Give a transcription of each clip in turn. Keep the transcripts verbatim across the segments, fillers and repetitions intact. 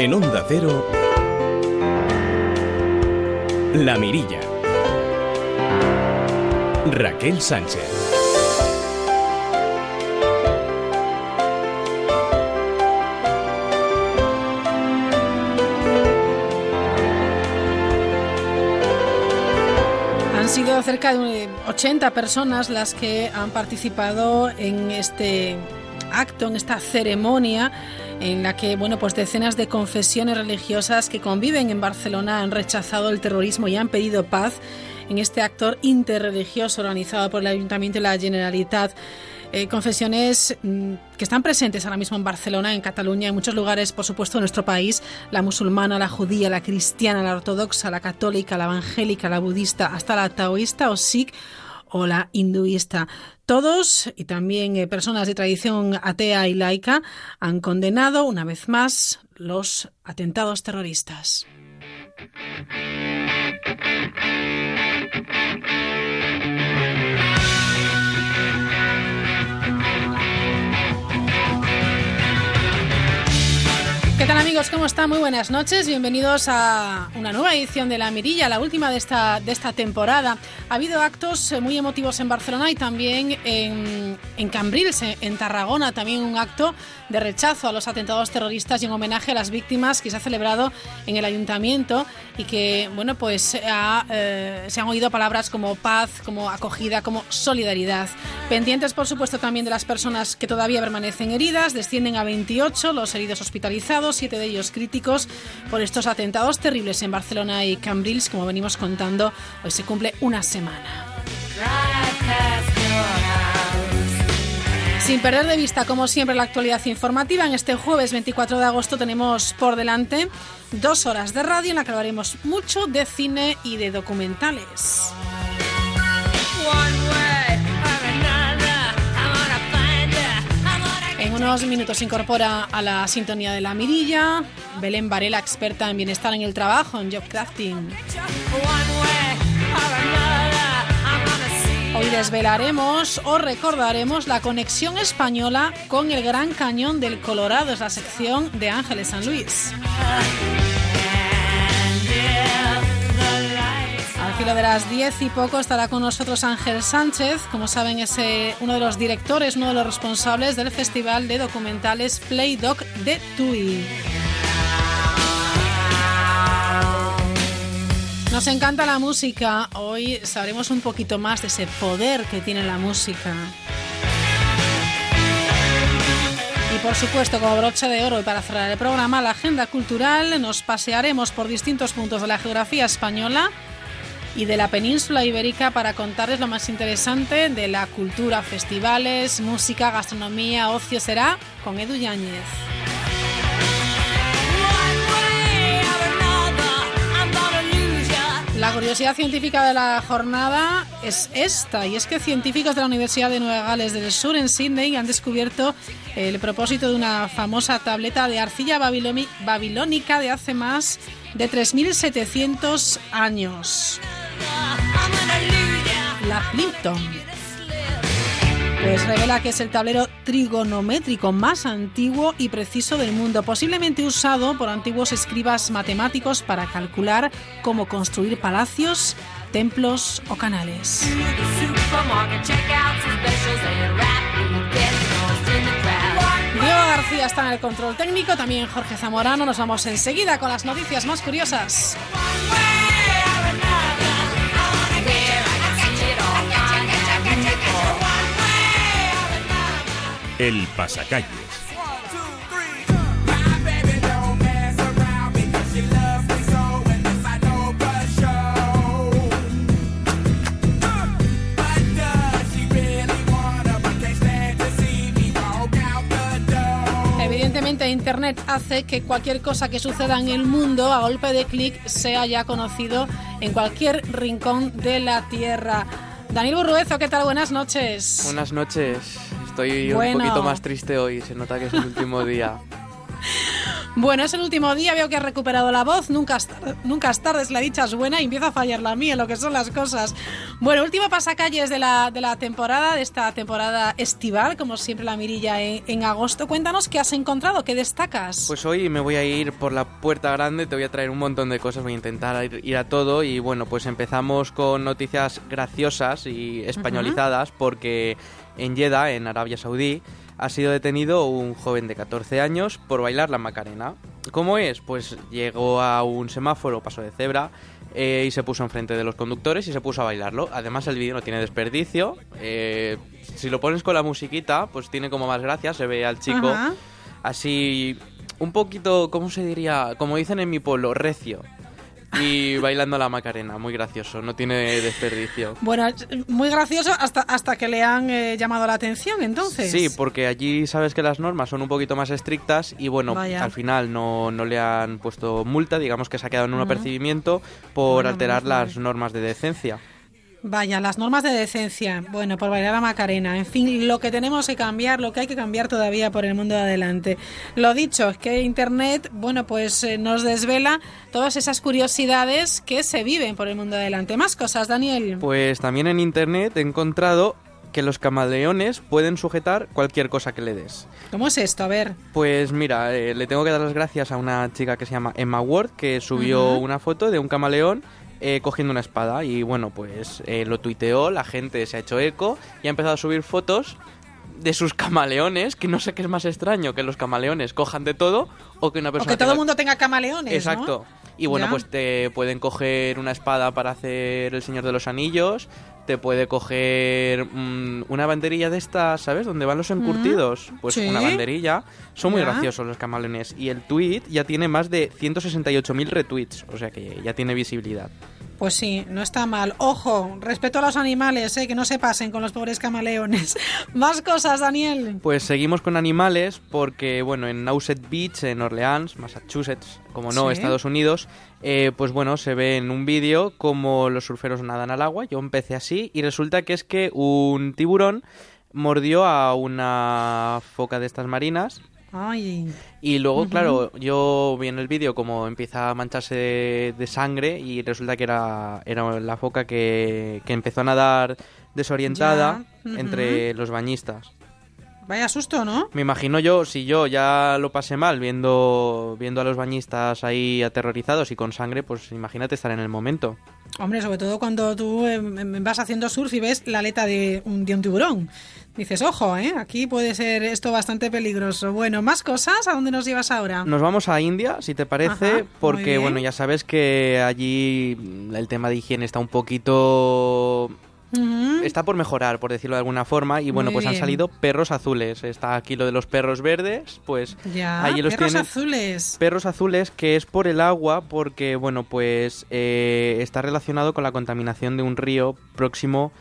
En Onda Cero, La Mirilla. Raquel Sánchez. Han sido cerca de ochenta personas las que han participado en este acto, en esta ceremonia en la que, bueno, pues decenas de confesiones religiosas que conviven en Barcelona han rechazado el terrorismo y han pedido paz en este acto interreligioso organizado por el Ayuntamiento y la Generalitat. Eh, confesiones mmm, que están presentes ahora mismo en Barcelona, en Cataluña, en muchos lugares, por supuesto, de nuestro país: la musulmana, la judía, la cristiana, la ortodoxa, la católica, la evangélica, la budista, hasta la taoísta o sikh o la hinduista. Todos, y también eh, personas de tradición atea y laica, han condenado una vez más los atentados terroristas. ¿Qué tal, amigos? ¿Cómo están? Muy buenas noches. Bienvenidos a una nueva edición de La Mirilla, la última de esta, de esta temporada. Ha habido actos muy emotivos en Barcelona y también en, en Cambrils, en Tarragona, también un acto de rechazo a los atentados terroristas y en homenaje a las víctimas que se ha celebrado en el Ayuntamiento y que, bueno, pues ha, eh, se han oído palabras como paz, como acogida, como solidaridad. Pendientes, por supuesto, también de las personas que todavía permanecen heridas. Descienden a veintiocho los heridos hospitalizados, siete de ellos críticos por estos atentados terribles en Barcelona y Cambrils. Como venimos contando, hoy se cumple una semana. Sin perder de vista, como siempre, la actualidad informativa, en este jueves veinticuatro de agosto tenemos por delante dos horas de radio en la que hablaremos mucho de cine y de documentales. En unos minutos se incorpora a la sintonía de La Mirilla Belén Varela, experta en bienestar en el trabajo, en job crafting. Hoy desvelaremos o recordaremos la conexión española con el Gran Cañón del Colorado. Es la sección de Ángeles San Luis. Al filo de las diez y poco estará con nosotros Ángel Sánchez. Como saben, es eh, uno de los directores, uno de los responsables del Festival de Documentales Playdoc de Tui. Nos encanta la música. Hoy sabremos un poquito más de ese poder que tiene la música. Y por supuesto, como broche de oro y para cerrar el programa, la agenda cultural, nos pasearemos por distintos puntos de la geografía española y de la península ibérica para contarles lo más interesante de la cultura, festivales, música, gastronomía, ocio. Será con Edu Yáñez. La curiosidad científica de la jornada es esta, y es que científicos de la Universidad de Nueva Gales del Sur en Sídney han descubierto el propósito de una famosa tableta de arcilla babilónica de hace más de tres mil setecientos años. La Plimpton. Pues revela que es el tablero trigonométrico más antiguo y preciso del mundo, posiblemente usado por antiguos escribas matemáticos para calcular cómo construir palacios, templos o canales. Diego García está en el control técnico, también Jorge Zamorano. Nos vamos enseguida con las noticias más curiosas. El Pasacalles. Evidentemente, Internet hace que cualquier cosa que suceda en el mundo a golpe de clic sea ya conocido en cualquier rincón de la Tierra. Daniel Burruezo, ¿qué tal? Buenas noches. Buenas noches. Estoy bueno. un poquito más triste hoy, se nota que es el último día. Bueno, es el último día, veo que has recuperado la voz, nunca es tarde, nunca es tarde, la dicha es buena y empieza a fallar la mía, lo que son las cosas. Bueno, último pasacalles de la, de la temporada, de esta temporada estival, como siempre la mirilla en, en agosto. Cuéntanos qué has encontrado, qué destacas. Pues hoy me voy a ir por la puerta grande, te voy a traer un montón de cosas, voy a intentar ir, ir a todo y bueno, pues empezamos con noticias graciosas y españolizadas uh-huh. porque en Jeddah, en Arabia Saudí, ha sido detenido un joven de catorce años por bailar la Macarena. ¿Cómo es? Pues llegó a un semáforo, paso de cebra, eh, y se puso enfrente de los conductores y se puso a bailarlo. Además el vídeo no tiene desperdicio. Eh, si lo pones con la musiquita, pues tiene como más gracia. Se ve al chico uh-huh. así, un poquito, ¿cómo se diría? Como dicen en mi pueblo, recio. Y bailando la Macarena, muy gracioso, no tiene desperdicio. Bueno, muy gracioso hasta, hasta que le han eh, llamado la atención, entonces. Sí, porque allí sabes que las normas son un poquito más estrictas y bueno, Vaya. al final no, no le han puesto multa, digamos que se ha quedado en un uh-huh. apercibimiento por bueno, alterar las normas de decencia. Vaya, las normas de decencia, bueno, por bailar a Macarena, en fin, lo que tenemos que cambiar, lo que hay que cambiar todavía por el mundo de adelante. Lo dicho, es que Internet, bueno, pues eh, nos desvela todas esas curiosidades que se viven por el mundo de adelante. Más cosas, Daniel. Pues también en Internet he encontrado que los camaleones pueden sujetar cualquier cosa que le des. ¿Cómo es esto? A ver. Pues mira, eh, le tengo que dar las gracias a una chica que se llama Emma Ward, que subió uh-huh. una foto de un camaleón Eh, cogiendo una espada y bueno, pues eh, lo tuiteó, la gente se ha hecho eco y ha empezado a subir fotos de sus camaleones, que no sé qué es más extraño, que los camaleones cojan de todo o que una persona... O que todo el tenga... mundo tenga camaleones, Exacto. ¿no? Y bueno, ya. pues te pueden coger una espada para hacer El Señor de los Anillos, te puede coger mmm, una banderilla de estas, ¿sabes? Donde van los encurtidos. Pues ¿Sí? una banderilla. Son muy ¿Ya? graciosos los camaleones. Y el tweet ya tiene más de ciento sesenta y ocho mil retweets, o sea que ya tiene visibilidad. Pues sí, no está mal. Ojo, respeto a los animales, ¿eh? Que no se pasen con los pobres camaleones. Más cosas, Daniel. Pues seguimos con animales porque, bueno, en Nauset Beach, en Orleans, Massachusetts, como no, ¿Sí? Estados Unidos, eh, pues bueno, se ve en un vídeo como los surferos nadan al agua. Yo empecé así y resulta que es que un tiburón mordió a una foca de estas marinas. Ay. Y luego, uh-huh. claro, yo vi en el vídeo como empieza a mancharse de, de sangre y resulta que era, era la foca que, que empezó a nadar desorientada uh-huh. entre los bañistas. Vaya susto, ¿no? Me imagino yo, si yo ya lo pasé mal viendo, viendo a los bañistas ahí aterrorizados y con sangre, pues imagínate estar en el momento. Hombre, sobre todo cuando tú eh, vas haciendo surf y ves la aleta de un, de un tiburón. Dices, ojo, ¿eh? Aquí puede ser esto bastante peligroso. Bueno, ¿más cosas? ¿A dónde nos llevas ahora? Nos vamos a India, si te parece, Ajá, porque, bueno, ya sabes que allí el tema de higiene está un poquito... Uh-huh. Está por mejorar, por decirlo de alguna forma, y bueno, Muy pues bien. han salido perros azules. Está aquí lo de los perros verdes, pues ya, allí los perros tienen. azules. Perros azules, que es por el agua, porque bueno, pues eh, está relacionado con la contaminación de un río próximo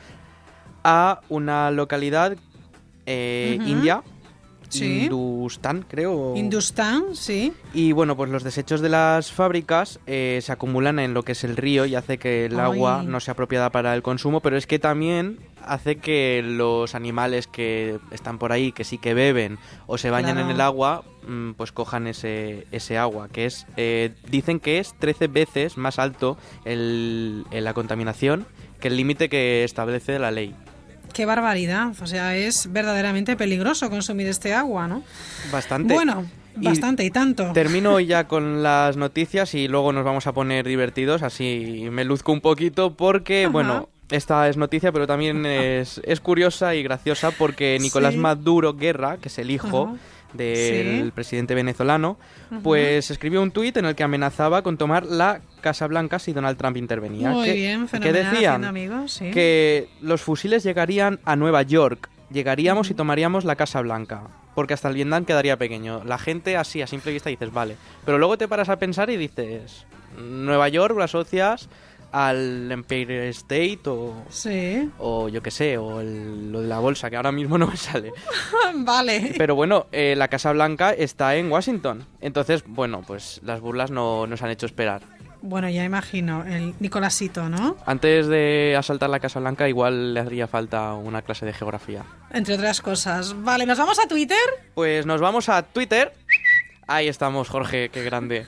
a una localidad eh, uh-huh. india. Sí. Hindustán, creo. Hindustán, sí. Y bueno, pues los desechos de las fábricas eh, se acumulan en lo que es el río y hace que el Ay. agua no sea apropiada para el consumo, pero es que también hace que los animales que están por ahí, que sí que beben o se bañan Claro. en el agua, mmm, pues cojan ese, ese agua, que es, eh, dicen que es trece veces más alto el, el, la contaminación que el límite que establece la ley. Qué barbaridad, o sea, es verdaderamente peligroso consumir este agua, ¿no? Bastante. Bueno, bastante y, y tanto. Termino ya con las noticias y luego nos vamos a poner divertidos, así me luzco un poquito porque, Ajá. bueno, esta es noticia, pero también es, es curiosa y graciosa porque Nicolás Sí. Maduro Guerra, que es el hijo Ajá. del Sí. presidente venezolano, Ajá. pues escribió un tuit en el que amenazaba con tomar la Casa Blanca si Donald Trump intervenía. Muy que, bien, que fenomenal, decían amigos, sí. que los fusiles llegarían a Nueva York, llegaríamos uh-huh. y tomaríamos la Casa Blanca, porque hasta el Vietnam quedaría pequeño. La gente así, a simple vista, dices, vale. Pero luego te paras a pensar y dices, Nueva York lo asocias al Empire State o, sí. o yo qué sé, o el, lo de la bolsa, que ahora mismo no me sale. Vale. Pero bueno, eh, la Casa Blanca está en Washington. Entonces, bueno, pues las burlas no nos han hecho esperar. Bueno, ya imagino, el Nicolásito, ¿no? Antes de asaltar la Casa Blanca igual le haría falta una clase de geografía. Entre otras cosas. Vale, ¿nos vamos a Twitter? Pues nos vamos a Twitter, Ahí estamos, Jorge, qué grande.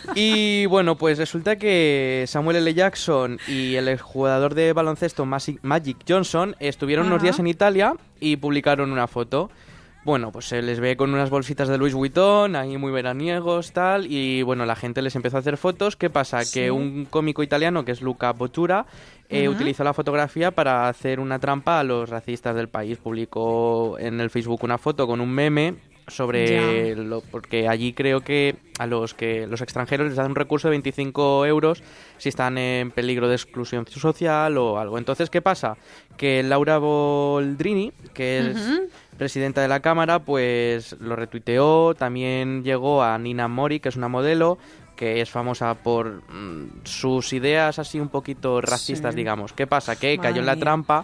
Y bueno, pues resulta que Samuel L. Jackson y el exjugador de baloncesto Magic Johnson estuvieron Ajá. unos días en Italia y publicaron una foto. Bueno, pues se les ve con unas bolsitas de Louis Vuitton, ahí muy veraniegos, tal, y bueno, la gente les empezó a hacer fotos. ¿Qué pasa? Sí. Que un cómico italiano, que es Luca Bottura, eh, uh-huh. utilizó la fotografía para hacer una trampa a los racistas del país. Publicó en el Facebook una foto con un meme sobre lo, porque allí creo que a los que los extranjeros les dan un recurso de veinticinco euros si están en peligro de exclusión social o algo. Entonces, ¿qué pasa? Que Laura Boldrini, que es uh-huh. presidenta de la Cámara, pues lo retuiteó. También llegó a Nina Mori, que es una modelo que es famosa por mmm, sus ideas así un poquito racistas, sí. digamos. ¿Qué pasa? Que Madre cayó en la trampa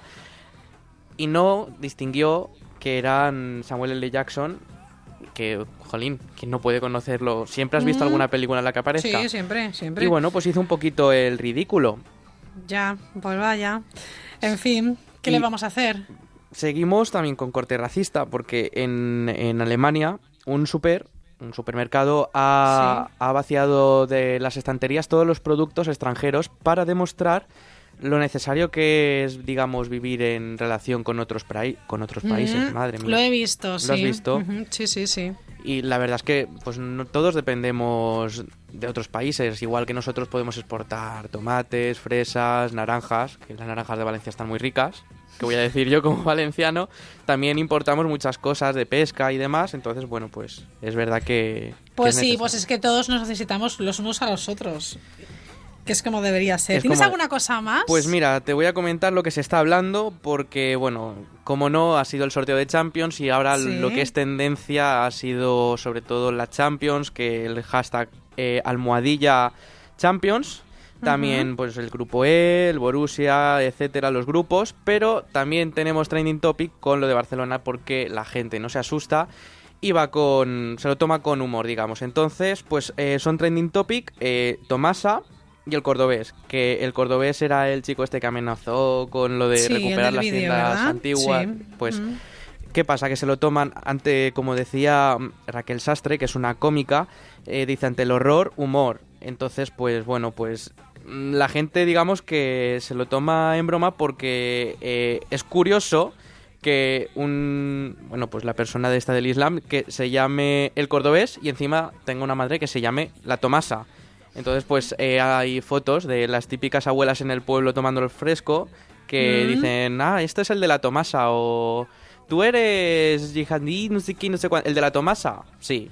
y no distinguió que eran Samuel L. Jackson, que, jolín, ¿quién no puede conocerlo? ¿Siempre has visto mm. alguna película en la que aparezca? Sí, siempre, siempre. Y bueno, pues hizo un poquito el ridículo. Ya, pues vaya. En fin, ¿qué y le vamos a hacer? Seguimos también con corte racista, porque en, en Alemania un super, un supermercado ha, sí. ha vaciado de las estanterías todos los productos extranjeros para demostrar lo necesario que es, digamos, vivir en relación con otros, pra- con otros países. Mm-hmm. Madre mía. Lo he visto, ¿Lo sí. has visto? Mm-hmm. Sí, sí, sí. Y la verdad es que pues no todos dependemos de otros países. Igual que nosotros podemos exportar tomates, fresas, naranjas, que las naranjas de Valencia están muy ricas, que voy a decir yo como valenciano. También importamos muchas cosas de pesca y demás. Entonces, bueno, pues es verdad que... Pues que sí, es pues es que todos nos necesitamos los unos a los otros. Que es como debería ser. Es ¿Tienes como... alguna cosa más? Pues mira, te voy a comentar lo que se está hablando porque, bueno, como no, ha sido el sorteo de Champions y ahora ¿Sí? lo que es tendencia ha sido sobre todo la Champions, que el hashtag eh, almohadilla Champions, también uh-huh. pues el grupo E, el Borussia, etcétera, los grupos, pero también tenemos trending topic con lo de Barcelona porque la gente no se asusta y va con, se lo toma con humor, digamos. Entonces, pues eh, son trending topic eh, Tomasa y el cordobés, que el cordobés era el chico este que amenazó con lo de sí, recuperar las vídeo, tiendas ¿verdad? Antiguas. Sí. Pues, mm. ¿qué pasa? Que se lo toman ante, como decía Raquel Sastre, que es una cómica, eh, dice ante el horror, humor. Entonces, pues bueno, pues la gente, digamos que se lo toma en broma porque eh, es curioso que un, bueno, pues la persona de esta del Islam que se llame el cordobés y encima tenga una madre que se llame la Tomasa. Entonces, pues eh, hay fotos de las típicas abuelas en el pueblo tomando el fresco que mm. dicen, ah, este es el de la Tomasa, o tú eres yihadí, no sé qué, no sé cuánto. ¿El de la Tomasa? Sí.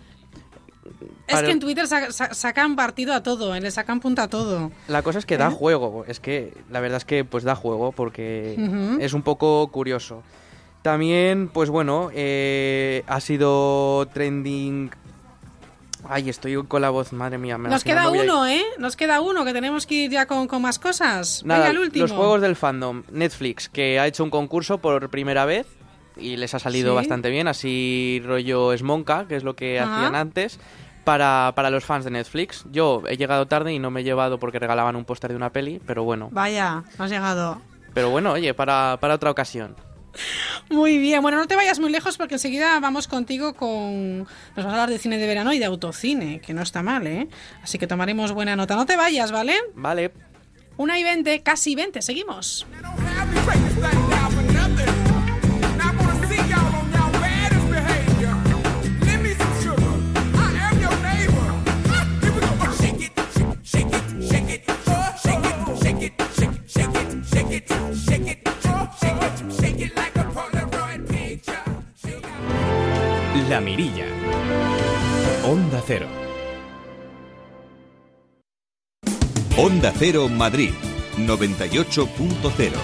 Es Para... que en Twitter sa- sa- sacan partido a todo, le sacan punta a todo. La cosa es que ¿Eh? da juego, es que la verdad es que pues da juego porque uh-huh. es un poco curioso. También, pues bueno, eh, ha sido trending... Ay, estoy con la voz, madre mía. Me Nos queda uno, ¿eh? Nos queda uno, que tenemos que ir ya con, con más cosas. Nada, Venga, el último. Los juegos del fandom. Netflix, que ha hecho un concurso por primera vez y les ha salido ¿Sí? bastante bien, así rollo Smonka, que es lo que Ajá. hacían antes, para, para los fans de Netflix. Yo he llegado tarde y no me he llevado porque regalaban un póster de una peli, pero bueno. Vaya, has llegado. Pero bueno, oye, para, para otra ocasión. Muy bien, bueno, no te vayas muy lejos porque enseguida vamos contigo con... Nos vas a hablar de cine de verano y de autocine, que no está mal, ¿eh? Así que tomaremos buena nota. No te vayas, ¿vale? Vale. Una y veinte, casi veinte, seguimos. La Mirilla. Onda Cero. Onda Cero Madrid, noventa y ocho punto cero.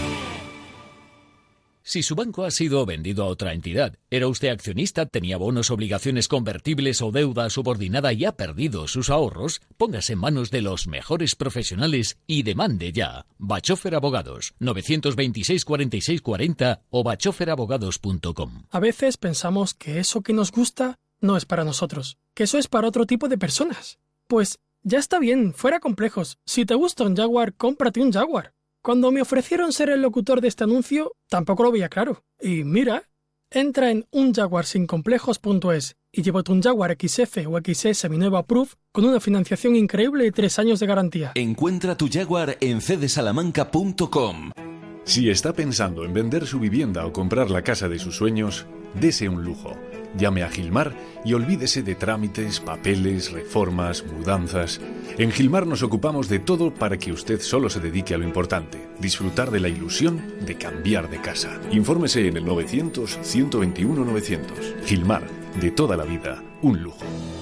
Si su banco ha sido vendido a otra entidad, era usted accionista, tenía bonos, obligaciones convertibles o deuda subordinada y ha perdido sus ahorros, póngase en manos de los mejores profesionales y demande ya. Bachofer Abogados, novecientos veintiséis cuarenta y seis cuarenta o bachofer abogados punto com. A veces pensamos que eso que nos gusta no es para nosotros, que eso es para otro tipo de personas. Pues ya está bien, fuera complejos. Si te gusta un Jaguar, cómprate un Jaguar. Cuando me ofrecieron ser el locutor de este anuncio, tampoco lo veía claro. Y mira, entra en un jaguar sin complejos punto es y llévate un Jaguar X F o X S seminuevo Approved con una financiación increíble y tres años de garantía. Encuentra tu Jaguar en c d salamanca punto com. Si está pensando en vender su vivienda o comprar la casa de sus sueños, dese un lujo. Llame a Gilmar y olvídese de trámites, papeles, reformas, mudanzas. En Gilmar nos ocupamos de todo para que usted solo se dedique a lo importante, disfrutar de la ilusión de cambiar de casa. Infórmese en el novecientos, ciento veintiuno, novecientos. Gilmar, de toda la vida, un lujo.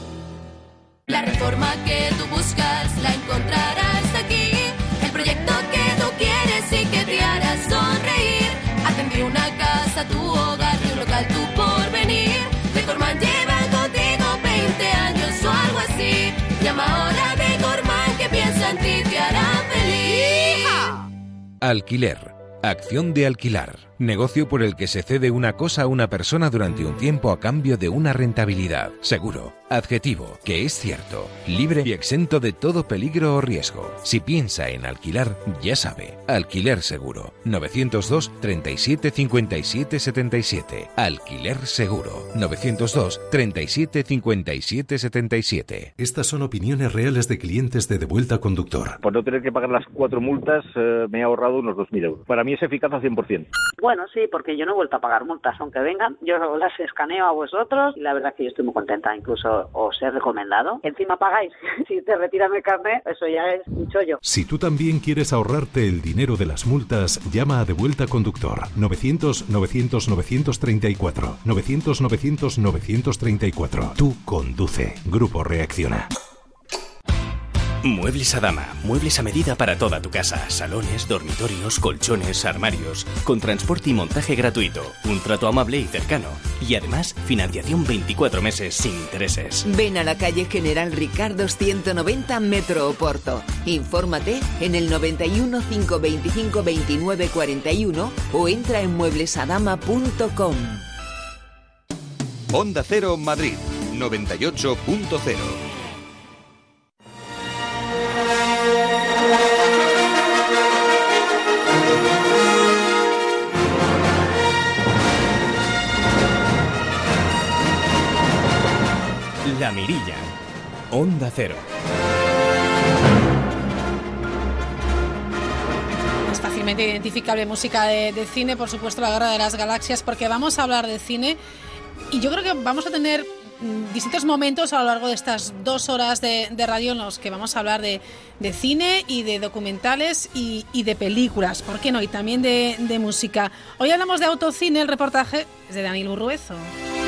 La reforma que tú buscas la encontrarás aquí. El proyecto que tú quieres y que te hará sonreír. Atender una casa, tu hogar y un local, tu porvenir. Decorman llevan contigo veinte años o algo así. Llama ahora a Decorman que piensa en ti, te hará feliz. ¡Hija! Alquiler. Acción de alquilar. Negocio por el que se cede una cosa a una persona durante un tiempo a cambio de una rentabilidad. Seguro. Adjetivo. Que es cierto. Libre y exento de todo peligro o riesgo. Si piensa en alquilar, ya sabe. Alquiler seguro. novecientos dos, treinta y siete, cincuenta y siete, setenta y siete. Alquiler seguro. novecientos dos, treinta y siete, cincuenta y siete, setenta y siete. Estas son opiniones reales de clientes de Devuelta Conductor. Por no tener que pagar las cuatro multas, eh, me he ahorrado unos dos mil euros. Para mí es eficaz al cien por ciento. Bueno, sí, porque yo no he vuelto a pagar multas, aunque vengan, yo las escaneo a vosotros y la verdad es que yo estoy muy contenta, incluso os he recomendado. Encima pagáis, si te retiran el carnet, eso ya es un chollo. Si tú también quieres ahorrarte el dinero de las multas, llama a Devuelta Conductor. novecientos, novecientos, novecientos treinta y cuatro. novecientos, novecientos, novecientos treinta y cuatro. Tú conduce. Grupo Reacciona. Muebles Adama, muebles a medida para toda tu casa, salones, dormitorios, colchones, armarios, con transporte y montaje gratuito, un trato amable y cercano, y además financiación veinticuatro meses sin intereses. Ven a la calle General Ricardo ciento noventa, Metro Oporto. Infórmate en el noventa y uno, cinco veinticinco, veintinueve cuarenta y uno o entra en mueblesadama punto com. Onda Cero Madrid, noventa y ocho punto cero. La Mirilla. Onda Cero. Es fácilmente identificable música de, de cine, por supuesto, La Guerra de las Galaxias, porque vamos a hablar de cine y yo creo que vamos a tener mm, distintos momentos a lo largo de estas dos horas de, de radio en los que vamos a hablar de, de cine y de documentales y, y de películas, ¿por qué no? Y también de, de música. Hoy hablamos de autocine, el reportaje es de Daniel Burruezo.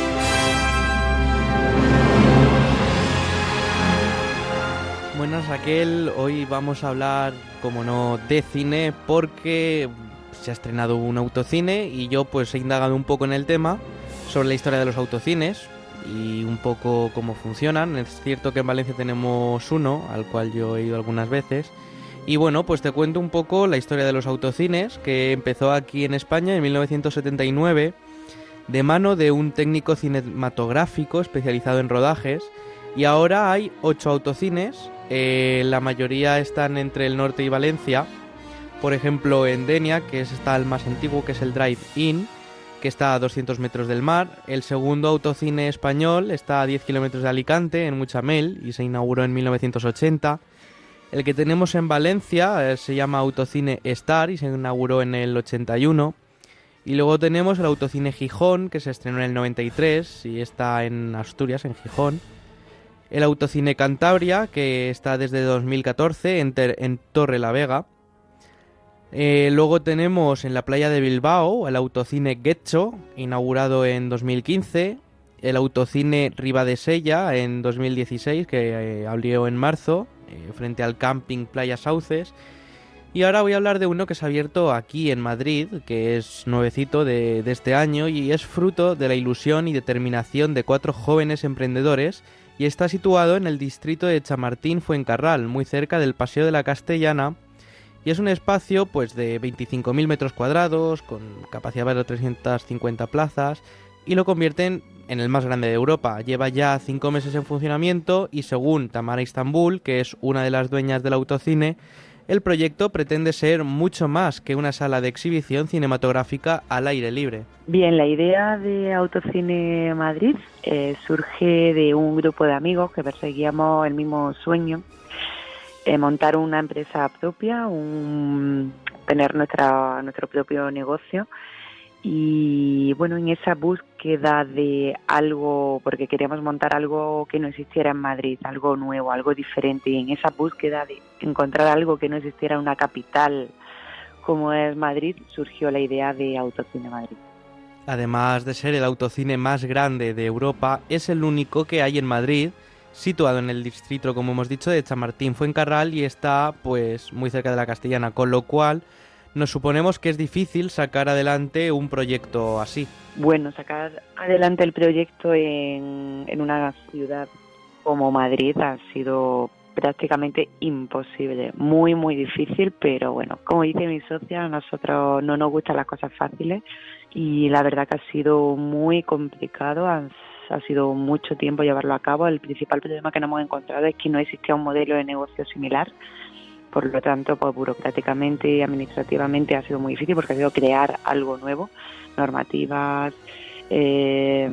Buenas, Raquel. Hoy vamos a hablar, como no, de cine porque se ha estrenado un autocine y yo pues he indagado un poco en el tema sobre la historia de los autocines y un poco cómo funcionan. Es cierto que en Valencia tenemos uno, al cual yo he ido algunas veces. Y bueno, pues te cuento un poco la historia de los autocines, que empezó aquí en España en mil novecientos setenta y nueve de mano de un técnico cinematográfico especializado en rodajes. Y ahora hay ocho autocines, eh, la mayoría están entre el norte y Valencia. Por ejemplo, en Denia, que es, está el más antiguo, que es el Drive-In, que está a doscientos metros del mar. El segundo autocine español está a diez kilómetros de Alicante, en Muchamel, y se inauguró en mil novecientos ochenta. El que tenemos en Valencia eh, se llama Autocine Star y se inauguró en el ochenta y uno. Y luego tenemos el Autocine Gijón, que se estrenó en el noventa y tres y está en Asturias, en Gijón. El Autocine Cantabria, que está desde dos mil catorce en, ter- en Torrelavega. Eh, luego tenemos en la playa de Bilbao el Autocine Getxo, inaugurado en dos mil quince. El Autocine Ribadesella en dos mil dieciséis, que eh, abrió en marzo, eh, frente al camping Playa Sauces. Y ahora voy a hablar de uno que se ha abierto aquí en Madrid, que es nuevecito de, de este año y es fruto de la ilusión y determinación de cuatro jóvenes emprendedores y está situado en el distrito de Chamartín Fuencarral, muy cerca del Paseo de la Castellana, y es un espacio pues de veinticinco mil metros cuadrados, con capacidad para trescientas cincuenta plazas, y lo convierten en el más grande de Europa. Lleva ya cinco meses en funcionamiento y según Tamara Istanbul, que es una de las dueñas del autocine, El proyecto pretende ser mucho más que una sala de exhibición cinematográfica al aire libre. Bien, la idea de Autocine Madrid eh, surge de un grupo de amigos que perseguíamos el mismo sueño, eh, montar una empresa propia, un, tener nuestra, nuestro propio negocio. Y bueno, en esa búsqueda de algo, porque queríamos montar algo que no existiera en Madrid, algo nuevo, algo diferente, y en esa búsqueda de encontrar algo que no existiera en una capital como es Madrid, surgió la idea de Autocine Madrid. Además de ser el autocine más grande de Europa, es el único que hay en Madrid, situado en el distrito, como hemos dicho, de Chamartín Fuencarral, y está pues muy cerca de la Castellana, con lo cual nos suponemos que es difícil sacar adelante un proyecto así. Bueno, sacar adelante el proyecto en, en una ciudad como Madrid ha sido prácticamente imposible, muy muy difícil, pero bueno, como dice mi socia, a nosotros no nos gustan las cosas fáciles y la verdad que ha sido muy complicado, ha, ha sido mucho tiempo llevarlo a cabo. El principal problema que nos hemos encontrado es que no existía un modelo de negocio similar. Por lo tanto, pues burocráticamente y administrativamente ha sido muy difícil porque ha sido crear algo nuevo, normativas, eh,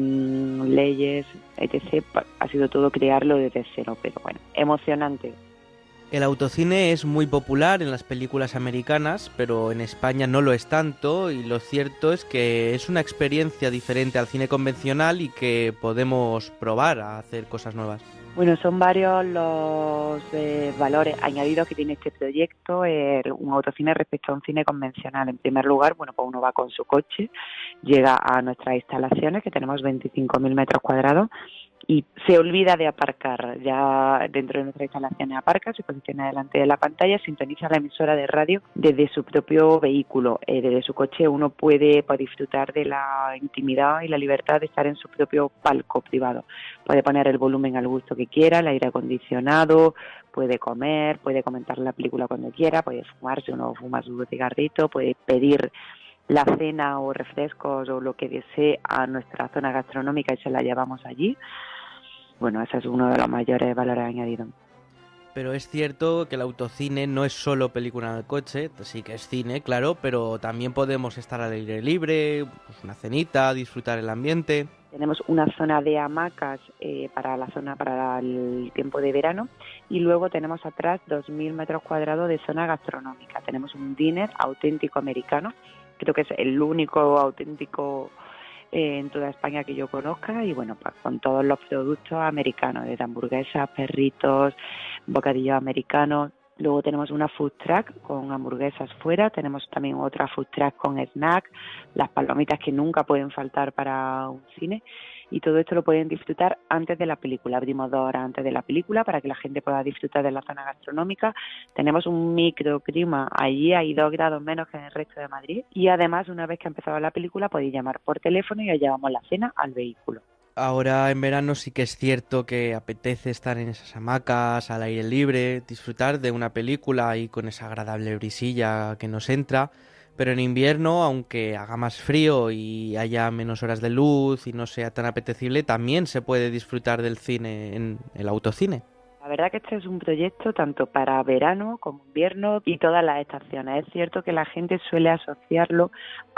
leyes, etcétera. Ha sido todo crearlo desde cero, pero bueno, emocionante. El autocine es muy popular en las películas americanas, pero en España no lo es tanto, y lo cierto es que es una experiencia diferente al cine convencional y que podemos probar a hacer cosas nuevas. Bueno, son varios los eh, valores añadidos que tiene este proyecto, eh, un autocine respecto a un cine convencional. En primer lugar, bueno, pues uno va con su coche, llega a nuestras instalaciones, que tenemos veinticinco mil metros cuadrados, y se olvida de aparcar. Ya dentro de nuestras instalaciones aparca, se posiciona delante de la pantalla, sintoniza la emisora de radio desde su propio vehículo. Eh, desde su coche uno puede, puede disfrutar de la intimidad y la libertad de estar en su propio palco privado. Puede poner el volumen al gusto que quiera, el aire acondicionado, puede comer, puede comentar la película cuando quiera, puede fumarse, uno fuma su cigarrito, puede pedir la cena o refrescos o lo que desee a nuestra zona gastronómica y se la llevamos allí. Bueno, ese es uno de los mayores valores añadidos. Pero es cierto que el autocine no es solo película en el coche, sí que es cine, claro, pero también podemos estar al aire libre, pues una cenita, disfrutar el ambiente. Tenemos una zona de hamacas eh, para la zona para el tiempo de verano y luego tenemos atrás dos mil metros cuadrados de zona gastronómica. Tenemos un diner auténtico americano, creo que es el único auténtico eh, en toda España que yo conozca, y bueno, pues con todos los productos americanos, desde hamburguesas, perritos, bocadillos americanos. Luego tenemos una food truck con hamburguesas fuera, tenemos también otra food truck con snack, las palomitas que nunca pueden faltar para un cine, y todo esto lo pueden disfrutar antes de la película. Abrimos dos horas antes de la película para que la gente pueda disfrutar de la zona gastronómica. Tenemos un microclima, allí hay dos grados menos que en el resto de Madrid, y además una vez que ha empezado la película podéis llamar por teléfono y os llevamos la cena al vehículo. Ahora en verano sí que es cierto que apetece estar en esas hamacas, al aire libre, disfrutar de una película y con esa agradable brisilla que nos entra, pero en invierno, aunque haga más frío y haya menos horas de luz y no sea tan apetecible, también se puede disfrutar del cine en el autocine. La verdad que este es un proyecto tanto para verano como invierno y todas las estaciones. Es cierto que la gente suele asociarlo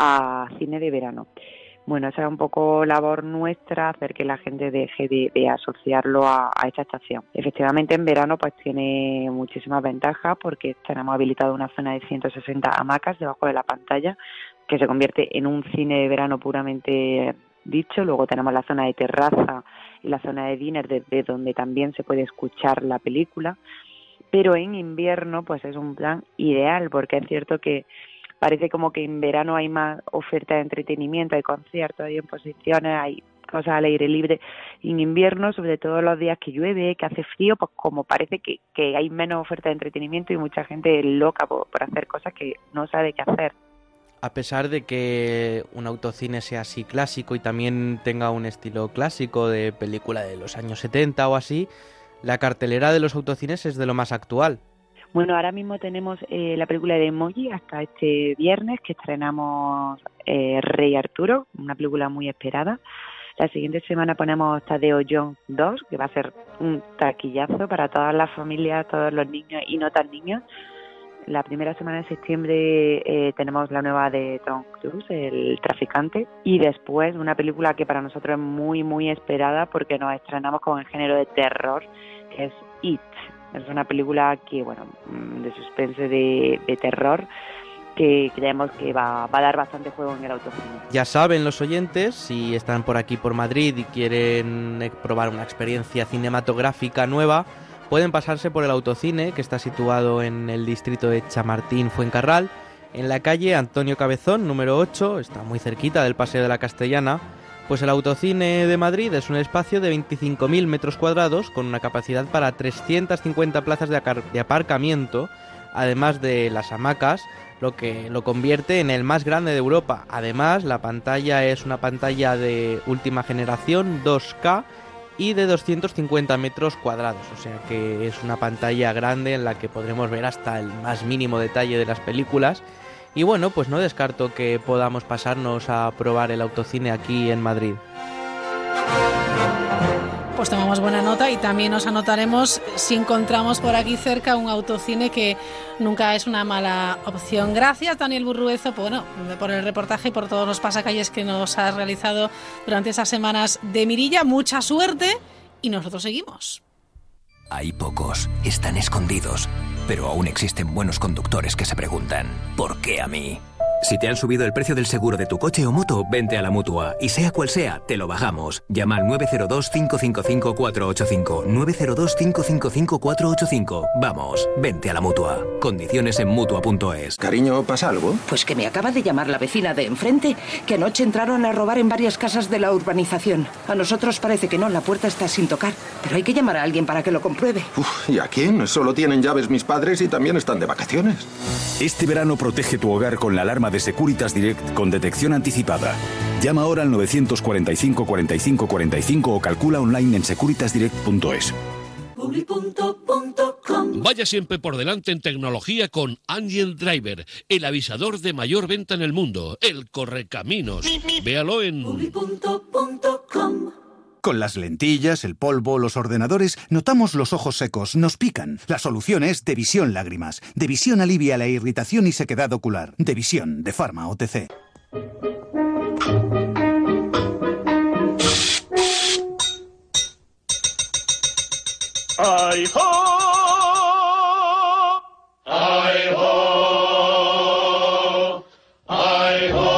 a cine de verano. Bueno, esa es un poco labor nuestra, hacer que la gente deje de, de asociarlo a, a esta estación. Efectivamente, en verano pues tiene muchísimas ventajas porque tenemos habilitado una zona de ciento sesenta hamacas debajo de la pantalla, que se convierte en un cine de verano puramente dicho. Luego tenemos la zona de terraza y la zona de diner, desde donde también se puede escuchar la película. Pero en invierno pues es un plan ideal, porque es cierto que parece como que en verano hay más oferta de entretenimiento, hay conciertos, hay exposiciones, hay cosas al aire libre. Y en invierno, sobre todo los días que llueve, que hace frío, pues como parece que, que hay menos oferta de entretenimiento y mucha gente loca por, por hacer cosas que no sabe qué hacer. A pesar de que un autocine sea así clásico y también tenga un estilo clásico de película de los años setenta o así, la cartelera de los autocines es de lo más actual. Bueno, ahora mismo tenemos eh, la película de Emoji hasta este viernes, que estrenamos eh, Rey Arturo, una película muy esperada. La siguiente semana ponemos Tadeo Jones dos, que va a ser un taquillazo para todas las familias, todos los niños y no tan niños. La primera semana de septiembre eh, tenemos la nueva de Tom Cruise, El traficante, y después una película que para nosotros es muy, muy esperada porque nos estrenamos con el género de terror, que es It. Es una película que, bueno, de suspense, de, de terror, que creemos que va, va a dar bastante juego en el autocine. Ya saben los oyentes, si están por aquí por Madrid y quieren probar una experiencia cinematográfica nueva, pueden pasarse por el autocine, que está situado en el distrito de Chamartín, Fuencarral, en la calle Antonio Cabezón, número ocho, está muy cerquita del Paseo de la Castellana. Pues el autocine de Madrid es un espacio de veinticinco mil metros cuadrados con una capacidad para trescientas cincuenta plazas de, de aparcamiento, además de las hamacas, lo que lo convierte en el más grande de Europa. Además, la pantalla es una pantalla de última generación dos K y de doscientos cincuenta metros cuadrados, o sea que es una pantalla grande en la que podremos ver hasta el más mínimo detalle de las películas. Y bueno, pues no descarto que podamos pasarnos a probar el autocine aquí en Madrid. Pues tomamos buena nota y también nos anotaremos si encontramos por aquí cerca un autocine, que nunca es una mala opción. Gracias, Daniel Burruezo, por, bueno, por el reportaje y por todos los pasacalles que nos has realizado durante esas semanas de Mirilla. Mucha suerte y nosotros seguimos. Hay pocos, están escondidos, pero aún existen buenos conductores que se preguntan, ¿por qué a mí? Si te han subido el precio del seguro de tu coche o moto, vente a la Mutua. Y sea cual sea, te lo bajamos. Llama al nueve cero dos, cinco cinco cinco, cuatro ocho cinco. nueve cero dos, cinco cinco cinco, cuatro ocho cinco. Vamos, vente a la Mutua. Condiciones en Mutua punto es. Cariño, ¿pasa algo? Pues que me acaba de llamar la vecina de enfrente, que anoche entraron a robar en varias casas de la urbanización. A nosotros parece que no, la puerta está sin tocar. Pero hay que llamar a alguien para que lo compruebe. Uf, ¿y a quién? Solo tienen llaves mis padres y también están de vacaciones. Este verano protege tu hogar con la alarma de Securitas Direct con detección anticipada. Llama ahora al nueve cuatro cinco, cuarenta y cinco, cuarenta y cinco o calcula online en securitas direct punto es. Vaya siempre por delante en tecnología con Angel Driver, el avisador de mayor venta en el mundo, el correcaminos. Véalo en publi punto com. Con las lentillas, el polvo, los ordenadores, notamos los ojos secos, nos pican. La solución es Devisión Lágrimas. Devisión alivia la irritación y sequedad ocular. Devisión, de Pharma O T C. ¡Ay, ho! ¡Ay, ho! ¡Ay, ho!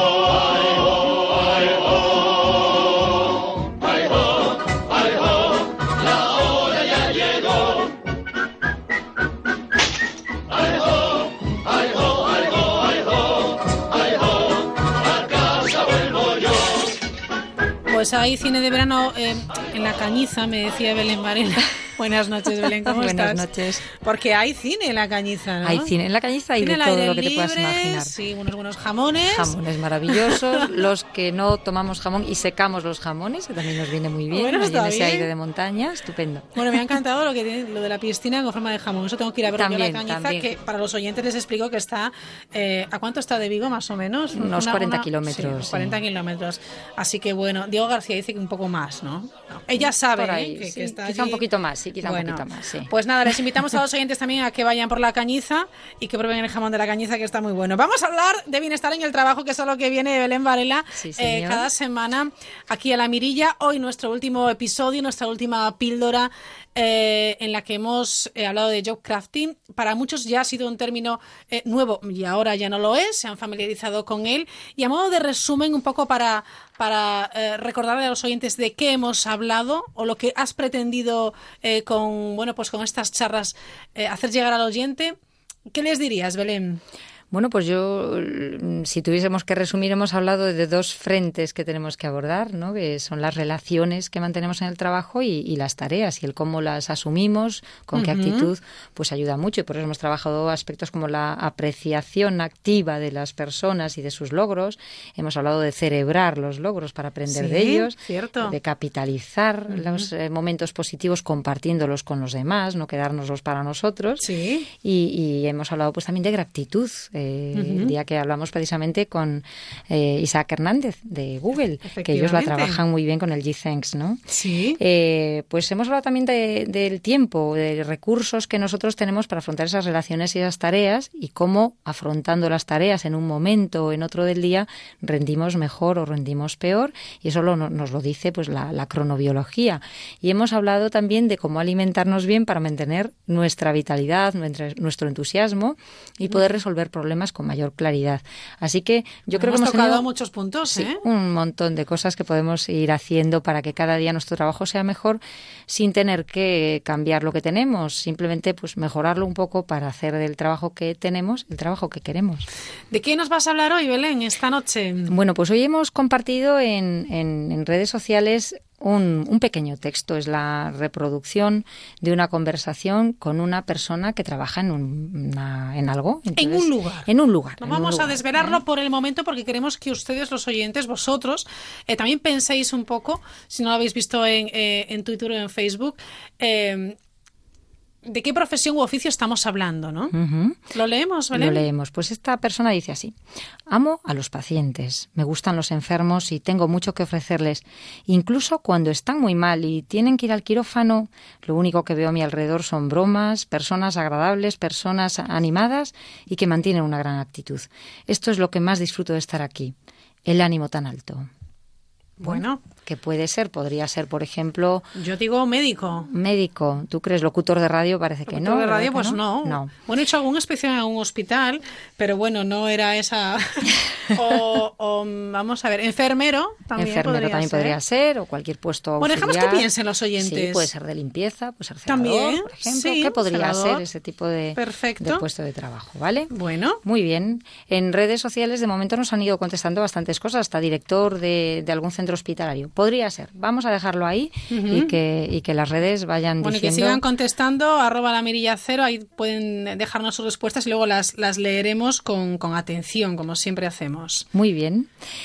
Pues hay cine de verano eh, en La Cañiza, me decía Belén Varela. Buenas noches, Belén, ¿cómo Buenas estás? Buenas noches. Porque hay cine en La Cañiza, ¿no? Hay cine en La Cañiza y de todo lo que te puedas imaginar. Sí, unos buenos jamones. Jamones maravillosos, los que no tomamos jamón y secamos los jamones, que también nos viene muy bien, bueno, allí en ese bien. aire de montaña, estupendo. Bueno, me ha encantado lo que tiene, lo de la piscina con forma de jamón. Eso tengo que ir a ver también, yo a La Cañiza, también. que para los oyentes les explico que está... Eh, ¿A cuánto está de Vigo, más o menos? Unos una, cuarenta una, kilómetros. Sí, cuarenta sí. kilómetros. Así que bueno, Diego García dice que un poco más, ¿no? no. Ella sabe Por ahí, ¿eh? que, sí, que está quizá allí. un poquito más, sí, quizá bueno, un poquito más, sí. Pues nada, les invitamos a los oyentes también a que vayan por La Cañiza y que prueben el jamón de La Cañiza, que está muy bueno. Vamos a hablar de bienestar en el trabajo, que es a lo que viene Belén Varela sí, eh, cada semana aquí a La Mirilla. Hoy nuestro último episodio, nuestra última píldora eh, en la que hemos eh, hablado de job crafting. Para muchos ya ha sido un término eh, nuevo y ahora ya no lo es, se han familiarizado con él. Y a modo de resumen, un poco para, para eh, recordarle a los oyentes de qué hemos hablado o lo que has pretendido eh, con, bueno, pues con estas charlas eh, hacer llegar al oyente, ¿qué les dirías, Belén? Bueno, pues yo, si tuviésemos que resumir, hemos hablado de dos frentes que tenemos que abordar, ¿no? Que son las relaciones que mantenemos en el trabajo y, y las tareas, y el cómo las asumimos, con uh-huh. qué actitud, pues ayuda mucho. Y por eso hemos trabajado aspectos como la apreciación activa de las personas y de sus logros. Hemos hablado de celebrar los logros para aprender sí, de ellos, cierto. de capitalizar uh-huh. los eh, momentos positivos compartiéndolos con los demás, no quedárnoslos para nosotros. Sí. Y, y hemos hablado pues también de gratitud, eh, Ujú. el día que hablamos precisamente con eh, Isaac Hernández de Google, que ellos la trabajan muy bien con el G-Thanks, ¿no? Sí. Eh, pues hemos hablado también de, del tiempo, de recursos que nosotros tenemos para afrontar esas relaciones y esas tareas y cómo afrontando las tareas en un momento o en otro del día rendimos mejor o rendimos peor, y eso lo, nos lo dice pues la, la cronobiología. Y hemos hablado también de cómo alimentarnos bien para mantener nuestra vitalidad, nuestro, nuestro entusiasmo y poder resolver problemas con mayor claridad. Así que yo creo hemos que hemos tocado tenido, muchos puntos, sí, ¿eh? un montón de cosas que podemos ir haciendo para que cada día nuestro trabajo sea mejor sin tener que cambiar lo que tenemos, simplemente pues mejorarlo un poco para hacer del trabajo que tenemos el trabajo que queremos. ¿De qué nos vas a hablar hoy, Belén, esta noche? Bueno, pues hoy hemos compartido en, en, en redes sociales un, un pequeño texto. Es la reproducción de una conversación con una persona que trabaja en, un, una, en algo. Entonces, en un lugar. En un lugar. No en vamos un a lugar, desvelarlo ¿eh? por el momento porque queremos que ustedes, los oyentes, vosotros, eh, también penséis un poco, si no lo habéis visto en, eh, en Twitter o en Facebook, eh, ¿de qué profesión u oficio estamos hablando, no? Uh-huh. ¿Lo leemos, Belén? Lo leemos. Pues esta persona dice así: amo a los pacientes, me gustan los enfermos y tengo mucho que ofrecerles. Incluso cuando están muy mal y tienen que ir al quirófano, lo único que veo a mi alrededor son bromas, personas agradables, personas animadas y que mantienen una gran actitud. Esto es lo que más disfruto de estar aquí, el ánimo tan alto. Bueno, que puede ser, podría ser, por ejemplo... Yo digo médico. Médico. ¿Tú crees? Locutor de radio parece que no. Locutor de radio, que pues no? no. no. Bueno, he hecho alguna especial en un hospital, pero bueno, no era esa... o, o, vamos a ver, enfermero también Enfermero podría también ser. podría ser, o cualquier puesto Bueno, auxiliar. dejamos que piensen los oyentes. Sí, puede ser de limpieza, puede ser celador, También, por ejemplo. sí, ¿Qué podría celador. ser ese tipo de, Perfecto. de puesto de trabajo? ¿Vale? Bueno. Muy bien. En redes sociales de momento nos han ido contestando bastantes cosas, hasta director de, de algún centro hospitalario. Podría ser. Vamos a dejarlo ahí Ujú. y, que, y que las redes vayan Bueno, y diciendo... que sigan contestando, arroba la mirilla cero, ahí pueden dejarnos sus respuestas y luego las, las leeremos con, con atención, como siempre hacemos. Muy bien.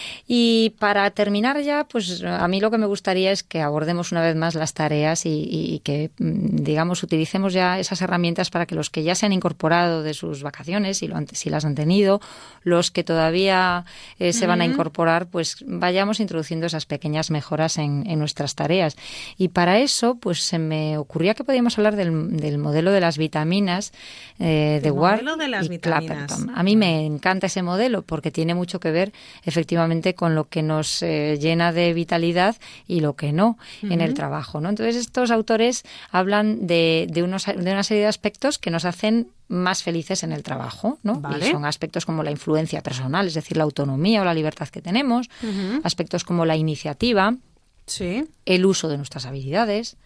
Y para terminar ya, pues a mí lo que me gustaría es que abordemos una vez más las tareas y, y, y que, digamos, utilicemos ya esas herramientas para que los que ya se han incorporado de sus vacaciones, si, lo han, si las han tenido, los que todavía eh, se van a Ujú. incorporar, pues vayamos introduciendo esas pequeñas mejoras en, en nuestras tareas. Y para eso, pues se me ocurría que podíamos hablar del, del modelo de las vitaminas eh, de El Ward modelo de las y vitaminas. Clapperton. A mí me encanta ese modelo porque tiene mucho que ver efectivamente con lo que nos eh, llena de vitalidad y lo que no en Ujú. el trabajo, ¿no? Entonces estos autores hablan de, de, unos, de una serie de aspectos que nos hacen más felices en el trabajo, ¿no? Vale. Y son aspectos como la influencia personal, es decir, la autonomía o la libertad que tenemos, Ujú. aspectos como la iniciativa, Sí. el uso de nuestras habilidades,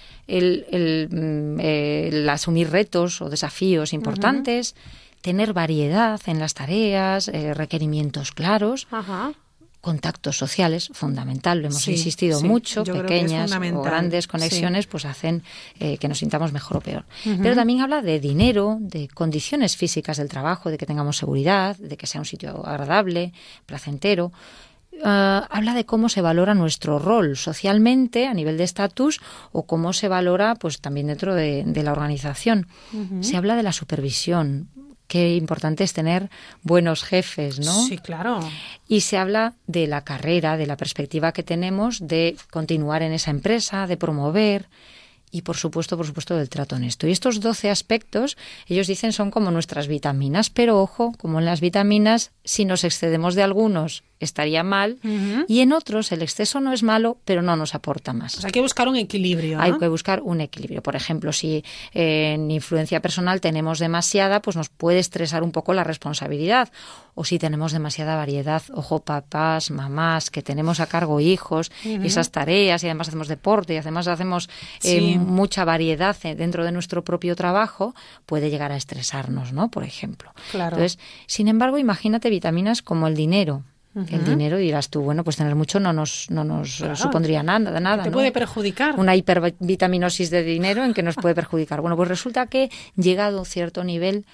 el, el, mm, eh, el asumir retos o desafíos importantes, tener variedad en las tareas, eh, requerimientos claros, Ajá. contactos sociales, fundamental, lo hemos Sí, insistido sí, mucho, yo creo que es pequeñas o fundamental, grandes conexiones sí. pues hacen eh, que nos sintamos mejor o peor. Ujú. Pero también habla de dinero, de condiciones físicas del trabajo, de que tengamos seguridad, de que sea un sitio agradable, placentero. Uh, habla de cómo se valora nuestro rol socialmente a nivel de estatus o cómo se valora pues también dentro de, de la organización. Ujú. Se habla de la supervisión. Qué importante es tener buenos jefes, ¿no? Sí, claro. Y se habla de la carrera, de la perspectiva que tenemos de continuar en esa empresa, de promover y, por supuesto, por supuesto, del trato honesto. Y estos doce aspectos, ellos dicen, son como nuestras vitaminas, pero ojo, como en las vitaminas, si nos excedemos de algunos, estaría mal, Ujú. y en otros el exceso no es malo, pero no nos aporta más. O sea, hay que buscar un equilibrio, ¿no? Hay que buscar un equilibrio. Por ejemplo, si eh, en influencia personal tenemos demasiada, pues nos puede estresar un poco la responsabilidad. O si tenemos demasiada variedad, ojo, papás, mamás, que tenemos a cargo hijos, Ujú. y esas tareas, y además hacemos deporte, y además hacemos eh, Sí. mucha variedad eh, dentro de nuestro propio trabajo, puede llegar a estresarnos, ¿no? Por ejemplo. Claro. Entonces, sin embargo, imagínate vitaminas como el dinero. Ujú. El dinero, dirás tú, bueno, pues tener mucho no nos, no nos Claro. supondría nada, nada. Te ¿no? puede perjudicar. Una hipervitaminosis de dinero en que nos puede perjudicar. Bueno, pues resulta que llegado a cierto nivel,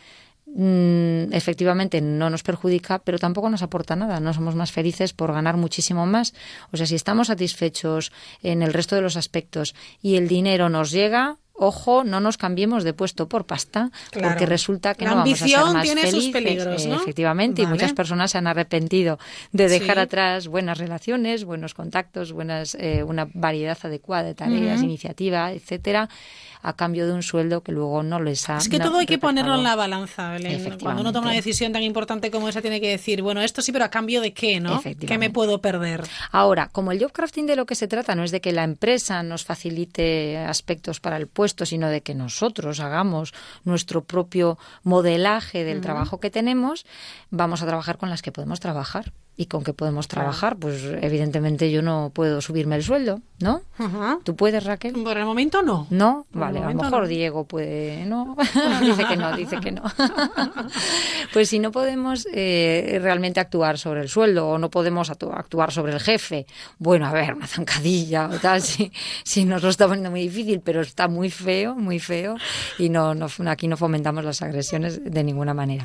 mmm, efectivamente no nos perjudica, pero tampoco nos aporta nada. No somos más felices por ganar muchísimo más. O sea, si estamos satisfechos en el resto de los aspectos y el dinero nos llega, ojo, no nos cambiemos de puesto por pasta, Claro. porque resulta que La no vamos a ser ambición más tiene sus felices. peligros, ¿no? Efectivamente, Vale. y muchas personas se han arrepentido de dejar Sí. atrás buenas relaciones, buenos contactos, buenas eh, una variedad adecuada de tareas, Ujú. iniciativa, etcétera, a cambio de un sueldo que luego no les ha Es que no, todo hay que reportado. ponerlo en la balanza, Belén. Efectivamente. Cuando uno toma una decisión tan importante como esa, tiene que decir, bueno, esto sí, pero ¿a cambio de qué, no? Efectivamente. ¿Qué me puedo perder? Ahora, como el job crafting de lo que se trata no es de que la empresa nos facilite aspectos para el puesto, sino de que nosotros hagamos nuestro propio modelaje del Ujú. trabajo que tenemos, vamos a trabajar con las que podemos trabajar. ¿Y con qué podemos Claro. trabajar? Pues evidentemente yo no puedo subirme el sueldo, ¿no? Ajá. ¿Tú puedes, Raquel? Por el momento no. No, Por el vale, a lo momento mejor no. Diego puede, no, dice que no, dice que no. Pues si no podemos eh, realmente actuar sobre el sueldo o no podemos atu- actuar sobre el jefe, bueno, a ver, una zancadilla o tal, si, si nos lo está poniendo muy difícil, pero está muy feo, muy feo, y no, no aquí no fomentamos las agresiones de ninguna manera.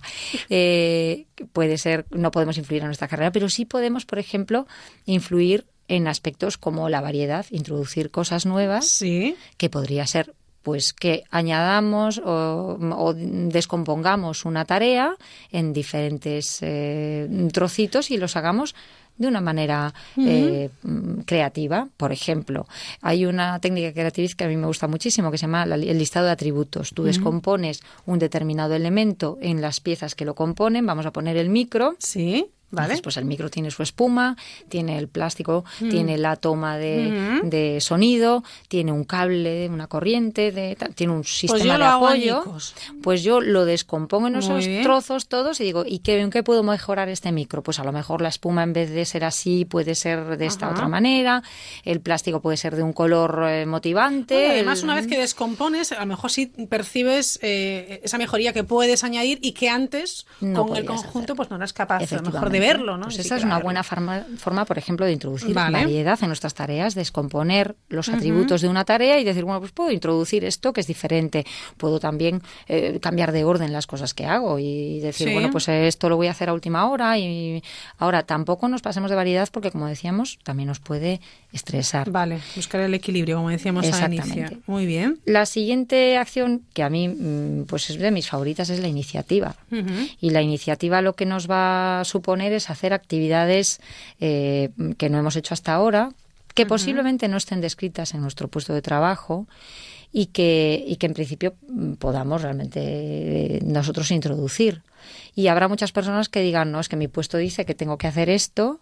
Eh, puede ser, no podemos influir en nuestra carrera, pero sí podemos, por ejemplo, influir en aspectos como la variedad, introducir cosas nuevas, que podría ser pues que añadamos o, o descompongamos una tarea en diferentes eh, trocitos y los hagamos de una manera Ujú. eh, creativa. Por ejemplo, hay una técnica creativa que a mí me gusta muchísimo que se llama la- el listado de atributos. Tú Ujú. descompones un determinado elemento en las piezas que lo componen. Vamos a poner el micro. Sí. Vale. Entonces, pues el micro tiene su espuma, tiene el plástico, Mm. tiene la toma de, Mm. de sonido, tiene un cable, una corriente, de, ta- tiene un sistema yo de lo hago apoyo. añicos. Pues yo lo descompongo en Muy esos bien. trozos todos y digo, ¿y qué, en qué puedo mejorar este micro? Pues a lo mejor la espuma, en vez de ser así, puede ser de esta Ajá. otra manera, el plástico puede ser de un color eh, motivante. Bueno, además, el- una vez que descompones, a lo mejor sí percibes eh, esa mejoría que puedes añadir y que antes, No con el podías conjunto, pues no eras capaz a lo mejor de Efectivamente. verlo, ¿no? Pues Ni esa es siquiera una verlo. buena forma, forma, por ejemplo, de introducir Vale. variedad en nuestras tareas, descomponer los Ujú. atributos de una tarea y decir, bueno, pues puedo introducir esto que es diferente. Puedo también eh, cambiar de orden las cosas que hago y decir, Sí. bueno, pues esto lo voy a hacer a última hora. Y ahora, tampoco nos pasemos de variedad porque, como decíamos, también nos puede estresar. Vale, buscar el equilibrio, como decíamos al Exactamente. inicio. Muy bien. La siguiente acción, que a mí mm, pues es de mis favoritas, es la iniciativa. Ujú. Y la iniciativa lo que nos va a suponer es hacer actividades eh, que no hemos hecho hasta ahora, que Ujú. posiblemente no estén descritas en nuestro puesto de trabajo y que, y que en principio mm, podamos realmente eh, nosotros introducir. Y habrá muchas personas que digan, no, es que mi puesto dice que tengo que hacer esto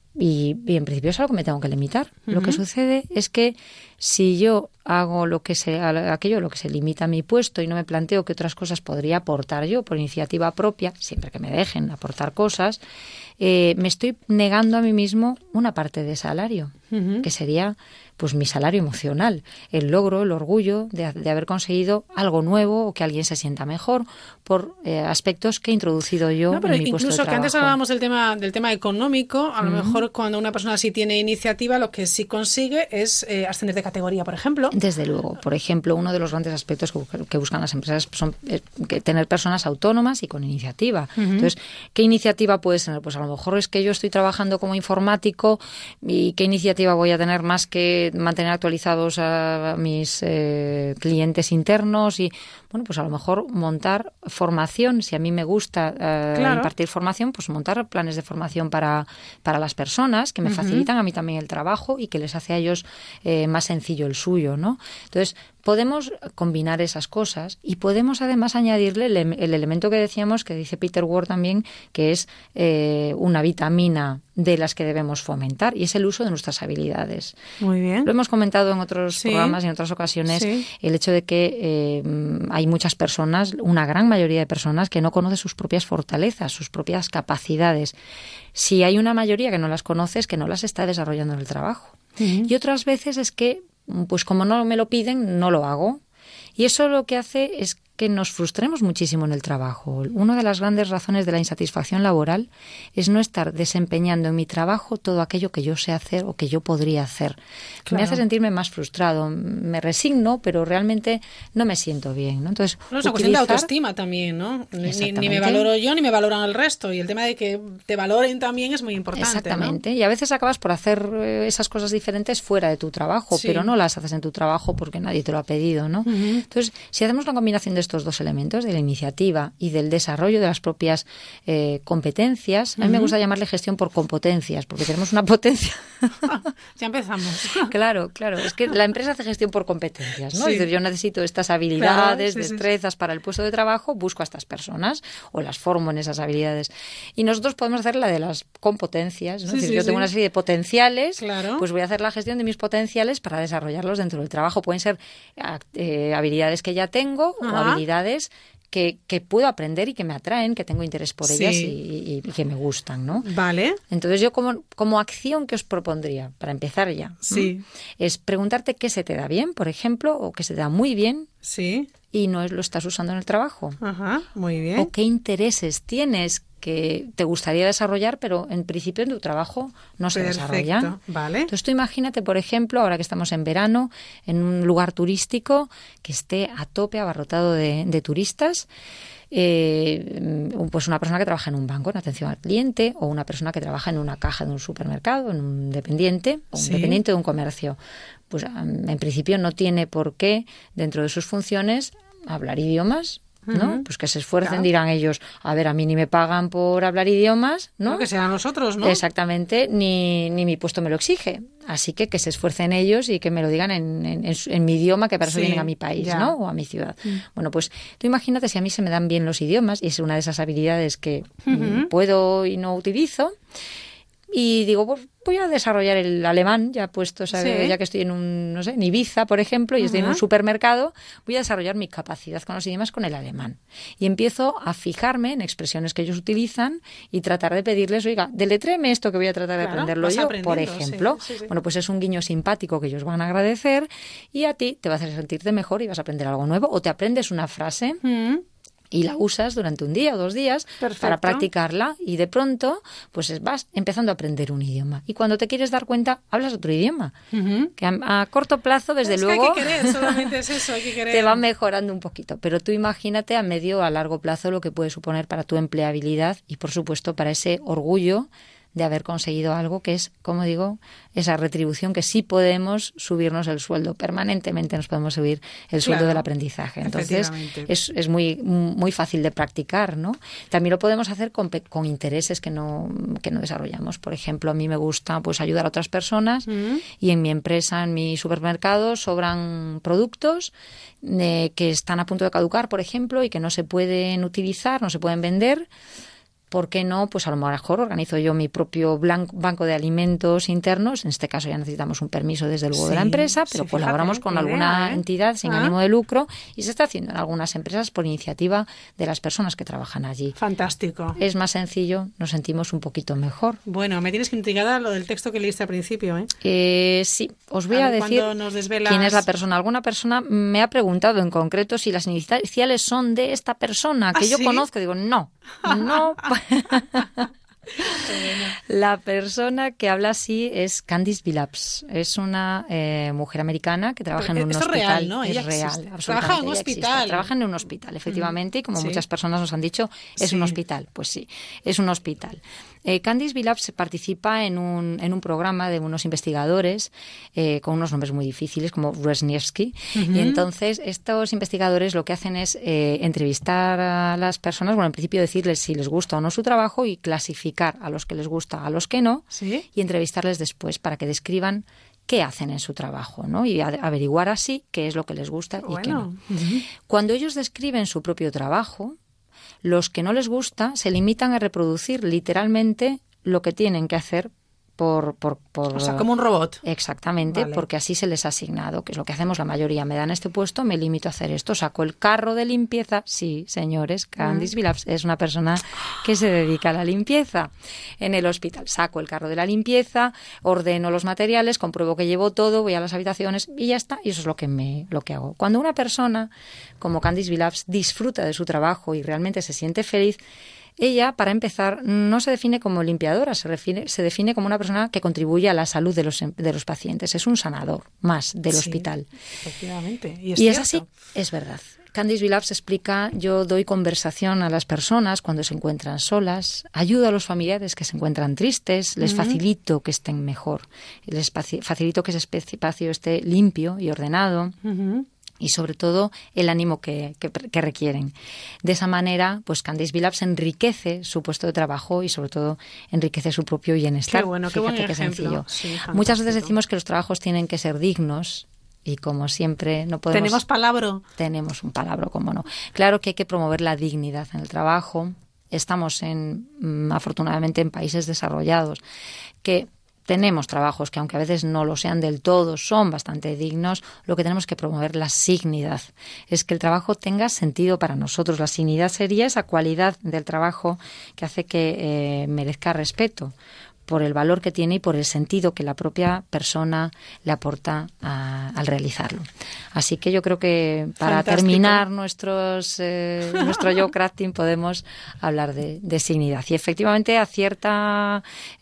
y, y en principio es algo que me tengo que limitar. Lo que Ujú. sucede es que si yo hago lo que se, a- aquello a lo que se limita a mi puesto y no me planteo qué otras cosas podría aportar yo por iniciativa propia, siempre que me dejen aportar cosas, eh, me estoy negando a mí mismo una parte de salario, Ujú. que sería pues mi salario emocional, el logro, el orgullo de, de haber conseguido algo nuevo o que alguien se sienta mejor por eh, aspectos que he introducido yo No, pero en mi puesto de incluso que trabajo. antes hablábamos del tema del tema económico, a lo Ujú. mejor cuando una persona sí tiene iniciativa, lo que sí consigue es eh, ascender de categoría, por ejemplo. Desde luego. Por ejemplo, uno de los grandes aspectos que, busca- que buscan las empresas son eh, que tener personas autónomas y con iniciativa. Ujú. Entonces, ¿qué iniciativa puedes tener? Pues a lo mejor es que yo estoy trabajando como informático y ¿qué iniciativa voy a tener más que mantener actualizados a mis eh, clientes internos? Y, bueno, pues a lo mejor montar formación. Si a mí me gusta eh, Claro. impartir formación, pues montar planes de formación para, para las personas que me Ujú. facilitan a mí también el trabajo y que les hace a ellos eh, más sencillo el suyo, ¿no? Entonces, podemos combinar esas cosas y podemos además añadirle el, el elemento que decíamos, que dice Peter Ward también, que es eh, una vitamina de las que debemos fomentar, y es el uso de nuestras habilidades. Muy bien. Lo hemos comentado en otros Sí. programas y en otras ocasiones, Sí. el hecho de que eh, hay muchas personas, una gran mayoría de personas, que no conocen sus propias fortalezas, sus propias capacidades. Si hay una mayoría que no las conoce, es que no las está desarrollando en el trabajo. Ujú. Y otras veces es que, pues como no me lo piden, no lo hago. Y eso lo que hace es que nos frustremos muchísimo en el trabajo. Una de las grandes razones de la insatisfacción laboral es no estar desempeñando en mi trabajo todo aquello que yo sé hacer o que yo podría hacer. Claro. Me hace sentirme más frustrado. Me resigno, pero realmente no me siento bien, ¿no? Entonces, no, es una cuestión de autoestima también, ¿no? Ni, ni me valoro yo, ni me valoran el resto. Y el tema de que te valoren también es muy importante. Exactamente. ¿no? Y a veces acabas por hacer esas cosas diferentes fuera de tu trabajo, sí. pero no las haces en tu trabajo porque nadie te lo ha pedido, ¿no? Uh-huh. Entonces, si hacemos una combinación de estos dos elementos, de la iniciativa y del desarrollo de las propias eh, competencias, a mí uh-huh. me gusta llamarle gestión por competencias, porque tenemos una potencia. Ya empezamos. Claro, claro. Es que la empresa hace gestión por competencias, ¿no? Sí. Es decir, yo necesito estas habilidades, claro, sí, destrezas sí. para el puesto de trabajo, busco a estas personas o las formo en esas habilidades. Y nosotros podemos hacer la de las competencias, ¿no? Sí, es decir, sí, yo tengo sí. una serie de potenciales, claro. pues voy a hacer la gestión de mis potenciales para desarrollarlos dentro del trabajo. Pueden ser eh, habilidades que ya tengo Ajá. o habilidades que, que puedo aprender y que me atraen, que tengo interés por sí. ellas y, y, y que me gustan, ¿no? Vale. Entonces yo como, como acción que os propondría, para empezar ya, sí. ¿no? es preguntarte qué se te da bien, por ejemplo, o qué se te da muy bien sí. y no lo estás usando en el trabajo. Ajá, muy bien. O qué intereses tienes que te gustaría desarrollar, pero en principio en tu trabajo no se Perfecto. desarrollan. Vale. Entonces tú imagínate, por ejemplo, ahora que estamos en verano, en un lugar turístico que esté a tope, abarrotado de, de turistas, eh, pues una persona que trabaja en un banco, en atención al cliente, o una persona que trabaja en una caja de un supermercado, en un dependiente, o un sí. dependiente de un comercio. Pues en principio no tiene por qué, dentro de sus funciones, hablar idiomas, ¿no? Uh-huh. Pues que se esfuercen, claro. dirán ellos, a ver, a mí ni me pagan por hablar idiomas, ¿no? No, que sean nosotros, ¿no? Exactamente, ni, ni mi puesto me lo exige. Así que que se esfuercen ellos y que me lo digan en, en, en, en mi idioma, que para eso sí, vienen a mi país, ya. ¿no? O a mi ciudad. Uh-huh. Bueno, pues tú imagínate si a mí se me dan bien los idiomas, y es una de esas habilidades que uh-huh. puedo y no utilizo, y digo, pues voy a desarrollar el alemán, ya puesto, ¿sabes? Sí. Ya que estoy en un, no sé, en Ibiza, por ejemplo, y uh-huh. estoy en un supermercado, voy a desarrollar mi capacidad con los idiomas con el alemán. Y empiezo a fijarme en expresiones que ellos utilizan y tratar de pedirles, oiga, deletréeme esto que voy a tratar de claro, aprenderlo yo, por ejemplo. Sí, sí, sí. Bueno, pues es un guiño simpático que ellos van a agradecer y a ti te va a hacer sentirte mejor y vas a aprender algo nuevo, o te aprendes una frase uh-huh. y la usas durante un día o dos días Perfecto. Para practicarla, y de pronto pues vas empezando a aprender un idioma, y cuando te quieres dar cuenta hablas otro idioma, uh-huh. que a, a corto plazo desde es luego que hay que querer, solamente es eso, hay que querer. Te va mejorando un poquito, pero tú imagínate a medio o a largo plazo lo que puede suponer para tu empleabilidad y por supuesto para ese orgullo de haber conseguido algo que es, como digo, esa retribución que sí podemos subirnos el sueldo. Permanentemente nos podemos subir el sueldo claro, del aprendizaje. Entonces, es, es muy muy fácil de practicar, ¿no? También lo podemos hacer con, con intereses que no, que no desarrollamos. Por ejemplo, a mí me gusta pues ayudar a otras personas uh-huh. y en mi empresa, en mi supermercado, sobran productos eh, que están a punto de caducar, por ejemplo, y que no se pueden utilizar, no se pueden vender. ¿Por qué no? Pues a lo mejor organizo yo mi propio blanco, banco de alimentos internos. En este caso ya necesitamos un permiso desde luego sí, de la empresa, pero sí, colaboramos fíjate, con alguna idea, ¿eh? entidad sin ah. ánimo de lucro, y se está haciendo en algunas empresas por iniciativa de las personas que trabajan allí. Fantástico. Es más sencillo, nos sentimos un poquito mejor. Bueno, me tienes que intrigada lo del texto que leíste al principio, ¿eh? eh sí, os voy a, a decir nos desvelas... quién es la persona. Alguna persona me ha preguntado en concreto si las iniciales son de esta persona que ¿Ah, yo sí? conozco. Digo, no, no... La persona que habla así es Candice Billups. Es una eh, mujer americana que trabaja Pero en un esto hospital. Es real, ¿no? Es Ella real, existe. absolutamente. Trabaja en un hospital. Existe. Trabaja en un hospital, efectivamente, y como sí. muchas personas nos han dicho, es sí. un hospital. Pues sí, es un hospital. Eh, Candice Billups participa en un, en un programa de unos investigadores eh, con unos nombres muy difíciles, como Wrzesniewski. Uh-huh. Y entonces estos investigadores lo que hacen es eh, entrevistar a las personas, bueno, en principio decirles si les gusta o no su trabajo y clasificar a los que les gusta, a los que no, ¿sí? y entrevistarles después para que describan qué hacen en su trabajo, ¿no? Y a, averiguar así qué es lo que les gusta bueno. y qué no. Uh-huh. Cuando ellos describen su propio trabajo, los que no les gusta se limitan a reproducir literalmente lo que tienen que hacer por, por, por... O sea, como un robot. Exactamente, vale. porque así se les ha asignado, que es lo que hacemos la mayoría. Me dan este puesto, me limito a hacer esto. Saco el carro de limpieza. Sí, señores, Candice mm. Billups es una persona que se dedica a la limpieza en el hospital. Saco el carro de la limpieza, ordeno los materiales, compruebo que llevo todo, voy a las habitaciones y ya está. Y eso es lo que, me, lo que hago. Cuando una persona como Candice Billups disfruta de su trabajo y realmente se siente feliz, ella, para empezar, no se define como limpiadora, se define, se define como una persona que contribuye a la salud de los, de los pacientes. Es un sanador más del sí, hospital. Efectivamente. Y es, y es así, es verdad. Candice Billups explica, yo doy conversación a las personas cuando se encuentran solas, ayudo a los familiares que se encuentran tristes, les uh-huh. facilito que estén mejor, les facilito que ese espacio esté limpio y ordenado. Uh-huh. Y sobre todo el ánimo que, que, que requieren. De esa manera, pues Candice Billups enriquece su puesto de trabajo y sobre todo enriquece su propio bienestar. Qué bueno, qué Fíjate buen qué ejemplo. sencillo. Sí, muchas veces decimos que los trabajos tienen que ser dignos y como siempre no podemos... ¿Tenemos palabra? Tenemos un palabra, cómo no. Claro que hay que promover la dignidad en el trabajo. Estamos en, afortunadamente en países desarrollados que... Tenemos trabajos que, aunque a veces no lo sean del todo, son bastante dignos. Lo que tenemos que promover la dignidad. Es que el trabajo tenga sentido para nosotros. La dignidad sería esa cualidad del trabajo que hace que eh, merezca respeto por el valor que tiene y por el sentido que la propia persona le aporta a, al realizarlo. Así que yo creo que para Fantástico. terminar nuestros eh, nuestro Job Crafting podemos hablar de, de dignidad. Y efectivamente acierta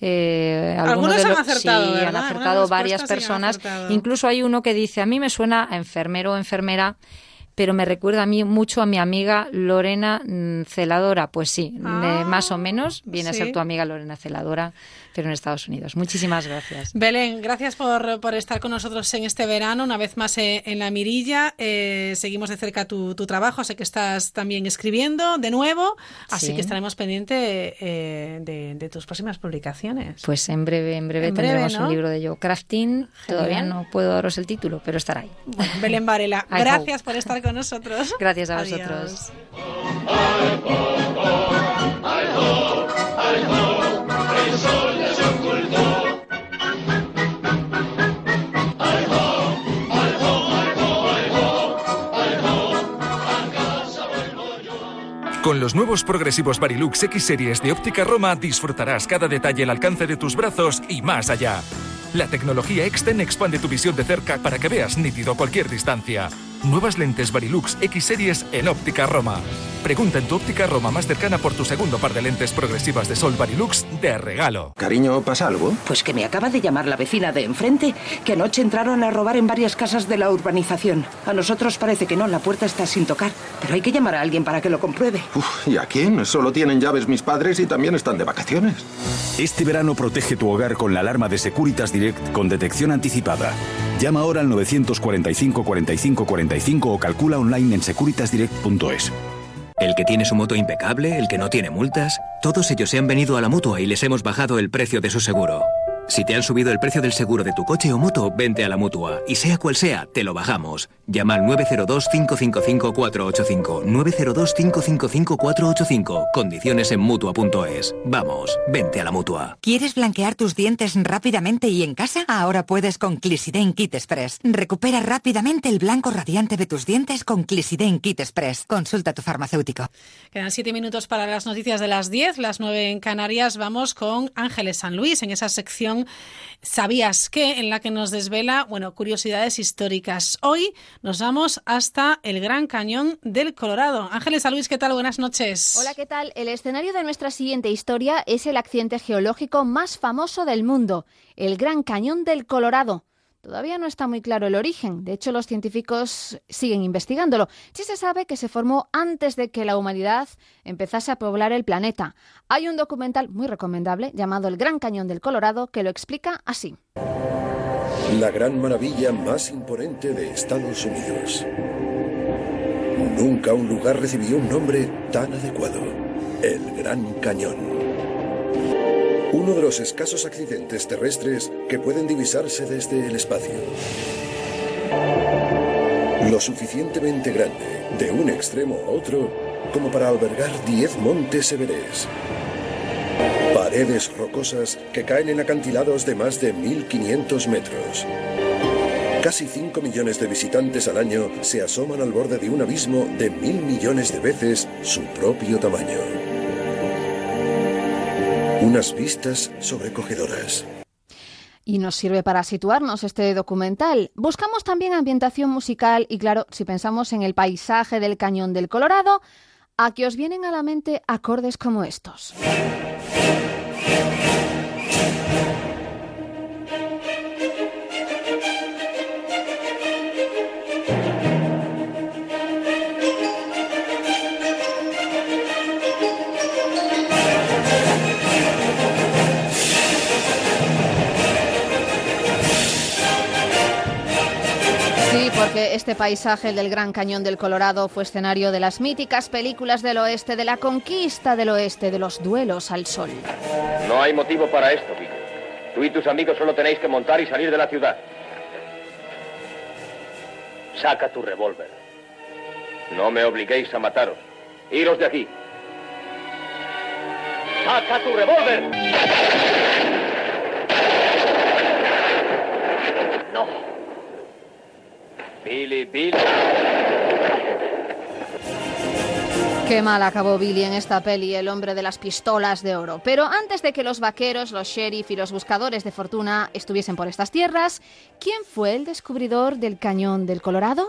eh, algunos de los, han acertado, sí, ¿verdad? han acertado varias personas. Acertado. Incluso hay uno que dice, a mí me suena a enfermero o enfermera, pero me recuerda a mí mucho a mi amiga Lorena Celadora. Pues sí, ah, de, más o menos viene sí. a ser tu amiga Lorena Celadora, pero en Estados Unidos. Muchísimas gracias. Belén, gracias por, por estar con nosotros en este verano, una vez más eh, en La Mirilla. Eh, seguimos de cerca tu, tu trabajo, sé que estás también escribiendo de nuevo, así sí. que estaremos pendientes eh, de, de tus próximas publicaciones. Pues en breve, en breve en tendremos breve, ¿no? un libro de Job Crafting. Todavía no puedo daros el título, pero estará ahí. Bueno, Belén Varela, gracias por estar con nosotros. Gracias a Adiós. vosotros. Con los nuevos progresivos Varilux X Series de Óptica Roma disfrutarás cada detalle al alcance de tus brazos y más allá. La tecnología Exten expande tu visión de cerca para que veas nítido cualquier distancia. Nuevas lentes Varilux X Series en Óptica Roma. Pregunta en tu Óptica Roma más cercana por tu segundo par de lentes progresivas de sol Varilux de regalo. Cariño, ¿pasa algo? Pues que me acaba de llamar la vecina de enfrente, que anoche entraron a robar en varias casas de la urbanización. A nosotros parece que no, la puerta está sin tocar, pero hay que llamar a alguien para que lo compruebe. Uf, ¿y a quién? Solo tienen llaves mis padres y también están de vacaciones. Este verano protege tu hogar con la alarma de Securitas Direct con detección anticipada. Llama ahora al nueve cuatro cinco, cuarenta y cinco cuarenta y cinco o calcula online en securitas direct punto es. El que tiene su moto impecable, el que no tiene multas, todos ellos se han venido a la Mutua y les hemos bajado el precio de su seguro. Si te han subido el precio del seguro de tu coche o moto, vente a la Mutua. Y sea cual sea, te lo bajamos. Llama al nueve cero dos, cinco cinco cinco, cuatro ocho cinco. nueve cero dos, cinco cinco cinco, cuatro ocho cinco. Condiciones en Mutua punto es. Vamos, vente a la Mutua. ¿Quieres blanquear tus dientes rápidamente y en casa? Ahora puedes con Clisiden Kit Express. Recupera rápidamente el blanco radiante de tus dientes con Clisiden Kit Express. Consulta a tu farmacéutico. Quedan siete minutos para las noticias de las diez, las nueve en Canarias. Vamos con Ángeles San Luis en esa sección ¿Sabías qué?, en la que nos desvela, bueno, curiosidades históricas. Hoy nos vamos hasta el Gran Cañón del Colorado. Ángeles San Luis, ¿qué tal? Buenas noches. Hola, ¿qué tal? El escenario de nuestra siguiente historia es el accidente geológico más famoso del mundo, el Gran Cañón del Colorado. Todavía no está muy claro el origen, de hecho los científicos siguen investigándolo. Sí se sabe que se formó antes de que la humanidad empezase a poblar el planeta. Hay un documental muy recomendable llamado El Gran Cañón del Colorado que lo explica así. La gran maravilla más imponente de Estados Unidos. Nunca un lugar recibió un nombre tan adecuado. El Gran Cañón. Uno de los escasos accidentes terrestres que pueden divisarse desde el espacio. Lo suficientemente grande, de un extremo a otro, como para albergar diez montes Everest. Para paredes rocosas que caen en acantilados de más de mil quinientos metros. Casi cinco millones de visitantes al año se asoman al borde de un abismo de mil millones de veces su propio tamaño. Unas vistas sobrecogedoras. Y nos sirve para situarnos este documental. Buscamos también ambientación musical y, claro, si pensamos en el paisaje del Cañón del Colorado, ¿a qué os vienen a la mente acordes como estos? Porque este paisaje, el del Gran Cañón del Colorado, fue escenario de las míticas películas del oeste, de la conquista del oeste, de los duelos al sol. No hay motivo para esto, Billy. Tú y tus amigos solo tenéis que montar y salir de la ciudad. Saca tu revólver. No me obliguéis a mataros. Iros de aquí. ¡Saca tu revólver! No. Billy, Billy. Qué mal acabó Billy en esta peli, el hombre de las pistolas de oro. Pero antes de que los vaqueros, los sheriff y los buscadores de fortuna estuviesen por estas tierras, ¿quién fue el descubridor del Cañón del Colorado?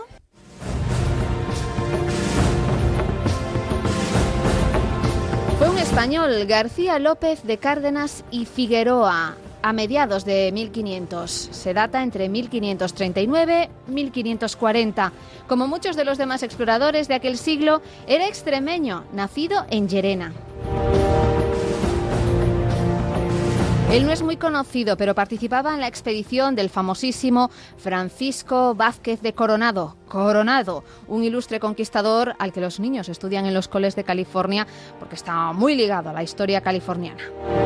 Fue un español, García López de Cárdenas y Figueroa, a mediados de mil quinientos. Se data entre mil quinientos treinta y nueve y mil quinientos cuarenta. Como muchos de los demás exploradores de aquel siglo, era extremeño, nacido en Llerena. Él no es muy conocido, pero participaba en la expedición del famosísimo Francisco Vázquez de Coronado. Coronado, un ilustre conquistador al que los niños estudian en los coles de California porque está muy ligado a la historia californiana.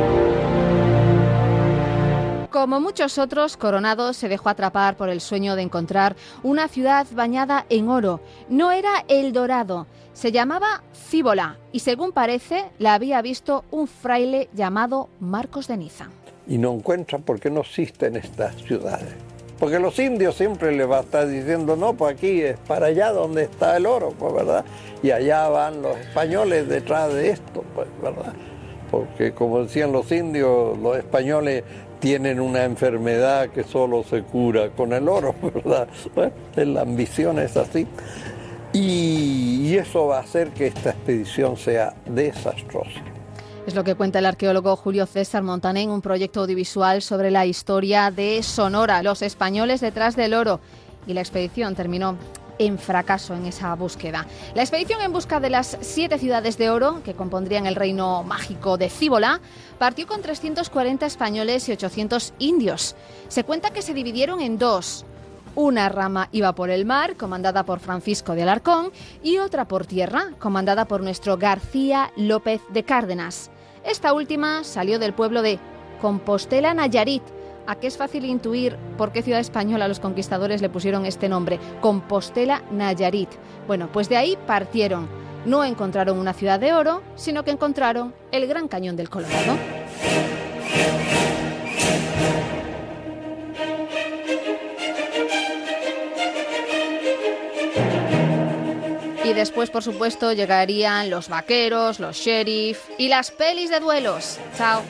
Como muchos otros, Coronado se dejó atrapar por el sueño de encontrar una ciudad bañada en oro. No era El Dorado, se llamaba Cíbola y, según parece, la había visto un fraile llamado Marcos de Niza. Y no encuentran por qué no existen estas ciudades. Porque los indios siempre les va a estar diciendo, no, pues aquí es para allá donde está el oro, pues, ¿verdad? Y allá van los españoles detrás de esto, pues, ¿verdad? Porque, como decían los indios, los españoles tienen una enfermedad que solo se cura con el oro, ¿verdad? Bueno, la ambición es así. Y, y eso va a hacer que esta expedición sea desastrosa. Es lo que cuenta el arqueólogo Julio César Montaner en un proyecto audiovisual sobre la historia de Sonora, los españoles detrás del oro. Y la expedición terminó en fracaso en esa búsqueda. La expedición en busca de las siete ciudades de oro, que compondrían el reino mágico de Cíbola, partió con trescientos cuarenta españoles y ochocientos indios. Se cuenta que se dividieron en dos. Una rama iba por el mar, comandada por Francisco de Alarcón, y otra por tierra, comandada por nuestro García López de Cárdenas. Esta última salió del pueblo de Compostela, Nayarit. Aquí es fácil intuir por qué ciudad española los conquistadores le pusieron este nombre, Compostela, Nayarit. Bueno, pues de ahí partieron. No encontraron una ciudad de oro, sino que encontraron el Gran Cañón del Colorado. Y después, por supuesto, llegarían los vaqueros, los sheriff y las pelis de duelos. Chao.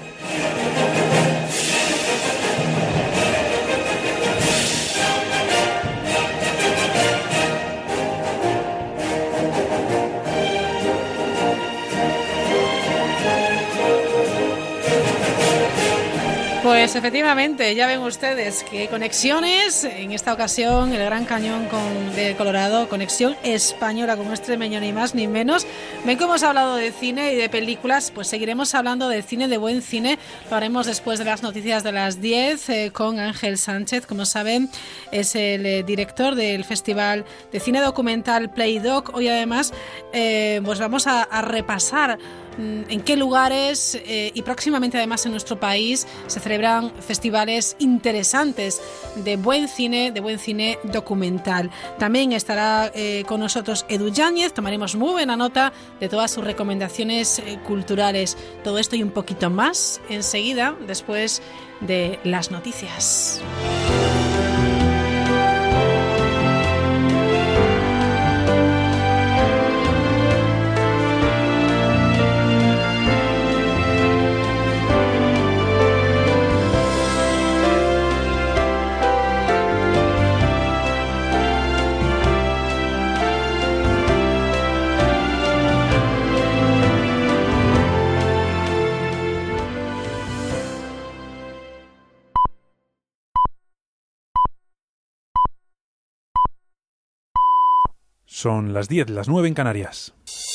Pues efectivamente, ya ven ustedes que conexiones, en esta ocasión el Gran Cañón con, de Colorado, conexión española con extremeño, ni más ni menos. Ven que hemos hablado de cine y de películas, pues seguiremos hablando de cine, de buen cine. Lo haremos después de las noticias de las diez eh, con Ángel Sánchez. Como saben, es el eh, director del Festival de Cine Documental Playdoc. Hoy además eh, pues vamos a, a repasar en qué lugares eh, y próximamente además en nuestro país se celebran festivales interesantes de buen cine, de buen cine documental. También estará eh, con nosotros Edu Yáñez, tomaremos muy buena nota de todas sus recomendaciones eh, culturales. Todo esto y un poquito más enseguida, después de las noticias. Son las diez, las nueve en Canarias.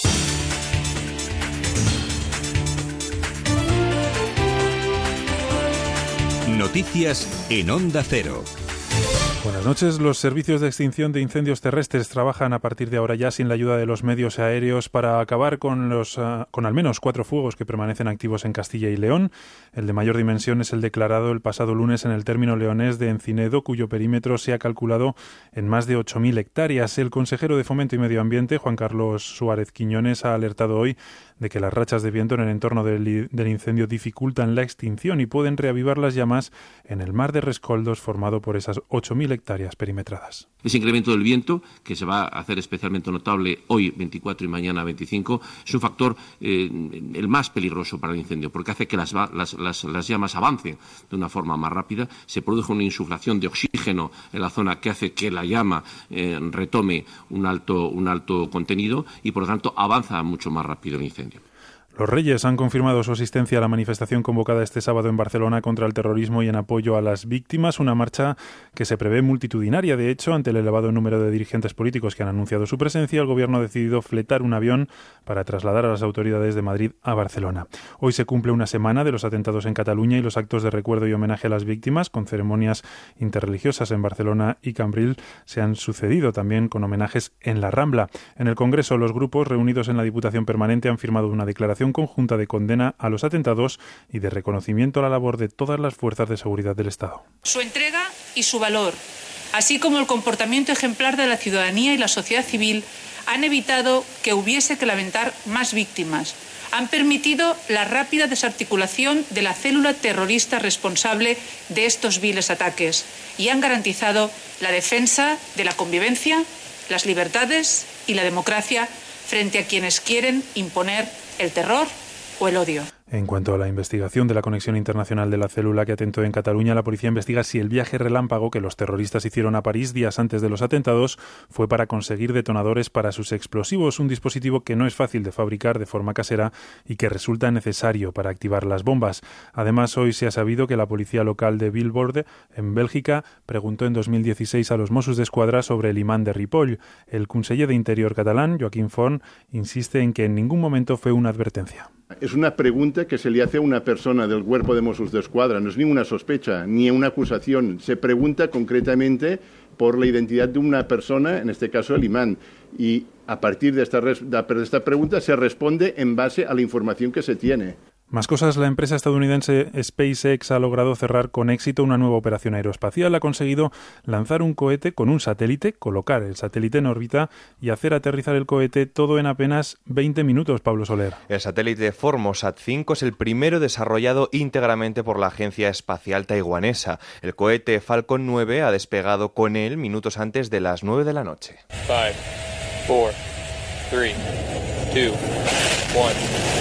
Noticias en Onda Cero. Buenas noches. Los servicios de extinción de incendios terrestres trabajan a partir de ahora ya sin la ayuda de los medios aéreos para acabar con los uh, con al menos cuatro fuegos que permanecen activos en Castilla y León. El de mayor dimensión es el declarado el pasado lunes en el término leonés de Encinedo, cuyo perímetro se ha calculado en más de ocho mil hectáreas. El consejero de Fomento y Medio Ambiente, Juan Carlos Suárez Quiñones, ha alertado hoy de que las rachas de viento en el entorno del, del incendio dificultan la extinción y pueden reavivar las llamas en el mar de rescoldos formado por esas ocho mil hectáreas perimetradas. Ese incremento del viento, que se va a hacer especialmente notable hoy veinticuatro y mañana veinticinco, es un factor eh, el más peligroso para el incendio, porque hace que las, las, las, las llamas avancen de una forma más rápida, se produce una insuflación de oxígeno en la zona que hace que la llama eh, retome un alto, un alto contenido y, por lo tanto, avanza mucho más rápido el incendio. Los Reyes han confirmado su asistencia a la manifestación convocada este sábado en Barcelona contra el terrorismo y en apoyo a las víctimas, una marcha que se prevé multitudinaria. De hecho, ante el elevado número de dirigentes políticos que han anunciado su presencia, el Gobierno ha decidido fletar un avión para trasladar a las autoridades de Madrid a Barcelona. Hoy se cumple una semana de los atentados en Cataluña y los actos de recuerdo y homenaje a las víctimas, con ceremonias interreligiosas en Barcelona y Cambril, se han sucedido también con homenajes en la Rambla. En el Congreso, los grupos reunidos en la Diputación Permanente han firmado una declaración conjunta de condena a los atentados y de reconocimiento a la labor de todas las fuerzas de seguridad del Estado. Su entrega y su valor, así como el comportamiento ejemplar de la ciudadanía y la sociedad civil, han evitado que hubiese que lamentar más víctimas. Han permitido la rápida desarticulación de la célula terrorista responsable de estos viles ataques y han garantizado la defensa de la convivencia, las libertades y la democracia frente a quienes quieren imponer el terror o el odio. En cuanto a la investigación de la conexión internacional de la célula que atentó en Cataluña, la policía investiga si el viaje relámpago que los terroristas hicieron a París días antes de los atentados fue para conseguir detonadores para sus explosivos, un dispositivo que no es fácil de fabricar de forma casera y que resulta necesario para activar las bombas. Además, hoy se ha sabido que la policía local de Vilvoorde, en Bélgica, preguntó en dos mil dieciséis a los Mossos d'Esquadra sobre el imán de Ripoll. El conseller de Interior catalán, Joaquim Forn, insiste en que en ningún momento fue una advertencia. Es una pregunta que se le hace a una persona del cuerpo de Mossos d'Esquadra, no es ninguna sospecha, ni una acusación. Se pregunta concretamente por la identidad de una persona, en este caso el imán, y a partir de esta, de esta pregunta se responde en base a la información que se tiene. Más cosas, la empresa estadounidense SpaceX ha logrado cerrar con éxito una nueva operación aeroespacial. Ha conseguido lanzar un cohete con un satélite, colocar el satélite en órbita y hacer aterrizar el cohete todo en apenas veinte minutos, Pablo Soler. El satélite Formosat cinco es el primero desarrollado íntegramente por la Agencia Espacial Taiwanesa. El cohete Falcon nueve ha despegado con él minutos antes de las nueve de la noche. cinco, cuatro, tres, dos, uno.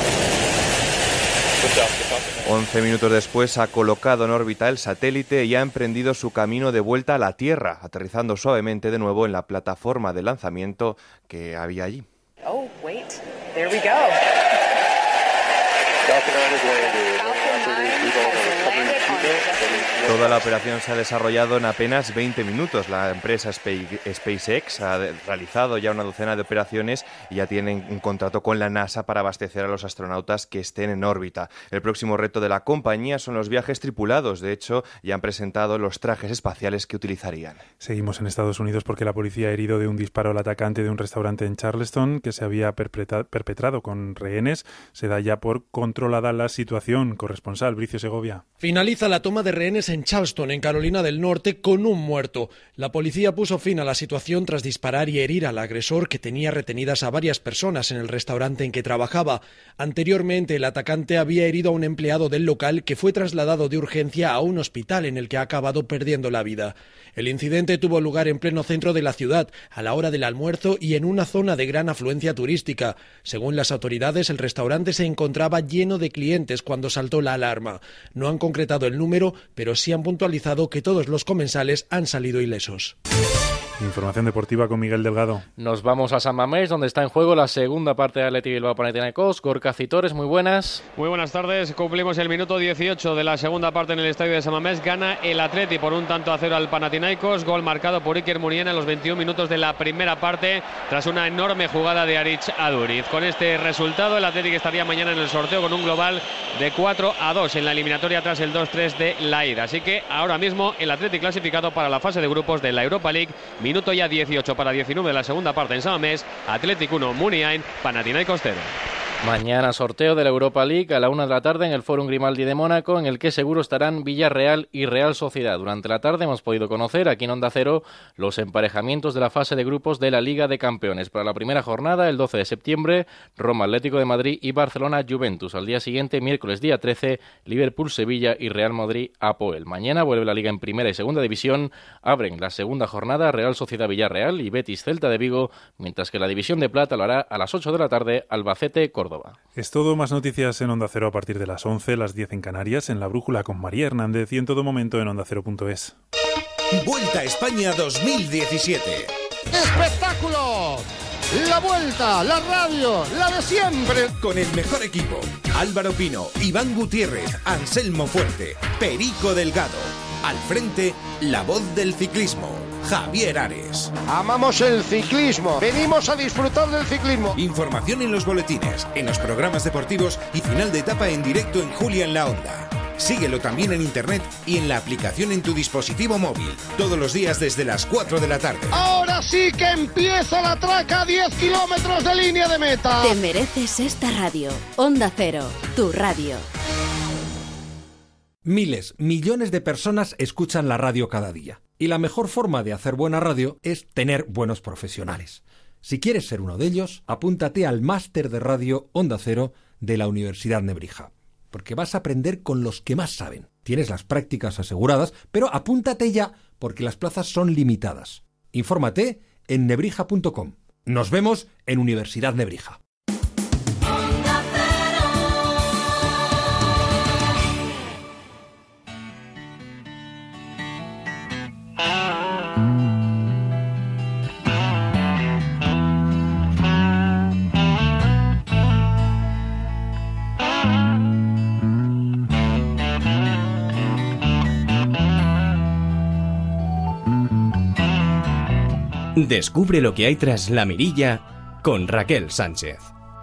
Once minutos después ha colocado en órbita el satélite y ha emprendido su camino de vuelta a la Tierra, aterrizando suavemente de nuevo en la plataforma de lanzamiento que había allí. Oh, wait. There we go. Falcon nine has landed on Toda la operación se ha desarrollado en apenas veinte minutos. La empresa SpaceX ha realizado ya una docena de operaciones y ya tienen un contrato con la NASA para abastecer a los astronautas que estén en órbita. El próximo reto de la compañía son los viajes tripulados. De hecho, ya han presentado los trajes espaciales que utilizarían. Seguimos en Estados Unidos porque la policía ha herido de un disparo al atacante de un restaurante en Charleston que se había perpetrado con rehenes. Se da ya por controlada la situación. Corresponsal Bricio Segovia. Finaliza la toma de rehenes en Charleston, en Carolina del Norte, con un muerto. La policía puso fin a la situación tras disparar y herir al agresor que tenía retenidas a varias personas en el restaurante en que trabajaba. Anteriormente, el atacante había herido a un empleado del local que fue trasladado de urgencia a un hospital en el que ha acabado perdiendo la vida. El incidente tuvo lugar en pleno centro de la ciudad, a la hora del almuerzo y en una zona de gran afluencia turística. Según las autoridades, el restaurante se encontraba lleno de clientes cuando saltó la alarma. No han concretado el número, pero sí han puntualizado que todos los comensales han salido ilesos. Información deportiva con Miguel Delgado. Nos vamos a San Mamés, donde está en juego la segunda parte de Athletic Bilbao Panathinaikos. Gorka Citores, muy buenas. Muy buenas tardes. Cumplimos el minuto dieciocho de la segunda parte en el estadio de San Mamés. Gana el Athletic por un tanto a cero al Panathinaikos. Gol marcado por Iker Muniain en los veintiún minutos de la primera parte, tras una enorme jugada de Aritz Aduriz. Con este resultado, el Athletic estaría mañana en el sorteo con un global de cuatro a dos en la eliminatoria tras el dos tres de la ida. Así que ahora mismo el Athletic clasificado para la fase de grupos de la Europa League. Minuto ya dieciocho para diecinueve de la segunda parte en San Mamés. Athletic uno, Muniain, Panathinaikos cero. Mañana sorteo de la Europa League a la una de la tarde en el Fórum Grimaldi de Mónaco, en el que seguro estarán Villarreal y Real Sociedad. Durante la tarde hemos podido conocer aquí en Onda Cero los emparejamientos de la fase de grupos de la Liga de Campeones. Para la primera jornada, el doce de septiembre, Roma Atlético de Madrid y Barcelona Juventus. Al día siguiente, miércoles día trece, Liverpool Sevilla y Real Madrid Apoel. Mañana vuelve la Liga en primera y segunda división. Abren la segunda jornada Real Sociedad Villarreal y Betis Celta de Vigo, mientras que la división de plata lo hará a las ocho de la tarde Albacete Córdoba. Es todo, más noticias en Onda Cero a partir de las once, las diez en Canarias, en La Brújula con María Hernández y en todo momento en onda cero punto es. Vuelta a España dos mil diecisiete. ¡Espectáculo! La vuelta, la radio, la de siempre. Con el mejor equipo. Álvaro Pino, Iván Gutiérrez, Anselmo Fuerte, Perico Delgado. Al frente, la voz del ciclismo, Javier Ares. Amamos el ciclismo. Venimos a disfrutar del ciclismo. Información en los boletines, en los programas deportivos y final de etapa en directo en Julia en la Onda. Síguelo también en internet y en la aplicación en tu dispositivo móvil. Todos los días desde las cuatro de la tarde. Ahora sí que empieza la traca a diez kilómetros de línea de meta. Te mereces esta radio. Onda Cero, tu radio. Miles, millones de personas escuchan la radio cada día. Y la mejor forma de hacer buena radio es tener buenos profesionales. Si quieres ser uno de ellos, apúntate al Máster de Radio Onda Cero de la Universidad Nebrija. Porque vas a aprender con los que más saben. Tienes las prácticas aseguradas, pero apúntate ya, porque las plazas son limitadas. Infórmate en nebrija punto com. Nos vemos en Universidad Nebrija. Descubre lo que hay tras la mirilla con Raquel Sánchez.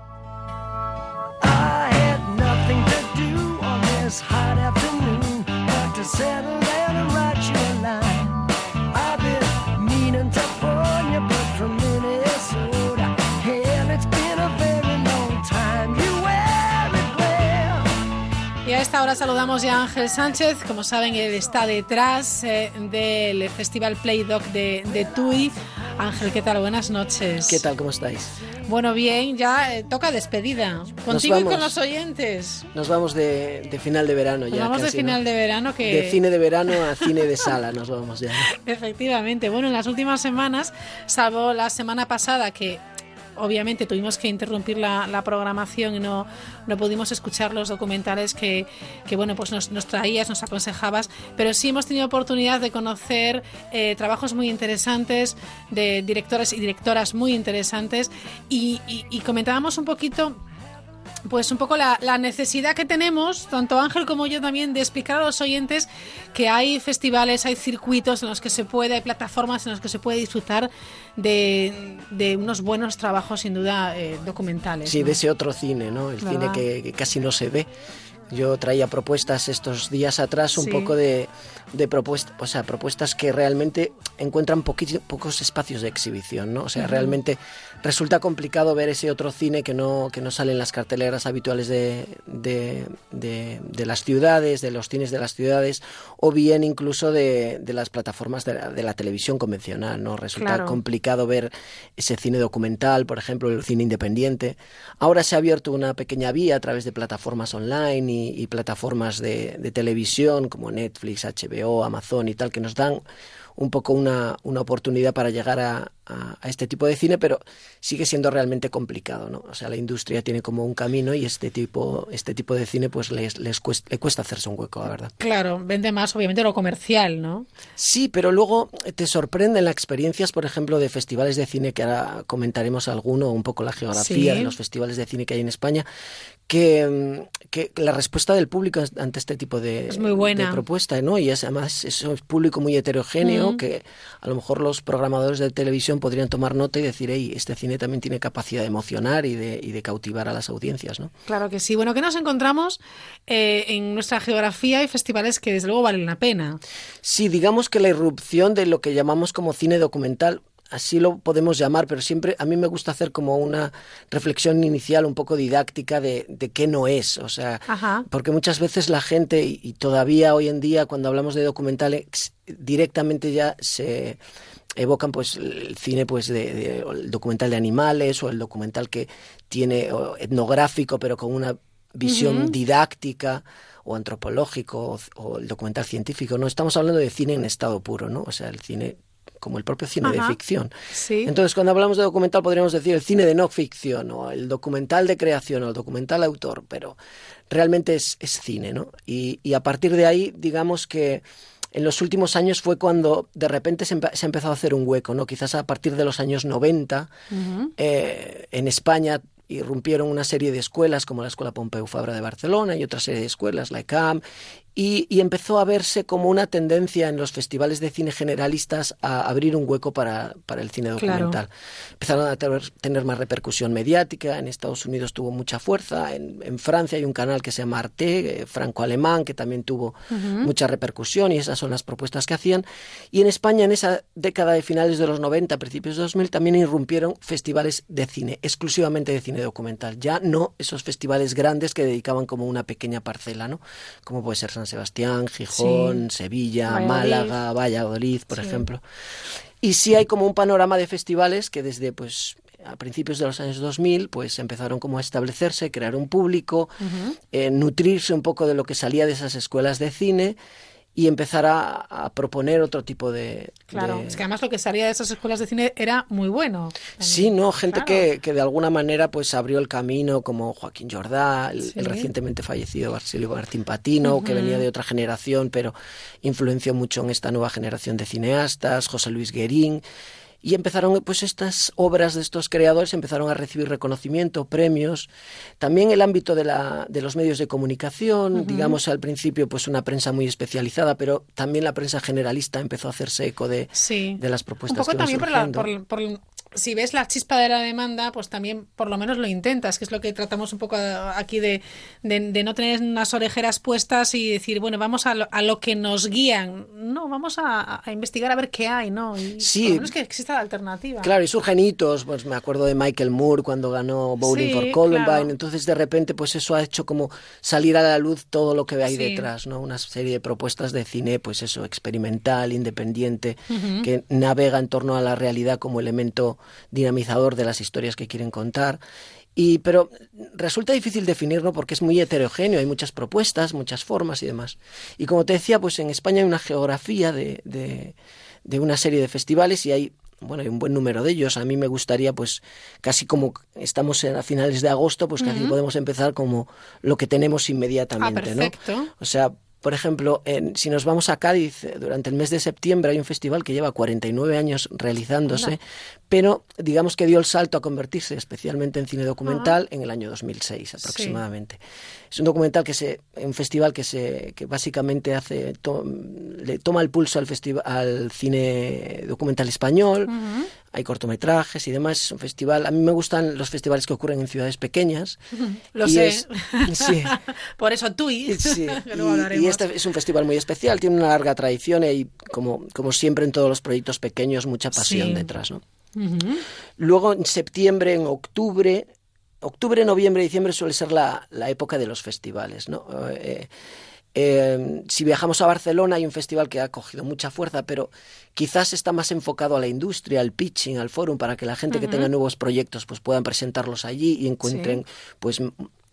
Y a esta hora saludamos ya a Ángel Sánchez. Como saben, él está detrás eh, del Festival Playdoc de, de Tui. Ángel, ¿qué tal? Buenas noches. ¿Qué tal? ¿Cómo estáis? Bueno, bien, ya eh, toca despedida. Contigo y con los oyentes. Nos vamos de, de final de verano ya. Nos vamos casi, de final ¿no? de verano que... De cine de verano a cine de sala nos vamos ya. Efectivamente. Bueno, en las últimas semanas, salvo la semana pasada que... Obviamente tuvimos que interrumpir la, la programación y no, no pudimos escuchar los documentales que, que bueno, pues nos, nos traías, nos aconsejabas, pero sí hemos tenido oportunidad de conocer eh, trabajos muy interesantes de directores y directoras muy interesantes y, y, y comentábamos un poquito pues un poco la, la necesidad que tenemos, tanto Ángel como yo también, de explicar a los oyentes que hay festivales, hay circuitos en los que se puede, hay plataformas en los que se puede disfrutar de, de unos buenos trabajos, sin duda, eh, documentales. Sí, ¿no? De ese otro cine, ¿no? El ¿verdad? Cine que, que casi no se ve. Yo traía propuestas estos días atrás, un Sí. poco de, de propuestas, o sea, propuestas que realmente encuentran poqui- pocos espacios de exhibición, ¿no? O sea, Ujú. realmente resulta complicado ver ese otro cine que no, que no sale en las carteleras habituales de, de, de, de las ciudades, de los cines de las ciudades, o bien incluso de, de las plataformas de la, de la televisión convencional, ¿no? Resulta Claro. complicado ver ese cine documental, por ejemplo, el cine independiente. Ahora se ha abierto una pequeña vía a través de plataformas online y, y plataformas de, de televisión como Netflix, H B O, Amazon y tal, que nos dan un poco una, una oportunidad para llegar a, a, a este tipo de cine, pero sigue siendo realmente complicado, ¿no? O sea, la industria tiene como un camino y este tipo, este tipo de cine pues les, les cuesta, le cuesta hacerse un hueco, la verdad. Claro, vende más obviamente lo comercial, ¿no? Sí, pero luego te sorprenden las experiencias, por ejemplo, de festivales de cine, que ahora comentaremos alguno, un poco la geografía Sí. de los festivales de cine que hay en España, que, que la respuesta del público ante este tipo de, Es muy buena. de propuesta, ¿no? Y es, además es un público muy heterogéneo, Mm. que a lo mejor los programadores de televisión podrían tomar nota y decir, hey, este cine también tiene capacidad de emocionar y de, y de cautivar a las audiencias, ¿no? Claro que sí. Bueno, ¿qué nos encontramos eh, en nuestra geografía? Hay festivales que desde luego valen la pena. Sí, digamos que la irrupción de lo que llamamos como cine documental, así lo podemos llamar, pero siempre a mí me gusta hacer como una reflexión inicial un poco didáctica de, de qué no es, o sea, Ajá. porque muchas veces la gente, y, y todavía hoy en día cuando hablamos de documentales, directamente ya se evocan pues el cine pues de, de o el documental de animales o el documental que tiene o etnográfico pero con una visión Ujú. didáctica o antropológico o, o el documental científico. No estamos hablando de cine en estado puro, ¿no? O sea, el cine como el propio cine Ajá. de ficción. Sí. Entonces, cuando hablamos de documental podríamos decir el cine de no ficción o el documental de creación o el documental autor, pero realmente es, es cine, ¿no? Y, y a partir de ahí, digamos que en los últimos años fue cuando de repente se, empe- se ha empezado a hacer un hueco, ¿no? Quizás a partir de los años noventa, Ujú. eh, en España irrumpieron una serie de escuelas como la Escuela Pompeu Fabra de Barcelona y otra serie de escuelas, la E C A M, y, y empezó a verse como una tendencia en los festivales de cine generalistas a abrir un hueco para, para el cine documental. Claro. Empezaron a tener, tener más repercusión mediática, en Estados Unidos tuvo mucha fuerza, en, en Francia hay un canal que se llama Arte, eh, franco-alemán, que también tuvo Ujú. mucha repercusión y esas son las propuestas que hacían. Y en España, en esa década de finales de los noventa, principios de dos mil, también irrumpieron festivales de cine, exclusivamente de cine documental. Ya no esos festivales grandes que dedicaban como una pequeña parcela, ¿no? Como puede ser San Sebastián, Gijón, Sí. Sevilla, Valladolid. Málaga, Valladolid, por Sí. ejemplo. Y sí hay como un panorama de festivales que desde pues a principios de los años dos mil pues empezaron como a establecerse, crear un público, Ujú. eh, nutrirse un poco de lo que salía de esas escuelas de cine y empezar a, a proponer otro tipo de... Claro, de- es que además lo que salía de esas escuelas de cine era muy bueno. Sí, ¿no? Gente Claro. que, que de alguna manera pues abrió el camino, como Joaquín Jordá, el, Sí. el recientemente fallecido Basilio Martín Patino, que Ujú. venía de otra generación, pero influenció mucho en esta nueva generación de cineastas, José Luis Guerín. Y empezaron, pues estas obras de estos creadores empezaron a recibir reconocimiento, premios. También el ámbito de, la, de los medios de comunicación, Ujú. digamos al principio pues una prensa muy especializada, pero también la prensa generalista empezó a hacerse eco de, Sí. de las Un propuestas poco que iban también por la, surgiendo. por, por- si ves la chispa de la demanda, pues también por lo menos lo intentas, que es lo que tratamos un poco a- aquí de, de, de no tener unas orejeras puestas y decir, bueno, vamos a lo, a lo que nos guían. No, vamos a, a investigar a ver qué hay, ¿no? Y Sí. por lo menos que exista la alternativa. Claro, y surgen hitos, pues me acuerdo de Michael Moore cuando ganó Bowling Sí, for Columbine, claro. entonces de repente pues eso ha hecho como salir a la luz todo lo que hay Sí. detrás, ¿no? Una serie de propuestas de cine, pues eso, experimental, independiente, Ujú. que navega en torno a la realidad como elemento dinamizador de las historias que quieren contar. Y, pero resulta difícil definirlo porque es muy heterogéneo, hay muchas propuestas, muchas formas y demás. Y como te decía, pues en España hay una geografía de, de, de una serie de festivales y hay, bueno, hay un buen número de ellos. A mí me gustaría, pues, casi como estamos a finales de agosto, pues casi Ujú. podemos empezar como lo que tenemos inmediatamente, Ah, ¿no? perfecto. O sea, Por ejemplo, en, si nos vamos a Cádiz, durante el mes de septiembre hay un festival que lleva cuarenta y nueve años realizándose, Hola. pero digamos que dio el salto a convertirse especialmente en cine documental ah. en el año dos mil seis aproximadamente. Sí. Es un documental que se, un festival que se, que básicamente hace, to, le toma el pulso al festival, al cine documental español. Uh-huh. Hay cortometrajes y demás. Es un festival. A mí me gustan los festivales que ocurren en ciudades pequeñas. Lo sé. Es, sí. Por eso tú y... Sí. y, y este es un festival muy especial. Tiene una larga tradición y, como, como siempre en todos los proyectos pequeños, mucha pasión sí. detrás, ¿no? Uh-huh. Luego, en septiembre, en octubre... Octubre, noviembre, diciembre suele ser la, la época de los festivales, ¿no? Eh, eh, si viajamos a Barcelona hay un festival que ha cogido mucha fuerza, pero quizás está más enfocado a la industria, al pitching, al forum, para que la gente uh-huh. que tenga nuevos proyectos pues puedan presentarlos allí y encuentren sí. pues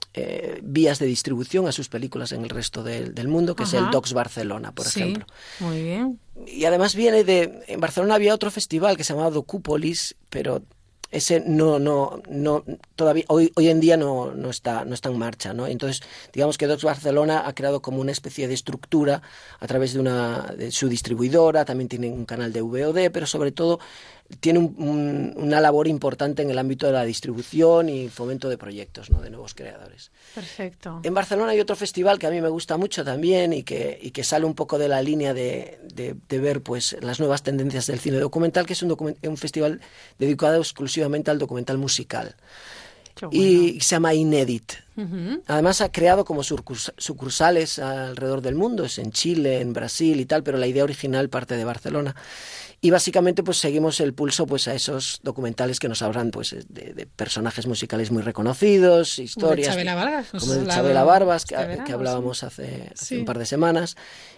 eh, vías de distribución a sus películas en el resto de, del mundo, que uh-huh. es el Docs Barcelona, por sí. ejemplo. Muy bien. Y además viene de... En Barcelona había otro festival que se llamaba Docúpolis, pero... ese no no no todavía hoy hoy en día no no está no está en marcha, ¿no? Entonces, digamos que Docs Barcelona ha creado como una especie de estructura a través de una de su distribuidora, también tienen un canal de V O D, pero sobre todo tiene un, un, una labor importante en el ámbito de la distribución y fomento de proyectos, ¿no? De nuevos creadores. Perfecto. En Barcelona hay otro festival que a mí me gusta mucho también y que, y que sale un poco de la línea de, de, de ver pues las nuevas tendencias del cine documental, que es un, document, un festival dedicado exclusivamente al documental musical. Bueno. Y se llama Inédit. Uh-huh. Además ha creado como sucursales alrededor del mundo, es en Chile, en Brasil y tal, pero la idea original parte de Barcelona. Y básicamente pues seguimos el pulso pues a esos documentales que nos hablan pues de, de personajes musicales muy reconocidos, historias Chabela Vargas, como de Chabela Vargas que, verano, que hablábamos sí. hace, hace sí. un par de semanas.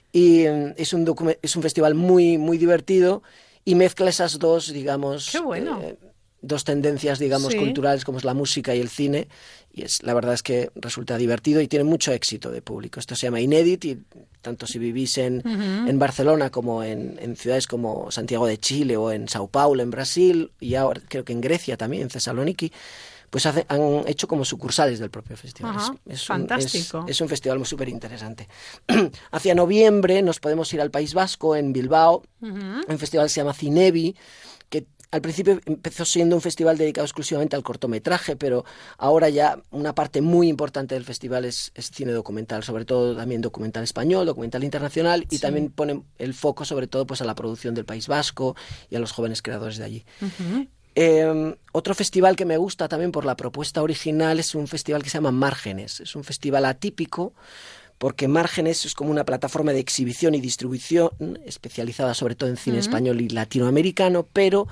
Y um, es un docu- es un festival muy muy divertido y mezcla esas dos, digamos, Qué bueno. eh, dos tendencias, digamos, sí. culturales como es la música y el cine, y es la verdad es que resulta divertido y tiene mucho éxito de público. Esto se llama Inédit y tanto si vivís en, uh-huh. en Barcelona como en, en ciudades como Santiago de Chile o en Sao Paulo, en Brasil, y ahora creo que en Grecia también, en Thessaloniki, pues hace, han hecho como sucursales del propio festival. Ajá, es, es fantástico. Un, es, es un festival súper interesante. Hacia noviembre nos podemos ir al País Vasco, en Bilbao, uh-huh. un festival que se llama Cinebi, que al principio empezó siendo un festival dedicado exclusivamente al cortometraje, pero ahora ya una parte muy importante del festival es, es cine documental, sobre todo también documental español, documental internacional, y sí. también pone el foco sobre todo pues a la producción del País Vasco y a los jóvenes creadores de allí. Uh-huh. Eh, otro festival que me gusta también por la propuesta original es un festival que se llama Márgenes. Es un festival atípico, porque Márgenes es como una plataforma de exhibición y distribución especializada sobre todo en cine uh-huh. español y latinoamericano, pero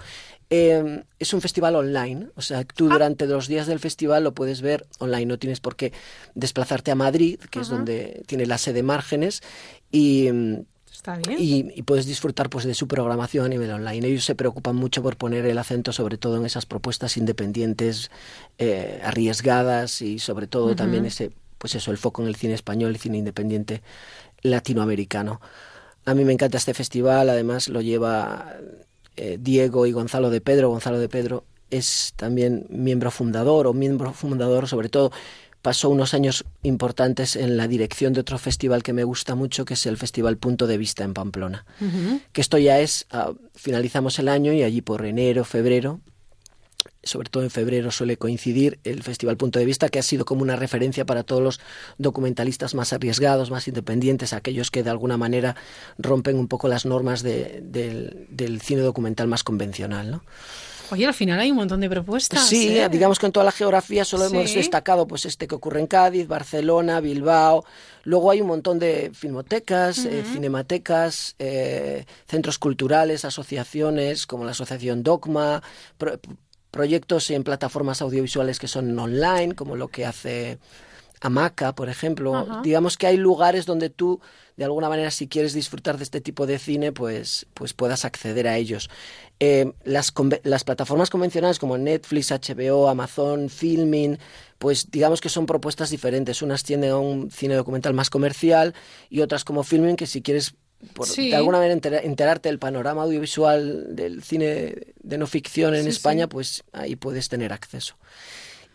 eh, es un festival online. O sea, tú ah. durante los días del festival lo puedes ver online, no tienes por qué desplazarte a Madrid, que uh-huh. es donde tiene la sede Márgenes, y... Está bien. Y, y puedes disfrutar pues de su programación a nivel online. Ellos se preocupan mucho por poner el acento sobre todo en esas propuestas independientes, eh, arriesgadas, y sobre todo uh-huh. también ese, pues eso, el foco en el cine español y cine independiente latinoamericano. A mí me encanta este festival, además lo lleva eh, Diego y Gonzalo de Pedro. Gonzalo de Pedro es también miembro fundador, o miembro fundador sobre todo. Pasó unos años importantes en la dirección de otro festival que me gusta mucho, que es el Festival Punto de Vista en Pamplona. Uh-huh. Que esto ya es, uh, finalizamos el año y allí por enero, febrero, sobre todo en febrero suele coincidir el Festival Punto de Vista, que ha sido como una referencia para todos los documentalistas más arriesgados, más independientes, aquellos que de alguna manera rompen un poco las normas de, de, del cine documental más convencional, ¿no? Oye, al final hay un montón de propuestas. Sí, ¿eh? digamos que en toda la geografía solo sí. hemos destacado pues este que ocurre en Cádiz, Barcelona, Bilbao. Luego hay un montón de filmotecas, uh-huh. eh, cinematecas, eh, centros culturales, asociaciones como la Asociación Dogma, pro, proyectos en plataformas audiovisuales que son online, como lo que hace Hamaca, por ejemplo. Uh-huh. Digamos que hay lugares donde tú, de alguna manera, si quieres disfrutar de este tipo de cine, pues, pues puedas acceder a ellos. Eh, las, las plataformas convencionales como Netflix, H B O, Amazon, Filmin, pues digamos que son propuestas diferentes. Unas tienden a un cine documental más comercial y otras como Filmin, que si quieres por, sí. de alguna manera enter, enterarte del panorama audiovisual del cine de no ficción en sí, España, sí. pues ahí puedes tener acceso.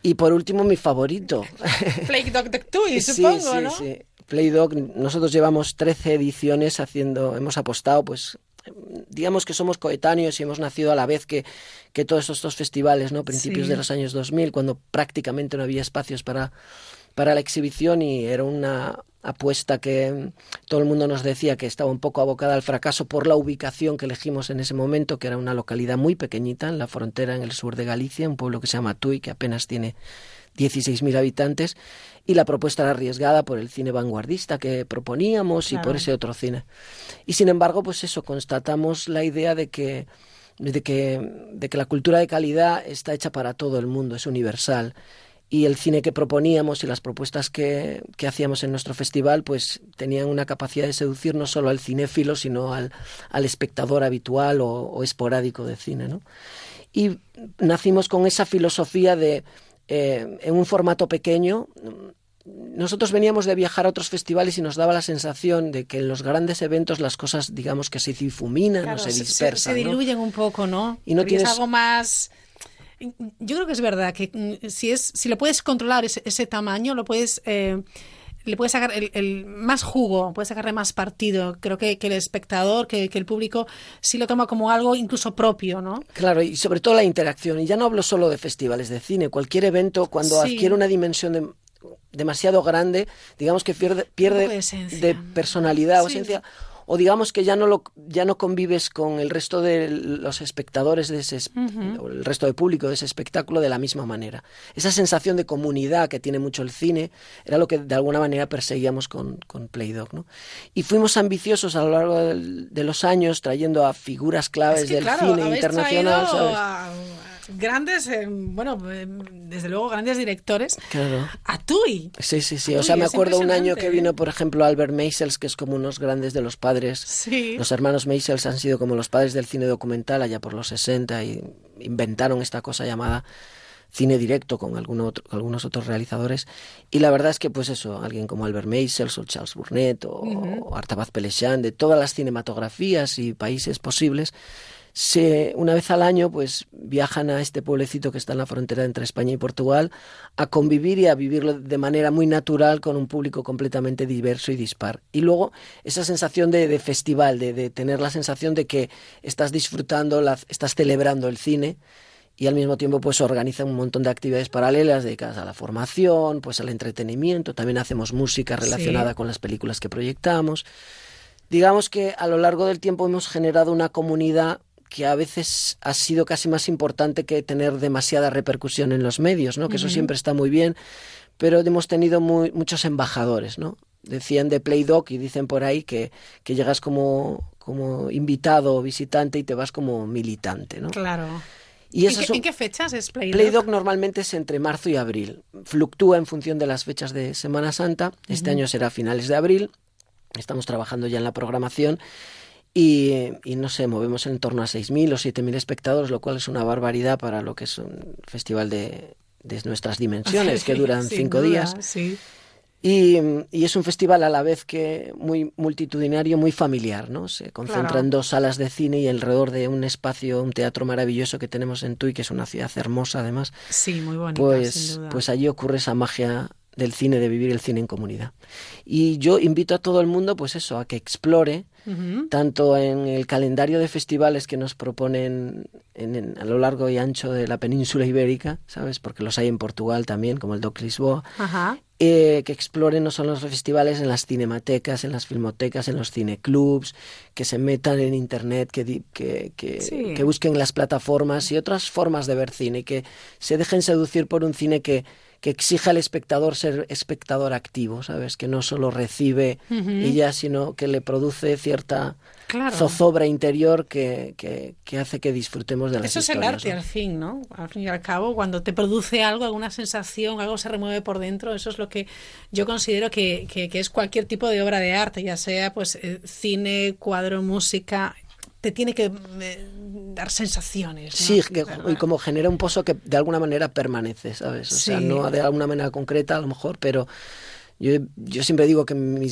Y por último, mi favorito. Plague Dog de Tui, sí, supongo, sí, ¿no? Sí, Plague Dog. Nosotros llevamos trece ediciones haciendo, hemos apostado, pues, digamos que somos coetáneos y hemos nacido a la vez que, que todos estos festivales, ¿no? Principios Sí. de los años dos mil, cuando prácticamente no había espacios para, para la exhibición y era una apuesta que todo el mundo nos decía que estaba un poco abocada al fracaso por la ubicación que elegimos en ese momento, que era una localidad muy pequeñita en la frontera, en el sur de Galicia, un pueblo que se llama Tui, que apenas tiene dieciséis mil habitantes, y la propuesta era arriesgada por el cine vanguardista que proponíamos y Claro. por ese otro cine. Y sin embargo, pues eso, constatamos la idea de que, de que, de que la cultura de calidad está hecha para todo el mundo, es universal. Y el cine que proponíamos y las propuestas que, que hacíamos en nuestro festival pues tenían una capacidad de seducir no solo al cinéfilo, sino al, al espectador habitual o, o esporádico de cine, ¿no? Y nacimos con esa filosofía de, eh, en un formato pequeño, nosotros veníamos de viajar a otros festivales y nos daba la sensación de que en los grandes eventos las cosas, digamos, que se difuminan Claro, o se se, dispersan, se ¿no? diluyen un poco, ¿no? Y no Porque tienes- es algo más... Yo creo que es verdad que mm, si es si lo puedes controlar ese, ese tamaño, lo puedes eh, le puedes sacar el, el más jugo, puedes sacarle más partido. Creo que, que el espectador, que, que el público sí lo toma como algo incluso propio, ¿no? Claro, y sobre todo la interacción. Y ya no hablo solo de festivales de cine. Cualquier evento, cuando Sí. adquiere una dimensión de- demasiado grande, digamos que pierde, pierde Un poco de esencia. de personalidad o Sí. esencia. O digamos que ya no lo ya no convives con el resto de los espectadores de ese es- Ujú. o el resto del público de ese espectáculo de la misma manera. Esa sensación de comunidad que tiene mucho el cine era lo que de alguna manera perseguíamos con, con Plague Dog, ¿no? Y fuimos ambiciosos a lo largo del- de los años trayendo a figuras claves Es que, del claro, cine habéis internacional, traído ¿sabes? a grandes, eh, bueno, eh, desde luego grandes directores Claro. a Tui. Sí, sí, sí. Uy, O sea, me es acuerdo un año impresionante, que ¿eh? vino, por ejemplo, Albert Meisels, que es como unos grandes de los padres. Sí. Los hermanos Meisels han sido como los padres del cine documental allá por los sesenta y inventaron esta cosa llamada cine directo con, alguno otro- con algunos otros realizadores. Y la verdad es que, pues eso, alguien como Albert Meisels o Charles Burnett o, Ujú. o Artabat Pellechan, de todas las cinematografías y países posibles, se, una vez al año pues viajan a este pueblecito que está en la frontera entre España y Portugal a convivir y a vivirlo de manera muy natural con un público completamente diverso y dispar. Y luego esa sensación de, de festival, de, de tener la sensación de que estás disfrutando, la, estás celebrando el cine y al mismo tiempo pues organizan un montón de actividades paralelas dedicadas a la formación, pues al entretenimiento, también hacemos música relacionada Sí. con las películas que proyectamos. Digamos que a lo largo del tiempo hemos generado una comunidad que a veces ha sido casi más importante que tener demasiada repercusión en los medios, ¿no? Que eso Ujú. siempre está muy bien, pero hemos tenido muy, muchos embajadores, ¿no? Decían de Plague Dog y dicen por ahí que, que llegas como, como invitado o visitante y te vas como militante, ¿no? Claro. Y ¿En, esas qué, son- en qué fechas es Play Play Dog? Dog normalmente es entre marzo y abril. Fluctúa en función de las fechas de Semana Santa. Este Ujú. año será a finales de abril. Estamos trabajando ya en la programación y, y no sé, movemos en torno a seis mil o siete mil espectadores, lo cual es una barbaridad para lo que es un festival de, de nuestras dimensiones, que duran Sin cinco duda, días. Sí. Y, y es un festival a la vez que muy multitudinario, muy familiar, ¿no? Se concentra Claro. en dos salas de cine y alrededor de un espacio, un teatro maravilloso que tenemos en Tui, que es una ciudad hermosa además. Sí, muy bonita, Pues, sin duda. pues allí ocurre esa magia del cine, de vivir el cine en comunidad. Y yo invito a todo el mundo, pues eso, a que explore, Ujú. tanto en el calendario de festivales que nos proponen en, en- a lo largo y ancho de la península ibérica, ¿sabes? Porque los hay en Portugal también, como el Doc Lisboa, Ajá. eh, que exploren no solo los festivales en las cinematecas, en las filmotecas, en los cineclubs, que se metan en internet, que, di- que, que, Sí. que busquen las plataformas y otras formas de ver cine, y que se dejen seducir por un cine que, que exija al espectador ser espectador activo, ¿sabes? Que no solo recibe Ujú. y ya, sino que le produce cierta Claro. zozobra interior que, que, que hace que disfrutemos de las Eso es el historias, arte, ¿no? al fin, ¿no? Al fin y al cabo, cuando te produce algo, alguna sensación, algo se remueve por dentro, eso es lo que yo considero que, que, que es cualquier tipo de obra de arte, ya sea pues eh, cine, cuadro, música, te tiene que eh, dar sensaciones, ¿no? Sí, que, ¿verdad? y como genera un pozo que de alguna manera permanece, ¿sabes? O sea, Sí. no de alguna manera concreta a lo mejor, pero yo, yo siempre digo que mis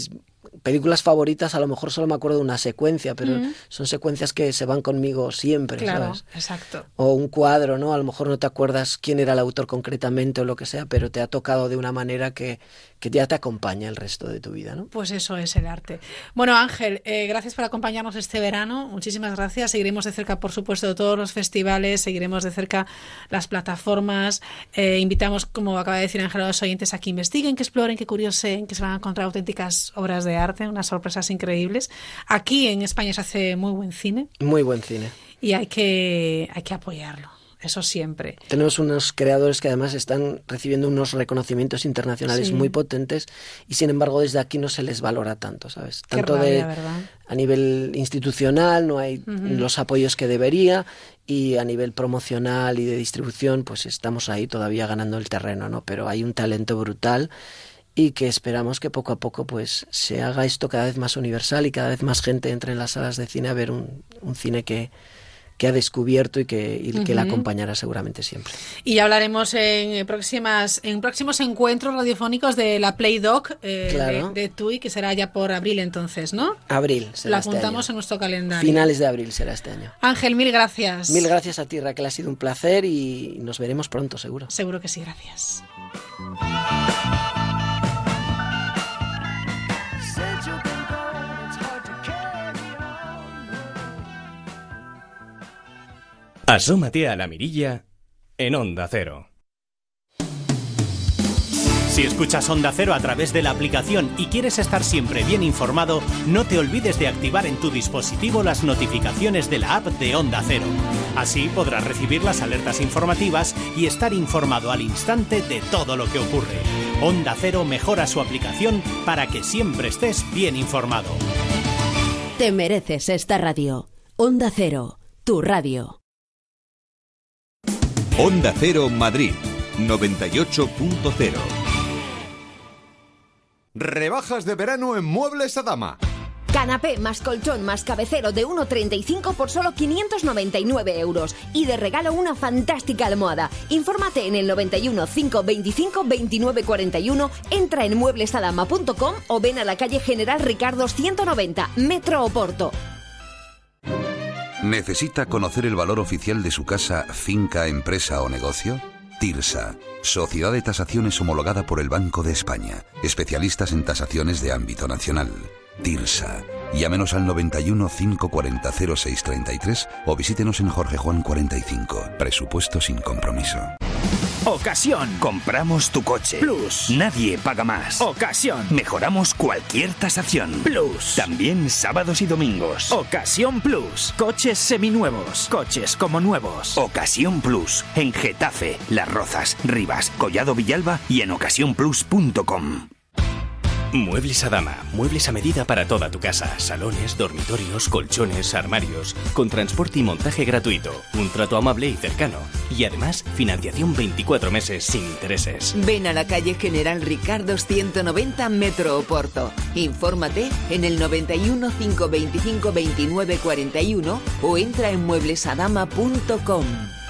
películas favoritas a lo mejor solo me acuerdo de una secuencia, pero Mm. son secuencias que se van conmigo siempre, Claro, ¿sabes? exacto. O un cuadro, ¿no? A lo mejor no te acuerdas quién era el autor concretamente o lo que sea, pero te ha tocado de una manera que, que ya te acompaña el resto de tu vida, ¿no? Pues eso es el arte. Bueno, Ángel, eh, gracias por acompañarnos este verano. Muchísimas gracias. Seguiremos de cerca, por supuesto, todos los festivales, seguiremos de cerca las plataformas. Eh, invitamos, como acaba de decir Ángel, a los oyentes a que investiguen, que exploren, que curiosen, que se van a encontrar auténticas obras de arte, unas sorpresas increíbles. Aquí en España se hace muy buen cine. Muy buen cine. Y hay que, hay que apoyarlo. Eso siempre. Tenemos unos creadores que además están recibiendo unos reconocimientos internacionales Sí. muy potentes y sin embargo desde aquí no se les valora tanto, ¿sabes? Qué Tanto rabia, de ¿verdad? a nivel institucional no hay Ujú. los apoyos que debería y a nivel promocional y de distribución pues estamos ahí todavía ganando el terreno, ¿no? Pero hay un talento brutal y que esperamos que poco a poco pues se haga esto cada vez más universal y cada vez más gente entre en las salas de cine a ver un, un cine que que ha descubierto y que, y que la Ujú. acompañará seguramente siempre. Y ya hablaremos en próximas en próximos encuentros radiofónicos de la Playdoc eh, Claro. de, de Tui, que será ya por abril entonces, ¿no? Abril será Lo este apuntamos año. en nuestro calendario. Finales de abril será este año. Ángel, mil gracias. Mil gracias a ti, Raquel, ha sido un placer y nos veremos pronto, seguro. Seguro que sí, gracias. Asómate a la mirilla en Onda Cero. Si escuchas Onda Cero a través de la aplicación y quieres estar siempre bien informado, no te olvides de activar en tu dispositivo las notificaciones de la app de Onda Cero. Así podrás recibir las alertas informativas y estar informado al instante de todo lo que ocurre. Onda Cero mejora su aplicación para que siempre estés bien informado. Te mereces esta radio. Onda Cero, tu radio. Onda Cero Madrid, noventa y ocho punto cero. Rebajas de verano en Muebles Adama. Canapé más colchón más cabecero de uno treinta y cinco por solo quinientos noventa y nueve euros. Y de regalo una fantástica almohada. Infórmate en el noventa y uno, cinco veinticinco, veintinueve cuarenta y uno, entra en mueblesadama punto com o ven a la calle General Ricardo ciento noventa, Metro Oporto. ¿Necesita conocer el valor oficial de su casa, finca, empresa o negocio? TIRSA, Sociedad de Tasaciones homologada por el Banco de España, especialistas en tasaciones de ámbito nacional. TIRSA. Llámenos al noventa y uno, cinco cuarenta, cero seis treinta y tres o visítenos en Jorge Juan cuarenta y cinco. Presupuesto sin compromiso. Ocasión. Compramos tu coche. Plus. Nadie paga más. Ocasión. Mejoramos cualquier tasación. Plus. También sábados y domingos. Ocasión Plus. Coches seminuevos. Coches como nuevos. Ocasión Plus. En Getafe, Las Rozas, Rivas, Collado Villalba y en ocasión plus punto com. Muebles Adama, muebles a medida para toda tu casa, salones, dormitorios, colchones, armarios, con transporte y montaje gratuito, un trato amable y cercano, y además financiación veinticuatro meses sin intereses. Ven a la calle General Ricardo ciento noventa, Metro Oporto. Infórmate en el noventa y uno, cinco veinticinco, veintinueve cuarenta y uno o entra en mueblesadama punto com.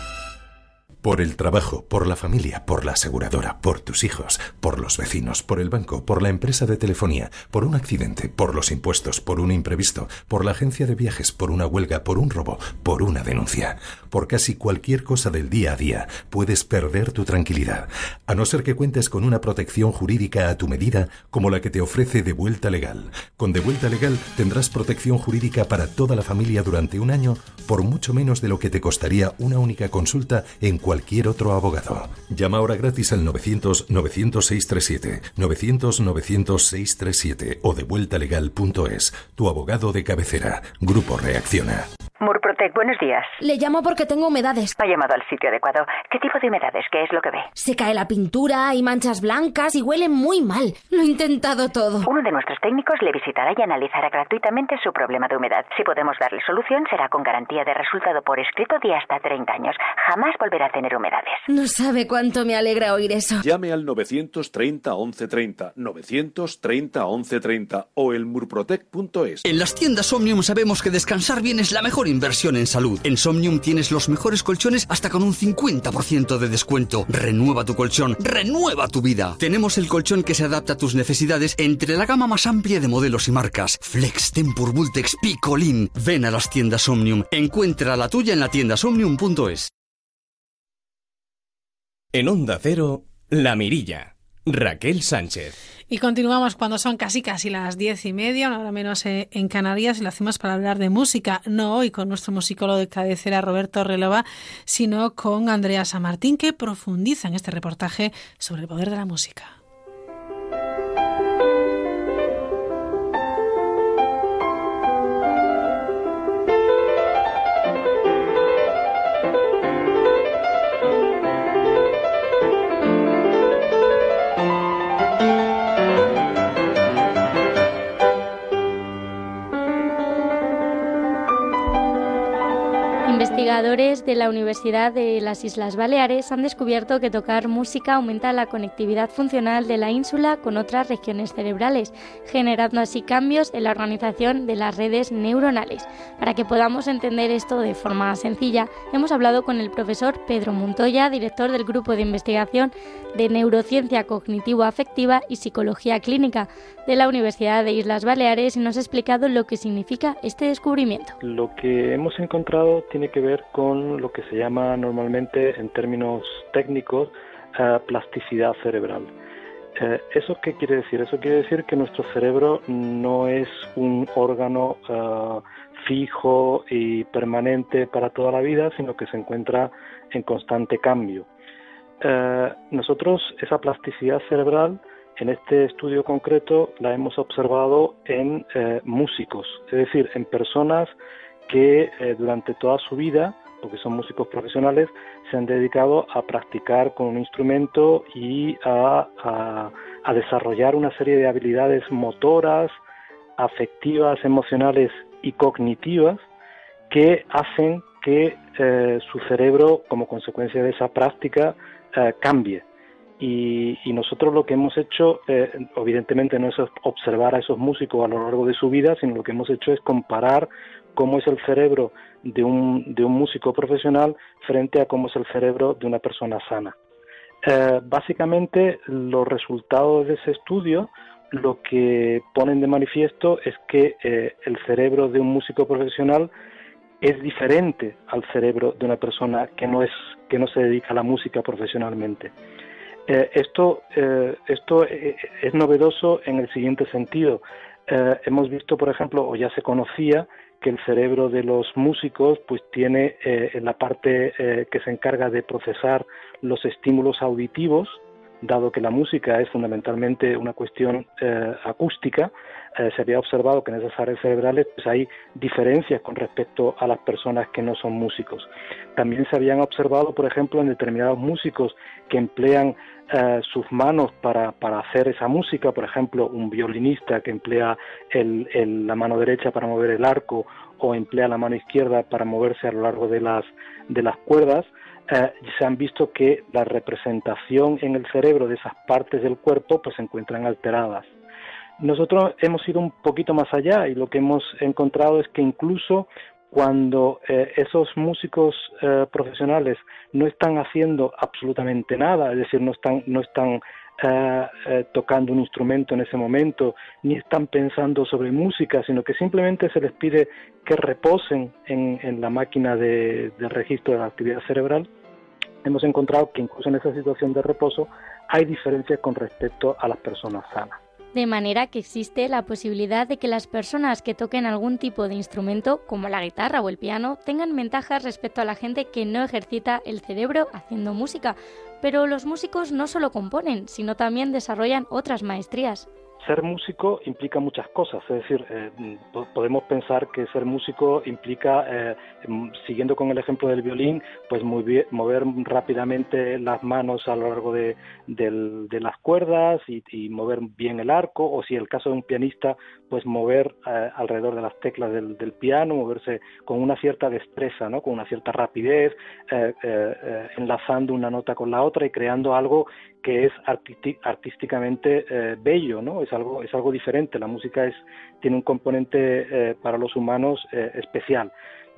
Por el trabajo, por la familia, por la aseguradora, por tus hijos, por los vecinos, por el banco, por la empresa de telefonía, por un accidente, por los impuestos, por un imprevisto, por la agencia de viajes, por una huelga, por un robo, por una denuncia. Por casi cualquier cosa del día a día puedes perder tu tranquilidad, a no ser que cuentes con una protección jurídica a tu medida como la que te ofrece Devuelta Legal. Con Devuelta Legal tendrás protección jurídica para toda la familia durante un año por mucho menos de lo que te costaría una única consulta en cualquier otro abogado. Llama ahora gratis al novecientos, novecientos, seiscientos treinta y siete, novecientos, novecientos, seiscientos treinta y siete o devueltalegal punto es. Tu abogado de cabecera. Grupo Reacciona. Murprotec, buenos días. Le llamo porque tengo humedades. Ha llamado al sitio adecuado. ¿Qué tipo de humedades? ¿Qué es lo que ve? Se cae la pintura, hay manchas blancas y huele muy mal. Lo he intentado todo. Uno de nuestros técnicos le visitará y analizará gratuitamente su problema de humedad. Si podemos darle solución, será con garantía de resultado por escrito de hasta treinta años. Jamás volverá a tener humedades. No sabe cuánto me alegra oír eso. Llame al novecientos treinta, once treinta, novecientos treinta, once treinta o el murprotec punto es. En las tiendas Omnium sabemos que descansar bien es la mejor inversión en salud. En Somnium tienes los mejores colchones hasta con un cincuenta por ciento de descuento. Renueva tu colchón, renueva tu vida. Tenemos el colchón que se adapta a tus necesidades entre la gama más amplia de modelos y marcas. Flex, Tempur, Vultex, Picolin. Ven a las tiendas Somnium. Encuentra la tuya en la tienda somnium punto es. En Onda Cero, La Mirilla. Raquel Sánchez. Y continuamos cuando son casi casi las diez y media, una hora menos eh, en Canarias, y lo hacemos para hablar de música, no hoy con nuestro musicólogo de cabecera Roberto Relova, sino con Andrea Samartín, que profundiza en este reportaje sobre el poder de la música. Investigadores de la Universidad de las Islas Baleares han descubierto que tocar música aumenta la conectividad funcional de la ínsula con otras regiones cerebrales, generando así cambios en la organización de las redes neuronales. Para que podamos entender esto de forma sencilla, hemos hablado con el profesor Pedro Montoya, director del Grupo de Investigación de Neurociencia Cognitivo-Afectiva y Psicología Clínica de la Universidad de Islas Baleares, y nos ha explicado lo que significa este descubrimiento. Lo que hemos encontrado tiene que ver con lo que se llama normalmente, en términos técnicos, uh, plasticidad cerebral. Uh, ¿Eso qué quiere decir? Eso quiere decir que nuestro cerebro no es un órgano uh, fijo y permanente para toda la vida, sino que se encuentra en constante cambio. Uh, nosotros esa plasticidad cerebral, en este estudio concreto, la hemos observado en uh, músicos, es decir, en personas que eh, durante toda su vida, porque son músicos profesionales, se han dedicado a practicar con un instrumento y a, a, a desarrollar una serie de habilidades motoras, afectivas, emocionales y cognitivas que hacen que eh, su cerebro, como consecuencia de esa práctica, eh, cambie. Y, y nosotros lo que hemos hecho, eh, evidentemente no es observar a esos músicos a lo largo de su vida, sino lo que hemos hecho es comparar cómo es el cerebro de un, de un músico profesional frente a cómo es el cerebro de una persona sana. Eh, básicamente, los resultados de ese estudio lo que ponen de manifiesto es que eh, el cerebro de un músico profesional es diferente al cerebro de una persona que no es que no se dedica a la música profesionalmente. Eh, esto eh, esto eh, es novedoso en el siguiente sentido. Eh, hemos visto, por ejemplo, o ya se conocía, que el cerebro de los músicos pues tiene eh, en la parte eh, que se encarga de procesar los estímulos auditivos, dado que la música es fundamentalmente una cuestión eh, acústica, eh, se había observado que en esas áreas cerebrales pues hay diferencias con respecto a las personas que no son músicos. También se habían observado, por ejemplo, en determinados músicos que emplean eh, sus manos para, para hacer esa música, por ejemplo, un violinista que emplea el, el, la mano derecha para mover el arco o emplea la mano izquierda para moverse a lo largo de las, de las cuerdas. Eh, se han visto que la representación en el cerebro de esas partes del cuerpo pues se encuentran alteradas. Nosotros hemos ido un poquito más allá y lo que hemos encontrado es que incluso cuando eh, esos músicos eh, profesionales no están haciendo absolutamente nada, es decir, no están, no están eh, eh, tocando un instrumento en ese momento, ni están pensando sobre música, sino que simplemente se les pide que reposen en, en la máquina de, de registro de la actividad cerebral, hemos encontrado que incluso en esa situación de reposo hay diferencias con respecto a las personas sanas. De manera que existe la posibilidad de que las personas que toquen algún tipo de instrumento, como la guitarra o el piano, tengan ventajas respecto a la gente que no ejercita el cerebro haciendo música. Pero los músicos no solo componen, sino también desarrollan otras maestrías. Ser músico implica muchas cosas, es decir, eh, podemos pensar que ser músico implica, eh, siguiendo con el ejemplo del violín, pues muy bien, mover rápidamente las manos a lo largo de, de, de las cuerdas y, y mover bien el arco, o si el caso de un pianista, pues mover eh, alrededor de las teclas del, del piano, moverse con una cierta destreza, ¿no? Con una cierta rapidez, eh, eh, eh, enlazando una nota con la otra y creando algo que es arti- artísticamente eh, bello, ¿no? Es algo, es algo diferente. La música es, tiene un componente eh, para los humanos eh, especial.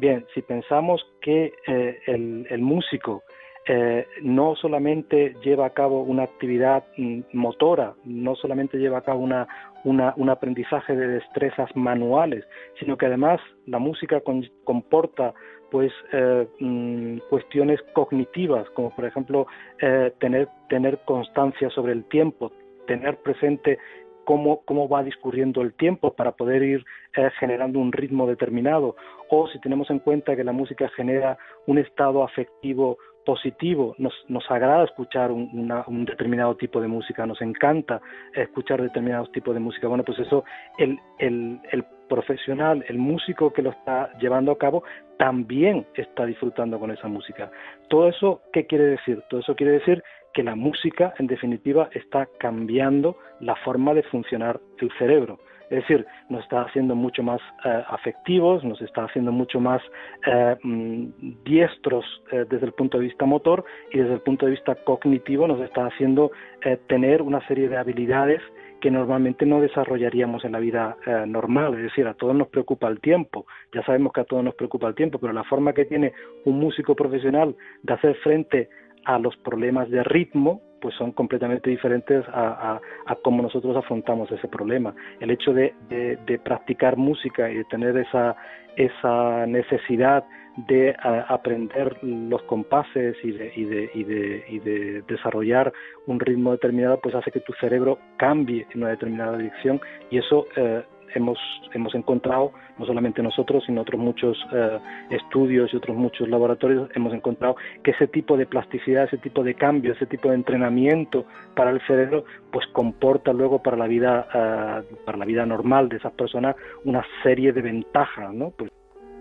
Bien, si pensamos que eh, el, el músico eh, no solamente lleva a cabo una actividad mm, motora, no solamente lleva a cabo una, una, un aprendizaje de destrezas manuales, sino que además la música con, comporta pues eh, mm, cuestiones cognitivas, como por ejemplo eh, tener, tener constancia sobre el tiempo, tener presente Cómo, cómo va discurriendo el tiempo para poder ir eh, generando un ritmo determinado, o si tenemos en cuenta que la música genera un estado afectivo positivo, nos, nos agrada escuchar un, una, un determinado tipo de música, nos encanta escuchar determinados tipos de música. Bueno, pues eso, el, el, el profesional, el músico que lo está llevando a cabo, también está disfrutando con esa música. ¿Todo eso qué quiere decir? Todo eso quiere decir que la música, en definitiva, está cambiando la forma de funcionar el cerebro. Es decir, nos está haciendo mucho más eh, afectivos, nos está haciendo mucho más eh, diestros eh, desde el punto de vista motor, y desde el punto de vista cognitivo nos está haciendo eh, tener una serie de habilidades que normalmente no desarrollaríamos en la vida eh, normal. Es decir, a todos nos preocupa el tiempo, ya sabemos que a todos nos preocupa el tiempo, pero la forma que tiene un músico profesional de hacer frente a los problemas de ritmo, pues son completamente diferentes a, a, a cómo nosotros afrontamos ese problema. El hecho de, de, de practicar música y de tener esa, esa necesidad de a, aprender los compases y de, y, de, y, de, y de desarrollar un ritmo determinado, pues hace que tu cerebro cambie en una determinada dirección, y eso eh, hemos, hemos encontrado, no solamente nosotros, sino otros muchos eh, estudios y otros muchos laboratorios, hemos encontrado que ese tipo de plasticidad, ese tipo de cambio, ese tipo de entrenamiento para el cerebro, pues comporta luego para la vida, eh, para la vida normal de esas personas una serie de ventajas, ¿no? Pues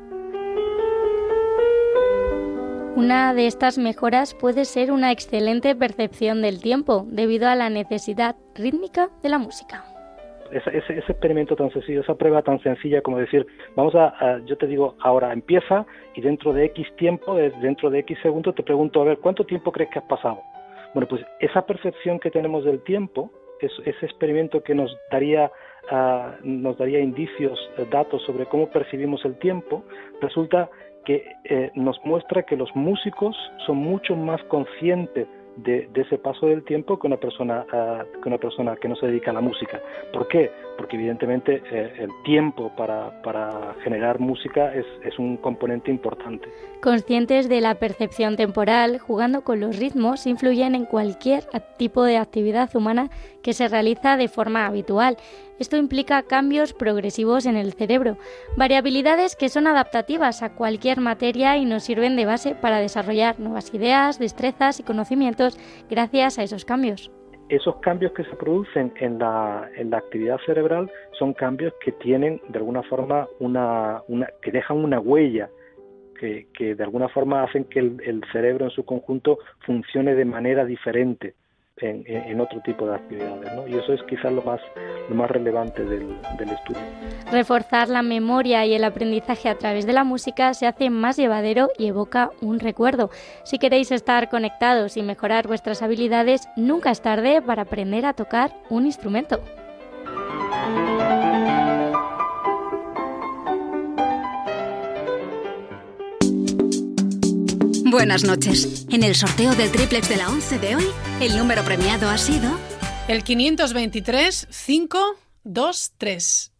una de estas mejoras puede ser una excelente percepción del tiempo, debido a la necesidad rítmica de la música. Ese, ese, ese experimento tan sencillo, esa prueba tan sencilla como decir, vamos a, a, yo te digo, ahora empieza, y dentro de X tiempo, dentro de X segundos, te pregunto, a ver, ¿cuánto tiempo crees que has pasado? Bueno, pues esa percepción que tenemos del tiempo, es, ese experimento que nos daría, uh, nos daría indicios, uh, datos sobre cómo percibimos el tiempo, resulta que eh, nos muestra que los músicos son mucho más conscientes De, de ese paso del tiempo que una persona uh, que una persona que no se dedica a la música. ¿Por qué? Porque evidentemente eh, el tiempo para, para generar música es, es un componente importante. Conscientes de la percepción temporal, jugando con los ritmos, influyen en cualquier tipo de actividad humana que se realiza de forma habitual. Esto implica cambios progresivos en el cerebro, variabilidades que son adaptativas a cualquier materia y nos sirven de base para desarrollar nuevas ideas, destrezas y conocimientos gracias a esos cambios. Esos cambios que se producen en la, en la actividad cerebral son cambios que tienen de alguna forma una, una que dejan una huella, que, que de alguna forma hacen que el, el cerebro en su conjunto funcione de manera diferente en, en, en otro tipo de actividades, ¿no? Y eso es quizás lo más, lo más relevante del, del estudio. Reforzar la memoria y el aprendizaje a través de la música se hace más llevadero y evoca un recuerdo. Si queréis estar conectados y mejorar vuestras habilidades, nunca es tarde para aprender a tocar un instrumento. Buenas noches. En el sorteo del triplex de la once de hoy, el número premiado ha sido el quinientos veintitrés cinco dos tres.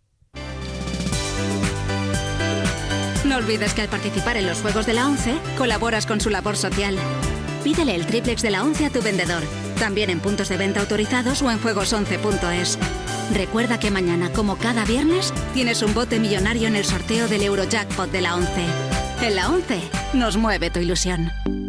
No olvides que al participar en los Juegos de la once, colaboras con su labor social. Pídele el triplex de la once a tu vendedor, también en puntos de venta autorizados o en juegos once punto es. Recuerda que mañana, como cada viernes, tienes un bote millonario en el sorteo del Eurojackpot de la once. En la once nos mueve tu ilusión.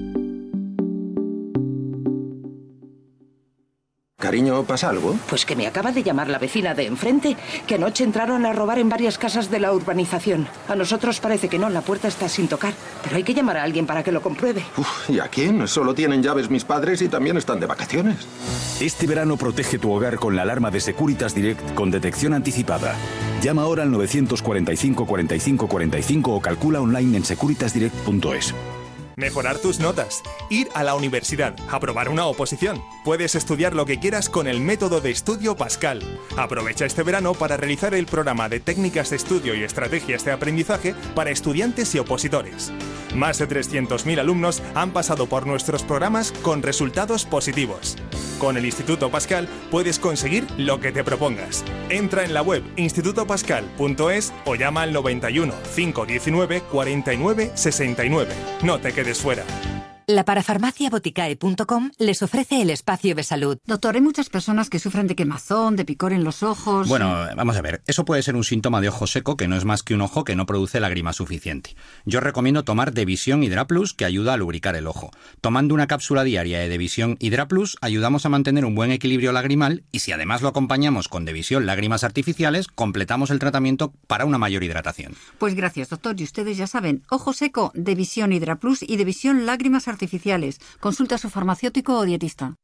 Cariño, ¿pasa algo? Pues que me acaba de llamar la vecina de enfrente, que anoche entraron a robar en varias casas de la urbanización. A nosotros parece que no, la puerta está sin tocar, pero hay que llamar a alguien para que lo compruebe. Uf, ¿y a quién? Solo tienen llaves mis padres y también están de vacaciones. Este verano protege tu hogar con la alarma de Securitas Direct con detección anticipada. Llama ahora al nueve cuatro cinco, cuarenta y cinco, cuarenta y cinco o calcula online en securitas direct punto es. Mejorar tus notas, ir a la universidad, aprobar una oposición. Puedes estudiar lo que quieras con el método de estudio Pascal. Aprovecha este verano para realizar el programa de técnicas de estudio y estrategias de aprendizaje para estudiantes y opositores. Más de trescientos mil alumnos han pasado por nuestros programas con resultados positivos. Con el Instituto Pascal puedes conseguir lo que te propongas. Entra en la web instituto pascal punto es o llama al noventa y uno, cinco diecinueve, cuarenta y nueve, sesenta y nueve. No te quedes fuera. La parafarmacia boticae punto com les ofrece el espacio de salud. Doctor, hay muchas personas que sufren de quemazón, de picor en los ojos... Bueno, vamos a ver. Eso puede ser un síntoma de ojo seco, que no es más que un ojo que no produce lágrima suficiente. Yo recomiendo tomar Devisión Hydra Plus, que ayuda a lubricar el ojo. Tomando una cápsula diaria de Devisión Hydra Plus, ayudamos a mantener un buen equilibrio lagrimal y si además lo acompañamos con Devisión Lágrimas Artificiales, completamos el tratamiento para una mayor hidratación. Pues gracias, doctor. Y ustedes ya saben, ojo seco, Devisión Hydra Plus y Devisión Lágrimas Artificiales. Consulta a su farmacéutico o dietista.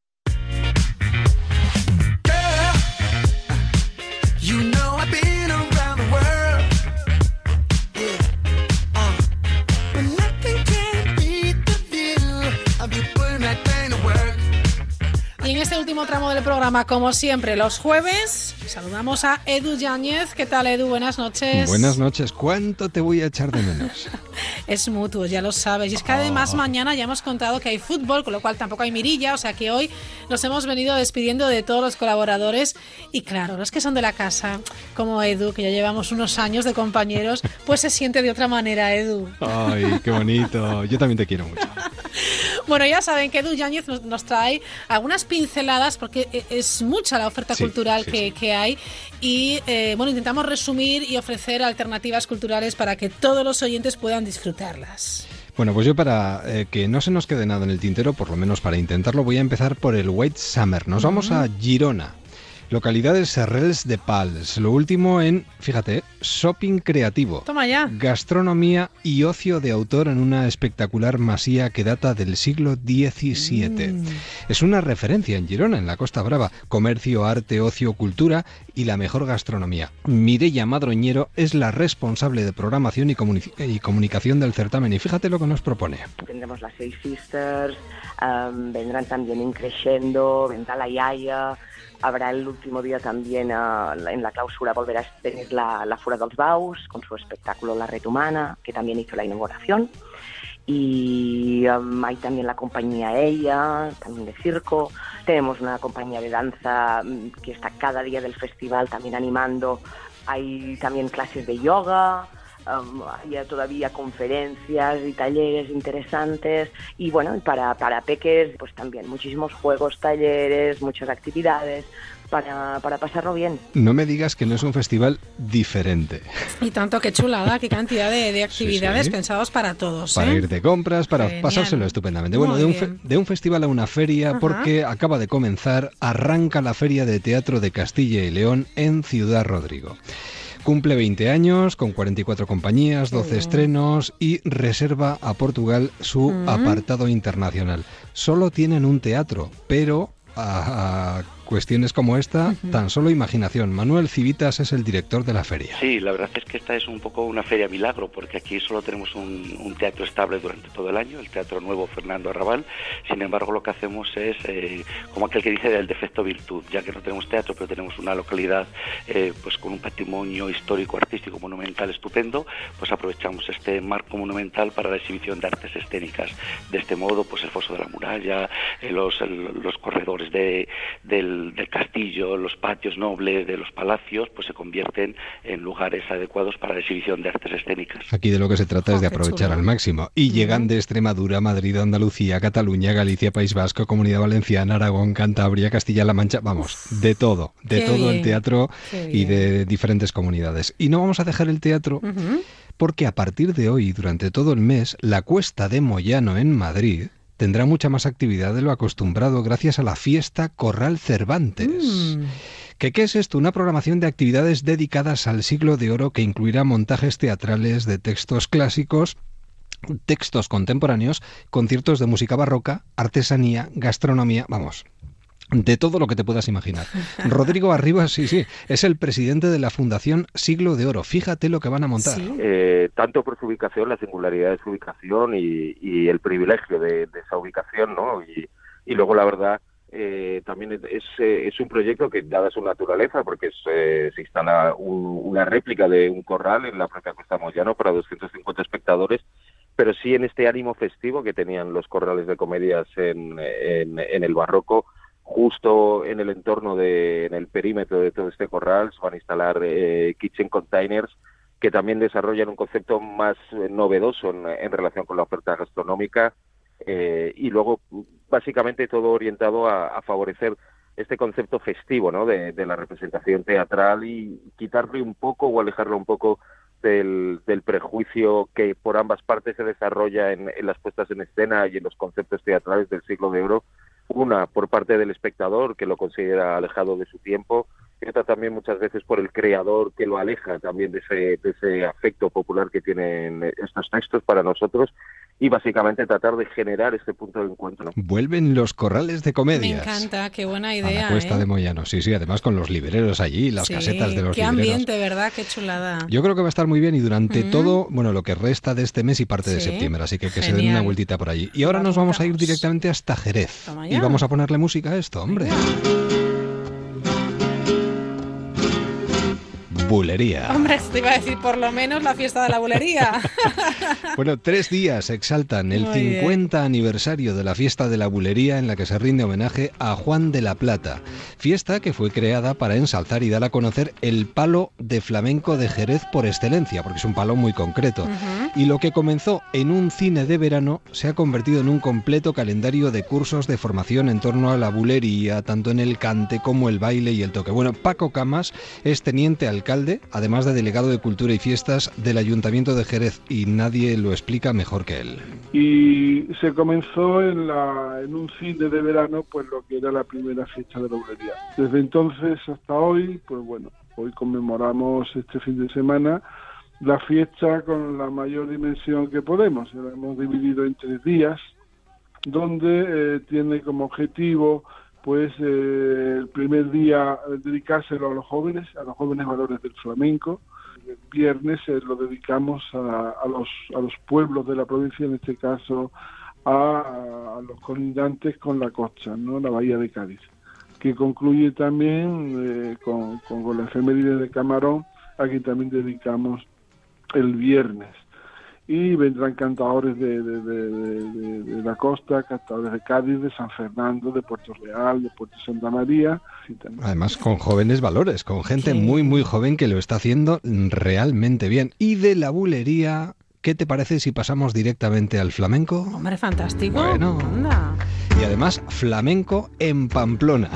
Y en este último tramo del programa, como siempre, los jueves, saludamos a Edu Yáñez. ¿Qué tal, Edu? Buenas noches. Buenas noches. ¿Cuánto te voy a echar de menos? Es mutuo, ya lo sabes. Y es que además oh. mañana ya hemos contado que hay fútbol, con lo cual tampoco hay mirilla. O sea que hoy nos hemos venido despidiendo de todos los colaboradores. Y claro, los que son de la casa, como Edu, que ya llevamos unos años de compañeros, pues se siente de otra manera, Edu. Ay, qué bonito. Yo también te quiero mucho. Bueno, ya saben que Edu Yáñez nos, nos trae algunas pinceladas, porque es mucha la oferta sí, cultural sí, que, sí. que hay. Y eh, bueno, intentamos resumir y ofrecer alternativas culturales para que todos los oyentes puedan disfrutarlas. Bueno, pues yo para eh, que no se nos quede nada en el tintero, por lo menos para intentarlo, voy a empezar por el White Summer. Nos uh-huh. vamos a Girona. Localidad de Serrels de Pals. Lo último en, fíjate, shopping creativo. Toma ya. Gastronomía y ocio de autor en una espectacular masía que data del siglo diecisiete. Mm. Es una referencia en Girona, en la Costa Brava. Comercio, arte, ocio, cultura y la mejor gastronomía. Mireia Madroñero es la responsable de programación y, comuni- y comunicación del certamen. Y fíjate lo que nos propone. Tendremos las Seis Sisters, um, vendrán también Increscendo, vendrá la Yaya... Habrá el último día también uh, en la clausura, volverá a tener la, la Fura dels Baus con su espectáculo La Red Humana, que también hizo la inauguración. Y um, hay también la compañía Ella, también de circo. Tenemos una compañía de danza um, que está cada día del festival también animando. Hay también clases de yoga. Um, hay todavía conferencias y talleres interesantes y bueno, para, para peques pues también muchísimos juegos, talleres, muchas actividades para, para pasarlo bien. No me digas que no es un festival diferente. Y tanto, qué chulada, qué cantidad de, de actividades sí, sí. pensados para todos. Para ¿eh? ir de compras, para Genial. Pasárselo estupendamente. Muy bueno, de un, fe, de un festival a una feria, Ajá. porque acaba de comenzar, arranca la Feria de Teatro de Castilla y León en Ciudad Rodrigo. Cumple veinte años, con cuarenta y cuatro compañías, doce uh. estrenos y reserva a Portugal su uh. apartado internacional. Solo tienen un teatro, pero a, a cuestiones como esta, uh-huh. tan solo imaginación. Manuel Civitas es el director de la feria. Sí, la verdad es que esta es un poco una feria milagro, porque aquí solo tenemos un, un teatro estable durante todo el año, el Teatro Nuevo Fernando Arrabal. Sin embargo, lo que hacemos es, eh, como aquel que dice, del defecto virtud, ya que no tenemos teatro, pero tenemos una localidad eh, pues con un patrimonio histórico, artístico, monumental estupendo, pues aprovechamos este marco monumental para la exhibición de artes escénicas. De este modo, pues el foso de la muralla, eh, los, el, los corredores de, del del castillo, los patios nobles de los palacios, pues se convierten en lugares adecuados para la exhibición de artes escénicas. Aquí de lo que se trata oh, es de aprovechar chulo. Al máximo. Y uh-huh. llegan de Extremadura, Madrid, Andalucía, Cataluña, Galicia, País Vasco, Comunidad Valenciana, Aragón, Cantabria, Castilla-La Mancha, vamos, de todo, de Qué todo bien. El teatro Qué y bien. De diferentes comunidades. Y no vamos a dejar el teatro uh-huh. porque a partir de hoy, durante todo el mes, la Cuesta de Moyano en Madrid tendrá mucha más actividad de lo acostumbrado gracias a la fiesta Corral Cervantes. Mm. ¿Qué, ¿Qué es esto? Una programación de actividades dedicadas al siglo de oro que incluirá montajes teatrales de textos clásicos, textos contemporáneos, conciertos de música barroca, artesanía, gastronomía, vamos, de todo lo que te puedas imaginar. Rodrigo Arribas, sí, sí, es el presidente de la Fundación Siglo de Oro. Fíjate lo que van a montar. ¿Sí? Eh, tanto por su ubicación, la singularidad de su ubicación y, y el privilegio de, de esa ubicación, ¿no? Y, y luego, la verdad, eh, también es, es, es un proyecto que, dada su naturaleza, porque es, eh, se instala un, una réplica de un corral en la propia Costa Moyano para doscientos cincuenta espectadores, pero sí en este ánimo festivo que tenían los corrales de comedias en, en, en el barroco. Justo en el entorno, de, en el perímetro de todo este corral, se van a instalar eh, kitchen containers que también desarrollan un concepto más eh, novedoso en, en relación con la oferta gastronómica eh, y luego básicamente todo orientado a, a favorecer este concepto festivo, ¿no? de, de la representación teatral y quitarle un poco o alejarlo un poco del, del prejuicio que por ambas partes se desarrolla en, en las puestas en escena y en los conceptos teatrales del Siglo de Oro. Una por parte del espectador, que lo considera alejado de su tiempo, y otra también muchas veces por el creador, que lo aleja también de ese, de ese afecto popular que tienen estos textos para nosotros, y básicamente tratar de generar este punto de encuentro, ¿no? Vuelven los corrales de comedias. Me encanta, qué buena idea. A la Cuesta ¿eh? de Moyano, sí, sí, además con los libreros allí, las sí, casetas de los qué libreros. Qué ambiente, ¿verdad? Qué chulada. Yo creo que va a estar muy bien y durante Mm. todo, bueno, lo que resta de este mes y parte Sí, de septiembre, así que que genial. se den una vueltita por allí. Y ahora nos vamos a ir directamente hasta Jerez. Toma Y ya. vamos a ponerle música a esto, hombre. Bulería. Hombre, te iba a decir por lo menos la fiesta de la bulería. Bueno, tres días exaltan el Muy cincuenta aniversario de la fiesta de la bulería en la que se rinde homenaje a Juan de la Plata. Fiesta que fue creada para ensalzar y dar a conocer el palo de flamenco de Jerez por excelencia, porque es un palo muy concreto. Ujú. Y lo que comenzó en un cine de verano se ha convertido en un completo calendario de cursos de formación en torno a la bulería, tanto en el cante como el baile y el toque. Bueno, Paco Camas es teniente alcalde, además de delegado de Cultura y Fiestas del Ayuntamiento de Jerez, y nadie lo explica mejor que él. Y se comenzó en, la, en un cine de verano, pues lo que era la primera fiesta de la bulería. Desde entonces hasta hoy, pues bueno, hoy conmemoramos este fin de semana la fiesta con la mayor dimensión que podemos. La hemos dividido en tres días, donde eh, tiene como objetivo pues eh, el primer día eh, dedicárselo a los jóvenes, a los jóvenes valores del flamenco. El viernes eh, lo dedicamos a, a los a los pueblos de la provincia, en este caso a, a los colindantes con la costa, ¿no? La bahía de Cádiz, que concluye también eh, con, con, con la efeméride de Camarón, a quien también dedicamos el viernes. Y vendrán cantadores de, de, de, de, de la costa, cantadores de Cádiz, de San Fernando, de Puerto Real, de Puerto Santa María. Además con jóvenes valores, con gente sí. muy muy joven que lo está haciendo realmente bien. Y de la bulería, ¿qué te parece si pasamos directamente al flamenco? Hombre, fantástico. Bueno, anda. Y además flamenco en Pamplona.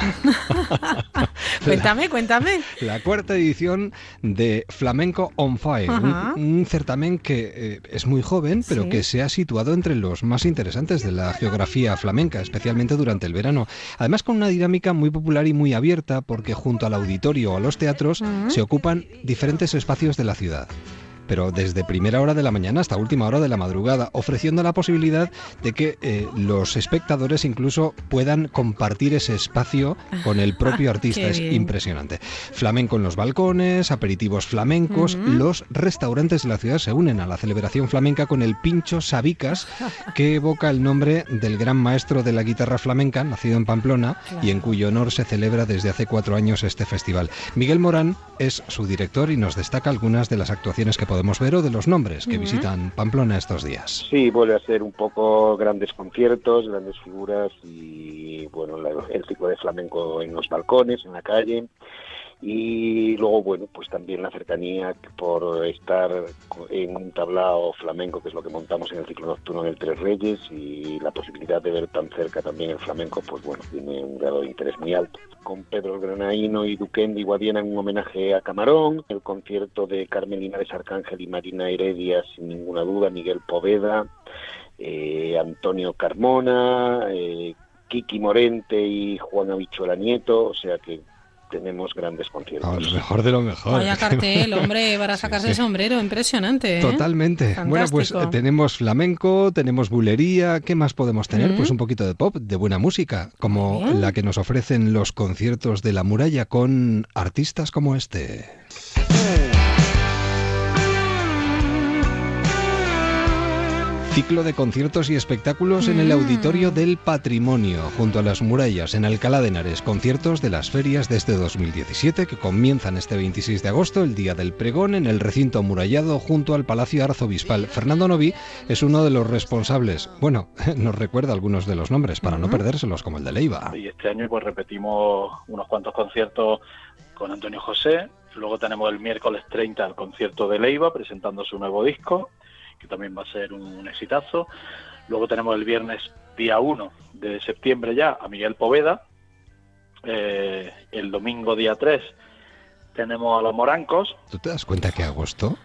Cuéntame, cuéntame. La cuarta edición de Flamenco on Fire, un, un certamen que eh, es muy joven, pero sí. que se ha situado entre los más interesantes de la geografía flamenca, especialmente durante el verano. Además con una dinámica muy popular y muy abierta, porque junto al auditorio o a los teatros uh-huh. se ocupan diferentes espacios de la ciudad, pero desde primera hora de la mañana hasta última hora de la madrugada, ofreciendo la posibilidad de que eh, los espectadores incluso puedan compartir ese espacio con el propio artista. Es impresionante. Flamenco en los balcones, aperitivos flamencos, uh-huh. los restaurantes de la ciudad se unen a la celebración flamenca con el pincho Sabicas, que evoca el nombre del gran maestro de la guitarra flamenca, nacido en Pamplona, claro. y en cuyo honor se celebra desde hace cuatro años este festival. Miguel Morán es su director y nos destaca algunas de las actuaciones que podemos ver o de los nombres que uh-huh. visitan Pamplona estos días. Sí, vuelve a ser un poco grandes conciertos, grandes figuras y bueno, la, el ciclo de flamenco en los balcones, en la calle. Y luego, bueno, pues también la cercanía por estar en un tablao flamenco, que es lo que montamos en el ciclo nocturno del Tres Reyes, y la posibilidad de ver tan cerca también el flamenco, pues bueno, tiene un grado de interés muy alto. Con Pedro Granaíno y Duquendi y Guadiana en un homenaje a Camarón, el concierto de Carmen Linares Arcángel y Marina Heredia, sin ninguna duda, Miguel Poveda, eh, Antonio Carmona, eh, Kiki Morente y Juan Habichuela Nieto, o sea que tenemos grandes conciertos. Oh, lo mejor de lo mejor. Vaya cartel, hombre, para sacarse el sombrero, impresionante, ¿eh? Totalmente. Fantástico. Bueno, pues eh, tenemos flamenco, tenemos bulería, ¿qué más podemos tener? Mm. Pues un poquito de pop, de buena música, como Bien. la que nos ofrecen los conciertos de la Muralla con artistas como este. Ciclo de conciertos y espectáculos en el Auditorio del Patrimonio, junto a las Murallas, en Alcalá de Henares. Conciertos de las ferias de este dos mil diecisiete, que comienzan este veintiséis de agosto, el día del pregón, en el recinto amurallado junto al Palacio Arzobispal. Fernando Novi es uno de los responsables. Bueno, nos recuerda algunos de los nombres, para no perdérselos, como el de Leiva. Y este año pues repetimos unos cuantos conciertos con Antonio José. Luego tenemos el miércoles treinta el concierto de Leiva, presentando su nuevo disco, que también va a ser un exitazo. Luego tenemos el viernes día uno de septiembre ya a Miguel Poveda. Eh, el domingo día tres tenemos a los Morancos. ¿Tú te das cuenta que agosto?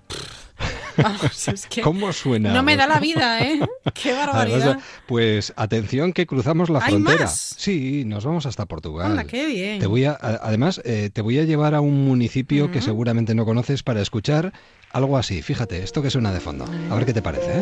Vamos, es que ¿Cómo suena? no me da agosto? la vida, ¿eh? Qué barbaridad. Además, pues atención que cruzamos la ¿Hay frontera. más? Sí, nos vamos hasta Portugal. Anda, qué bien. Te voy a, a- además, eh, te voy a llevar a un municipio que seguramente no conoces para escuchar algo así. Fíjate, esto que suena de fondo. A ver qué te parece, ¿eh?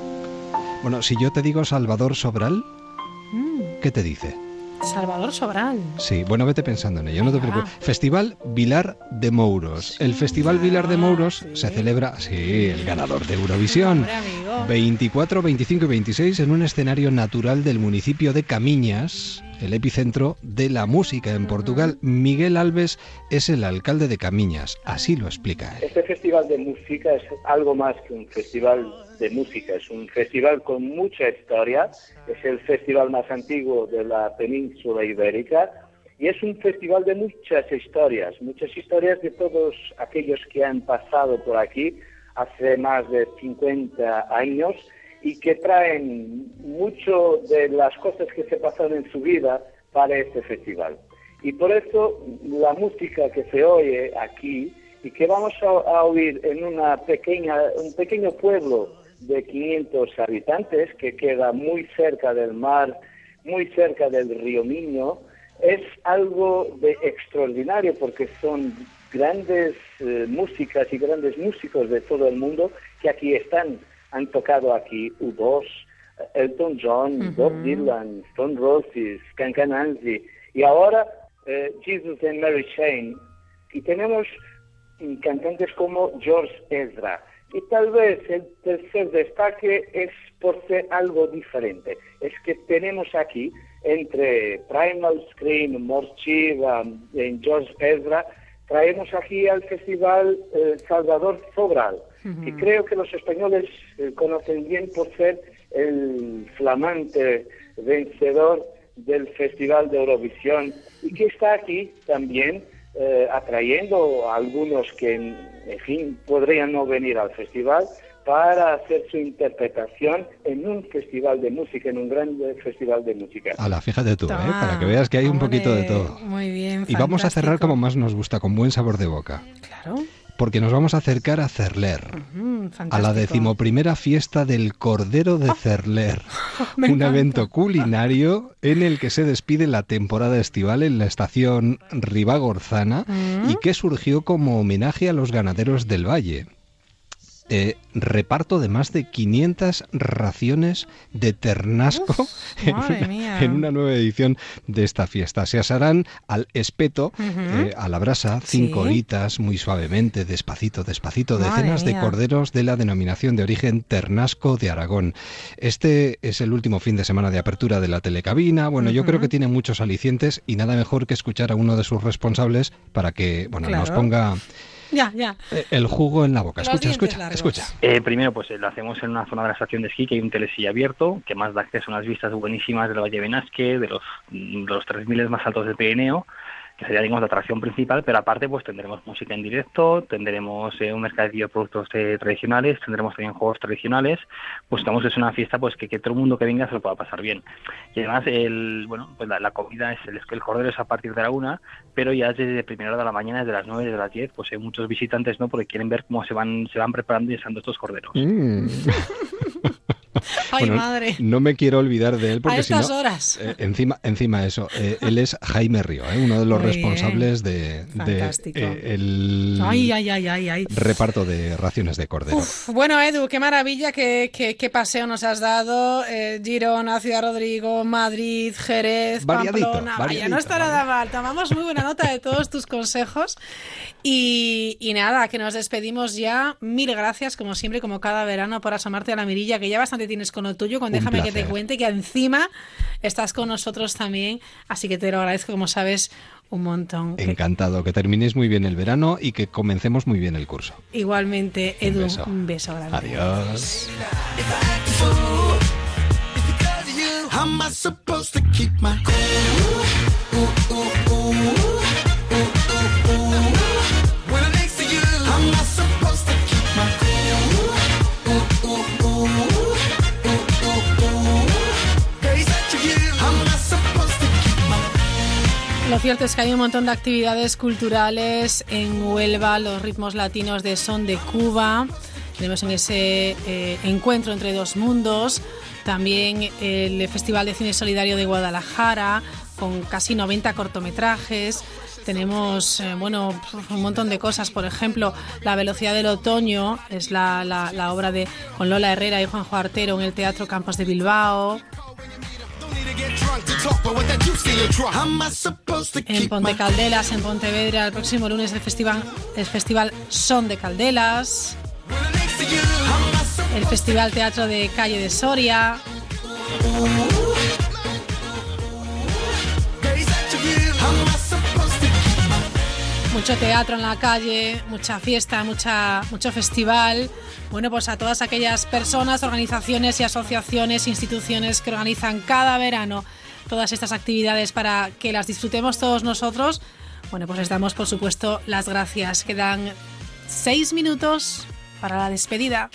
Bueno, si yo te digo Salvador Sobral, Mm, ¿qué te dice? Salvador Sobral. Sí, bueno, vete pensando en ello, no te preocupes. Festival Vilar de Mouros. El Festival Vilar de Mouros se celebra, sí, el ganador de Eurovisión. Hombre, amigo. veinticuatro, veinticinco y veintiséis en un escenario natural del municipio de Camiñas, el epicentro de la música en Portugal. Miguel Alves es el alcalde de Camiñas, así lo explica él. Este festival de música es algo más que un festival de música, es un festival con mucha historia, es el festival más antiguo de la península ibérica y es un festival de muchas historias, muchas historias de todos aquellos que han pasado por aquí hace más de cincuenta años y que traen mucho de las cosas que se pasaron en su vida para este festival. Y por eso la música que se oye aquí y que vamos a, a oír en una pequeña, un pequeño pueblo de quinientos habitantes que queda muy cerca del mar, muy cerca del río Miño, es algo de extraordinario porque son grandes eh, músicas y grandes músicos de todo el mundo que aquí están. Han tocado aquí U dos, Elton John, Ujú. Bob Dylan, Stone Roses, Cancananzi y ahora eh, Jesus and Mary Chain. Y tenemos mm, cantantes como George Ezra. Y tal vez el tercer destaque es por ser algo diferente. Es que tenemos aquí, entre Primal Scream, Morchiva y George Ezra, traemos aquí al festival eh, Salvador Sobral, que creo que los españoles eh, conocen bien por ser el flamante vencedor del Festival de Eurovisión y que está aquí también eh, atrayendo a algunos que, en fin, podrían no venir al festival para hacer su interpretación en un festival de música, en un gran festival de música. Ala, fíjate tú, ¿eh? Toma, Para que veas que hay un poquito de todo. Muy bien, Y vamos a cerrar fantástico. como más nos gusta, con buen sabor de boca. Claro. Porque nos vamos a acercar a Cerler, Mm, a la fantástico. decimoprimera fiesta del Cordero de Cerler, me un encanta. evento culinario en el que se despide la temporada estival en la estación Ribagorzana Mm. y que surgió como homenaje a los ganaderos del valle. Eh, reparto de más de quinientas raciones de ternasco en, madre una, mía. en una nueva edición de esta fiesta. Se asarán al espeto, Ujú. eh, a la brasa, cinco Sí. horitas, muy suavemente, despacito, despacito, Madre decenas de mía. corderos de la denominación de origen Ternasco de Aragón. Este es el último fin de semana de apertura de la telecabina. Bueno, yo Ujú. creo que tiene muchos alicientes y nada mejor que escuchar a uno de sus responsables para que, bueno, nos Claro. ponga Ya, ya. eh, el jugo en la boca. Los Escucha, dientes escucha, largos. escucha. Eh, primero, pues eh, lo hacemos en una zona de la estación de esquí, que hay un telesilla abierto, que más da acceso a unas vistas buenísimas del Valle Benasque, de los, de los tres mil más altos del Pirineo, que sería, digamos, la atracción principal, pero aparte pues tendremos música en directo, tendremos eh, un mercadillo de productos eh, tradicionales, tendremos también juegos tradicionales, pues estamos, es una fiesta pues que, que todo el mundo que venga se lo pueda pasar bien. Y además, el bueno pues la, la comida, es el, el cordero es a partir de la una, pero ya desde primera hora de la mañana, desde las nueve, desde las diez, pues hay muchos visitantes, ¿no? Porque quieren ver cómo se van se van preparando y asando estos corderos. Mm. Ay, bueno, madre. No me quiero olvidar de él porque a estas si no, horas. Eh, encima, encima de eso, eh, él es Jaime Río, eh, uno de los Muy responsables bien. de, de eh, el ay, ay, ay, ay, ay. reparto de raciones de cordero. Uf, bueno, Edu, qué maravilla, qué, qué, qué paseo nos has dado. Eh, Girona, Ciudad Rodrigo, Madrid, Jerez, variadito, Pamplona. variadito, Vaya, no está nada mal. Tomamos muy buena nota de todos tus consejos. Y, y nada, que nos despedimos ya. Mil gracias, como siempre, como cada verano, por asomarte a la mirilla, que ya bastante tienes con lo tuyo. Con Déjame que te cuente, que encima estás con nosotros también. Así que te lo agradezco, como sabes, un montón. Encantado, que terminéis muy bien el verano y que comencemos muy bien el curso. Igualmente, Edu, un beso, un beso grande. Adiós. Lo cierto es que hay un montón de actividades culturales en Huelva, los ritmos latinos de Son de Cuba. Tenemos en ese eh, encuentro entre dos mundos. También el Festival de Cine Solidario de Guadalajara, con casi noventa cortometrajes. Tenemos, eh, bueno, un montón de cosas. Por ejemplo, La Velocidad del Otoño es la, la, la obra de con Lola Herrera y Juanjo Artero en el Teatro Campos de Bilbao. En Ponte Caldelas, en Pontevedra, el próximo lunes el festival, el festival Son de Caldelas. El Festival Teatro de Calle de Soria. Mucho teatro en la calle, mucha fiesta, mucha, mucho festival. Bueno, pues a todas aquellas personas, organizaciones y asociaciones, instituciones que organizan cada verano todas estas actividades para que las disfrutemos todos nosotros, bueno, pues les damos, por supuesto, las gracias. Quedan seis minutos para la despedida.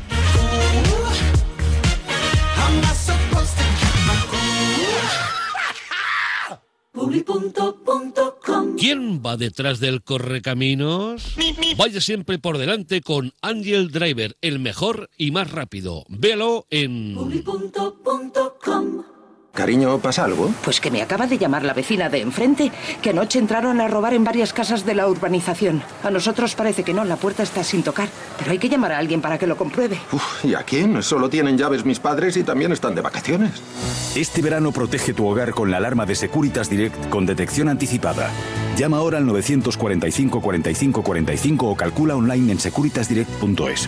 ¿Quién va detrás del correcaminos? Vaya siempre por delante con Angel Driver, el mejor y más rápido. Véalo en publi punto com. Cariño, ¿pasa algo? Pues que me acaba de llamar la vecina de enfrente, que anoche entraron a robar en varias casas de la urbanización. A nosotros parece que no, la puerta está sin tocar, pero hay que llamar a alguien para que lo compruebe. Uf, ¿y a quién? Solo tienen llaves mis padres y también están de vacaciones. Este verano protege tu hogar con la alarma de Securitas Direct con detección anticipada. Llama ahora al nueve cuatro cinco, cuarenta y cinco, cuarenta y cinco o calcula online en securitas direct punto es.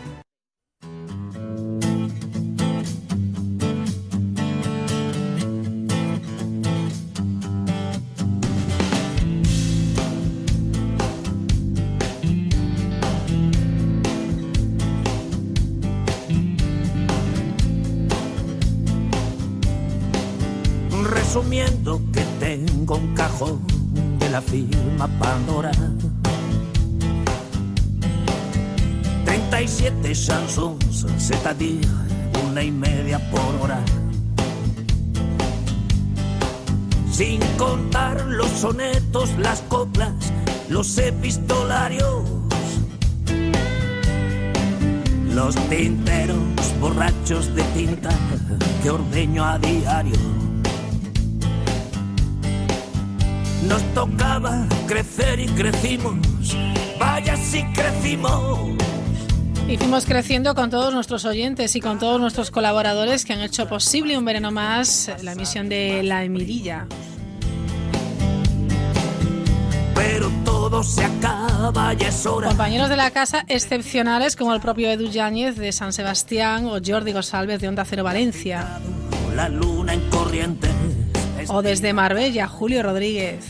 Resumiendo que tengo un cajón de la firma Pandora, treinta y siete Samsung Z D, una y media por hora, sin contar los sonetos, las coplas, los epistolarios, los tinteros borrachos de tinta que ordeño a diario. Nos tocaba crecer y crecimos, vaya si crecimos. Y fuimos creciendo con todos nuestros oyentes y con todos nuestros colaboradores que han hecho posible un verano más la emisión de La Mirilla. Pero todo se acaba, ya es hora. Compañeros de la casa excepcionales como el propio Edu Yáñez de San Sebastián o Jordi González de Onda Cero Valencia. La luna en corriente. O desde Marbella, Julio Rodríguez.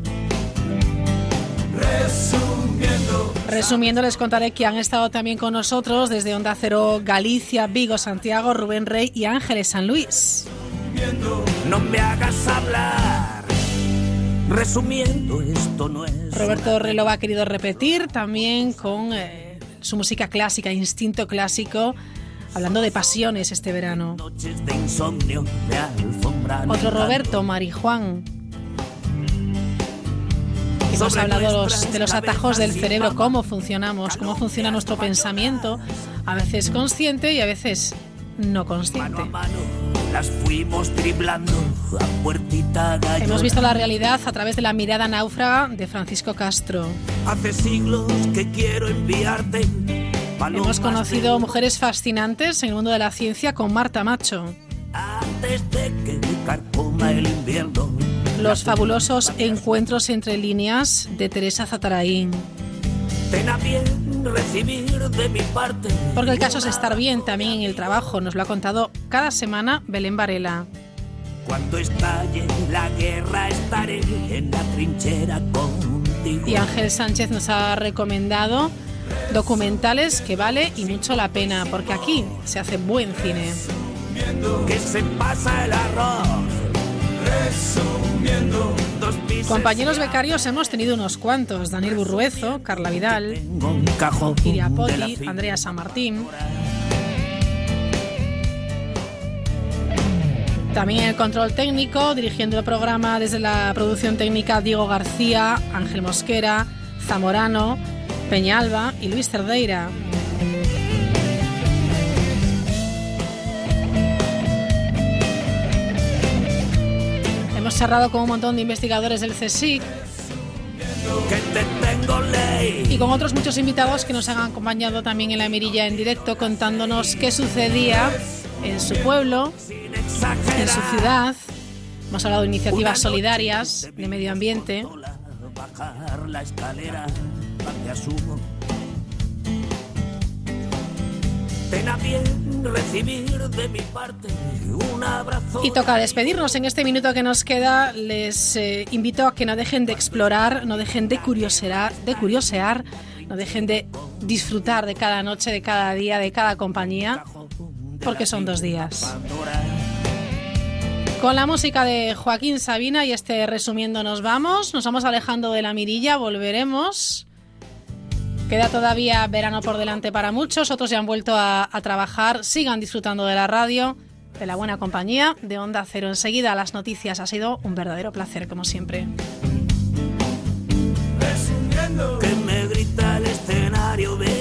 Resumiendo. Resumiendo, les contaré que han estado también con nosotros desde Onda Cero Galicia, Vigo, Santiago, Rubén Rey y Ángeles San Luis. No me hagas hablar. Resumiendo, esto no es. Roberto Relova ha querido repetir también con eh, su música clásica, Instinto Clásico, hablando de pasiones este verano. Noches de insomnio, de alfombra. Otro Roberto, Marijuán, que nos ha hablado los, de los atajos del cerebro, cómo funcionamos, cómo funciona nuestro pensamiento, a veces consciente y a veces no consciente. Mano a mano, las fuimos driblando a puertita gallo. Hemos visto la realidad a través de la mirada náufraga de Francisco Castro. Hace siglos que quiero enviarte. Hemos conocido mujeres fascinantes en el mundo de la ciencia con Marta Macho. Antes de que carcoma el invierno. Los fabulosos encuentros entre líneas de Teresa Zatarain. Ten a bien recibir de mi parte. Porque el caso es estar bien también en el trabajo, nos lo ha contado cada semana Belén Varela. Cuando estalle la guerra estaré en la trinchera contigo. Y Ángel Sánchez nos ha recomendado documentales que vale y mucho la pena, porque aquí se hace buen cine. Que se pasa el arroz. Resumiendo, dos pisos. Compañeros becarios hemos tenido unos cuantos: Daniel Burruezo, Carla Vidal, Iria Poti, Andrea San Martín. También en el control técnico, dirigiendo el programa desde la producción técnica, Diego García, Ángel Mosquera, Zamorano, Peñalba y Luis Cerdeira. Hemos charlado con un montón de investigadores del CSIC y con otros muchos invitados que nos han acompañado también en la mirilla en directo, contándonos qué sucedía en su pueblo, en su ciudad. Hemos hablado de iniciativas solidarias, de medio ambiente. Bajar la escalera, te asumo. Ten a bien recibir de mi parte un abrazo. Y toca despedirnos. En este minuto que nos queda, les eh, invito a que no dejen de explorar, no dejen de curiosear, de curiosear, no dejen de disfrutar de cada noche, de cada día, de cada compañía, porque son dos días. Con la música de Joaquín Sabina y este resumiendo nos vamos, nos vamos alejando de la mirilla, volveremos. Queda todavía verano por delante para muchos, otros ya han vuelto a, a trabajar. Sigan disfrutando de la radio, de la buena compañía, de Onda Cero. Enseguida las noticias. Ha sido un verdadero placer, como siempre. Que me grita el escenario.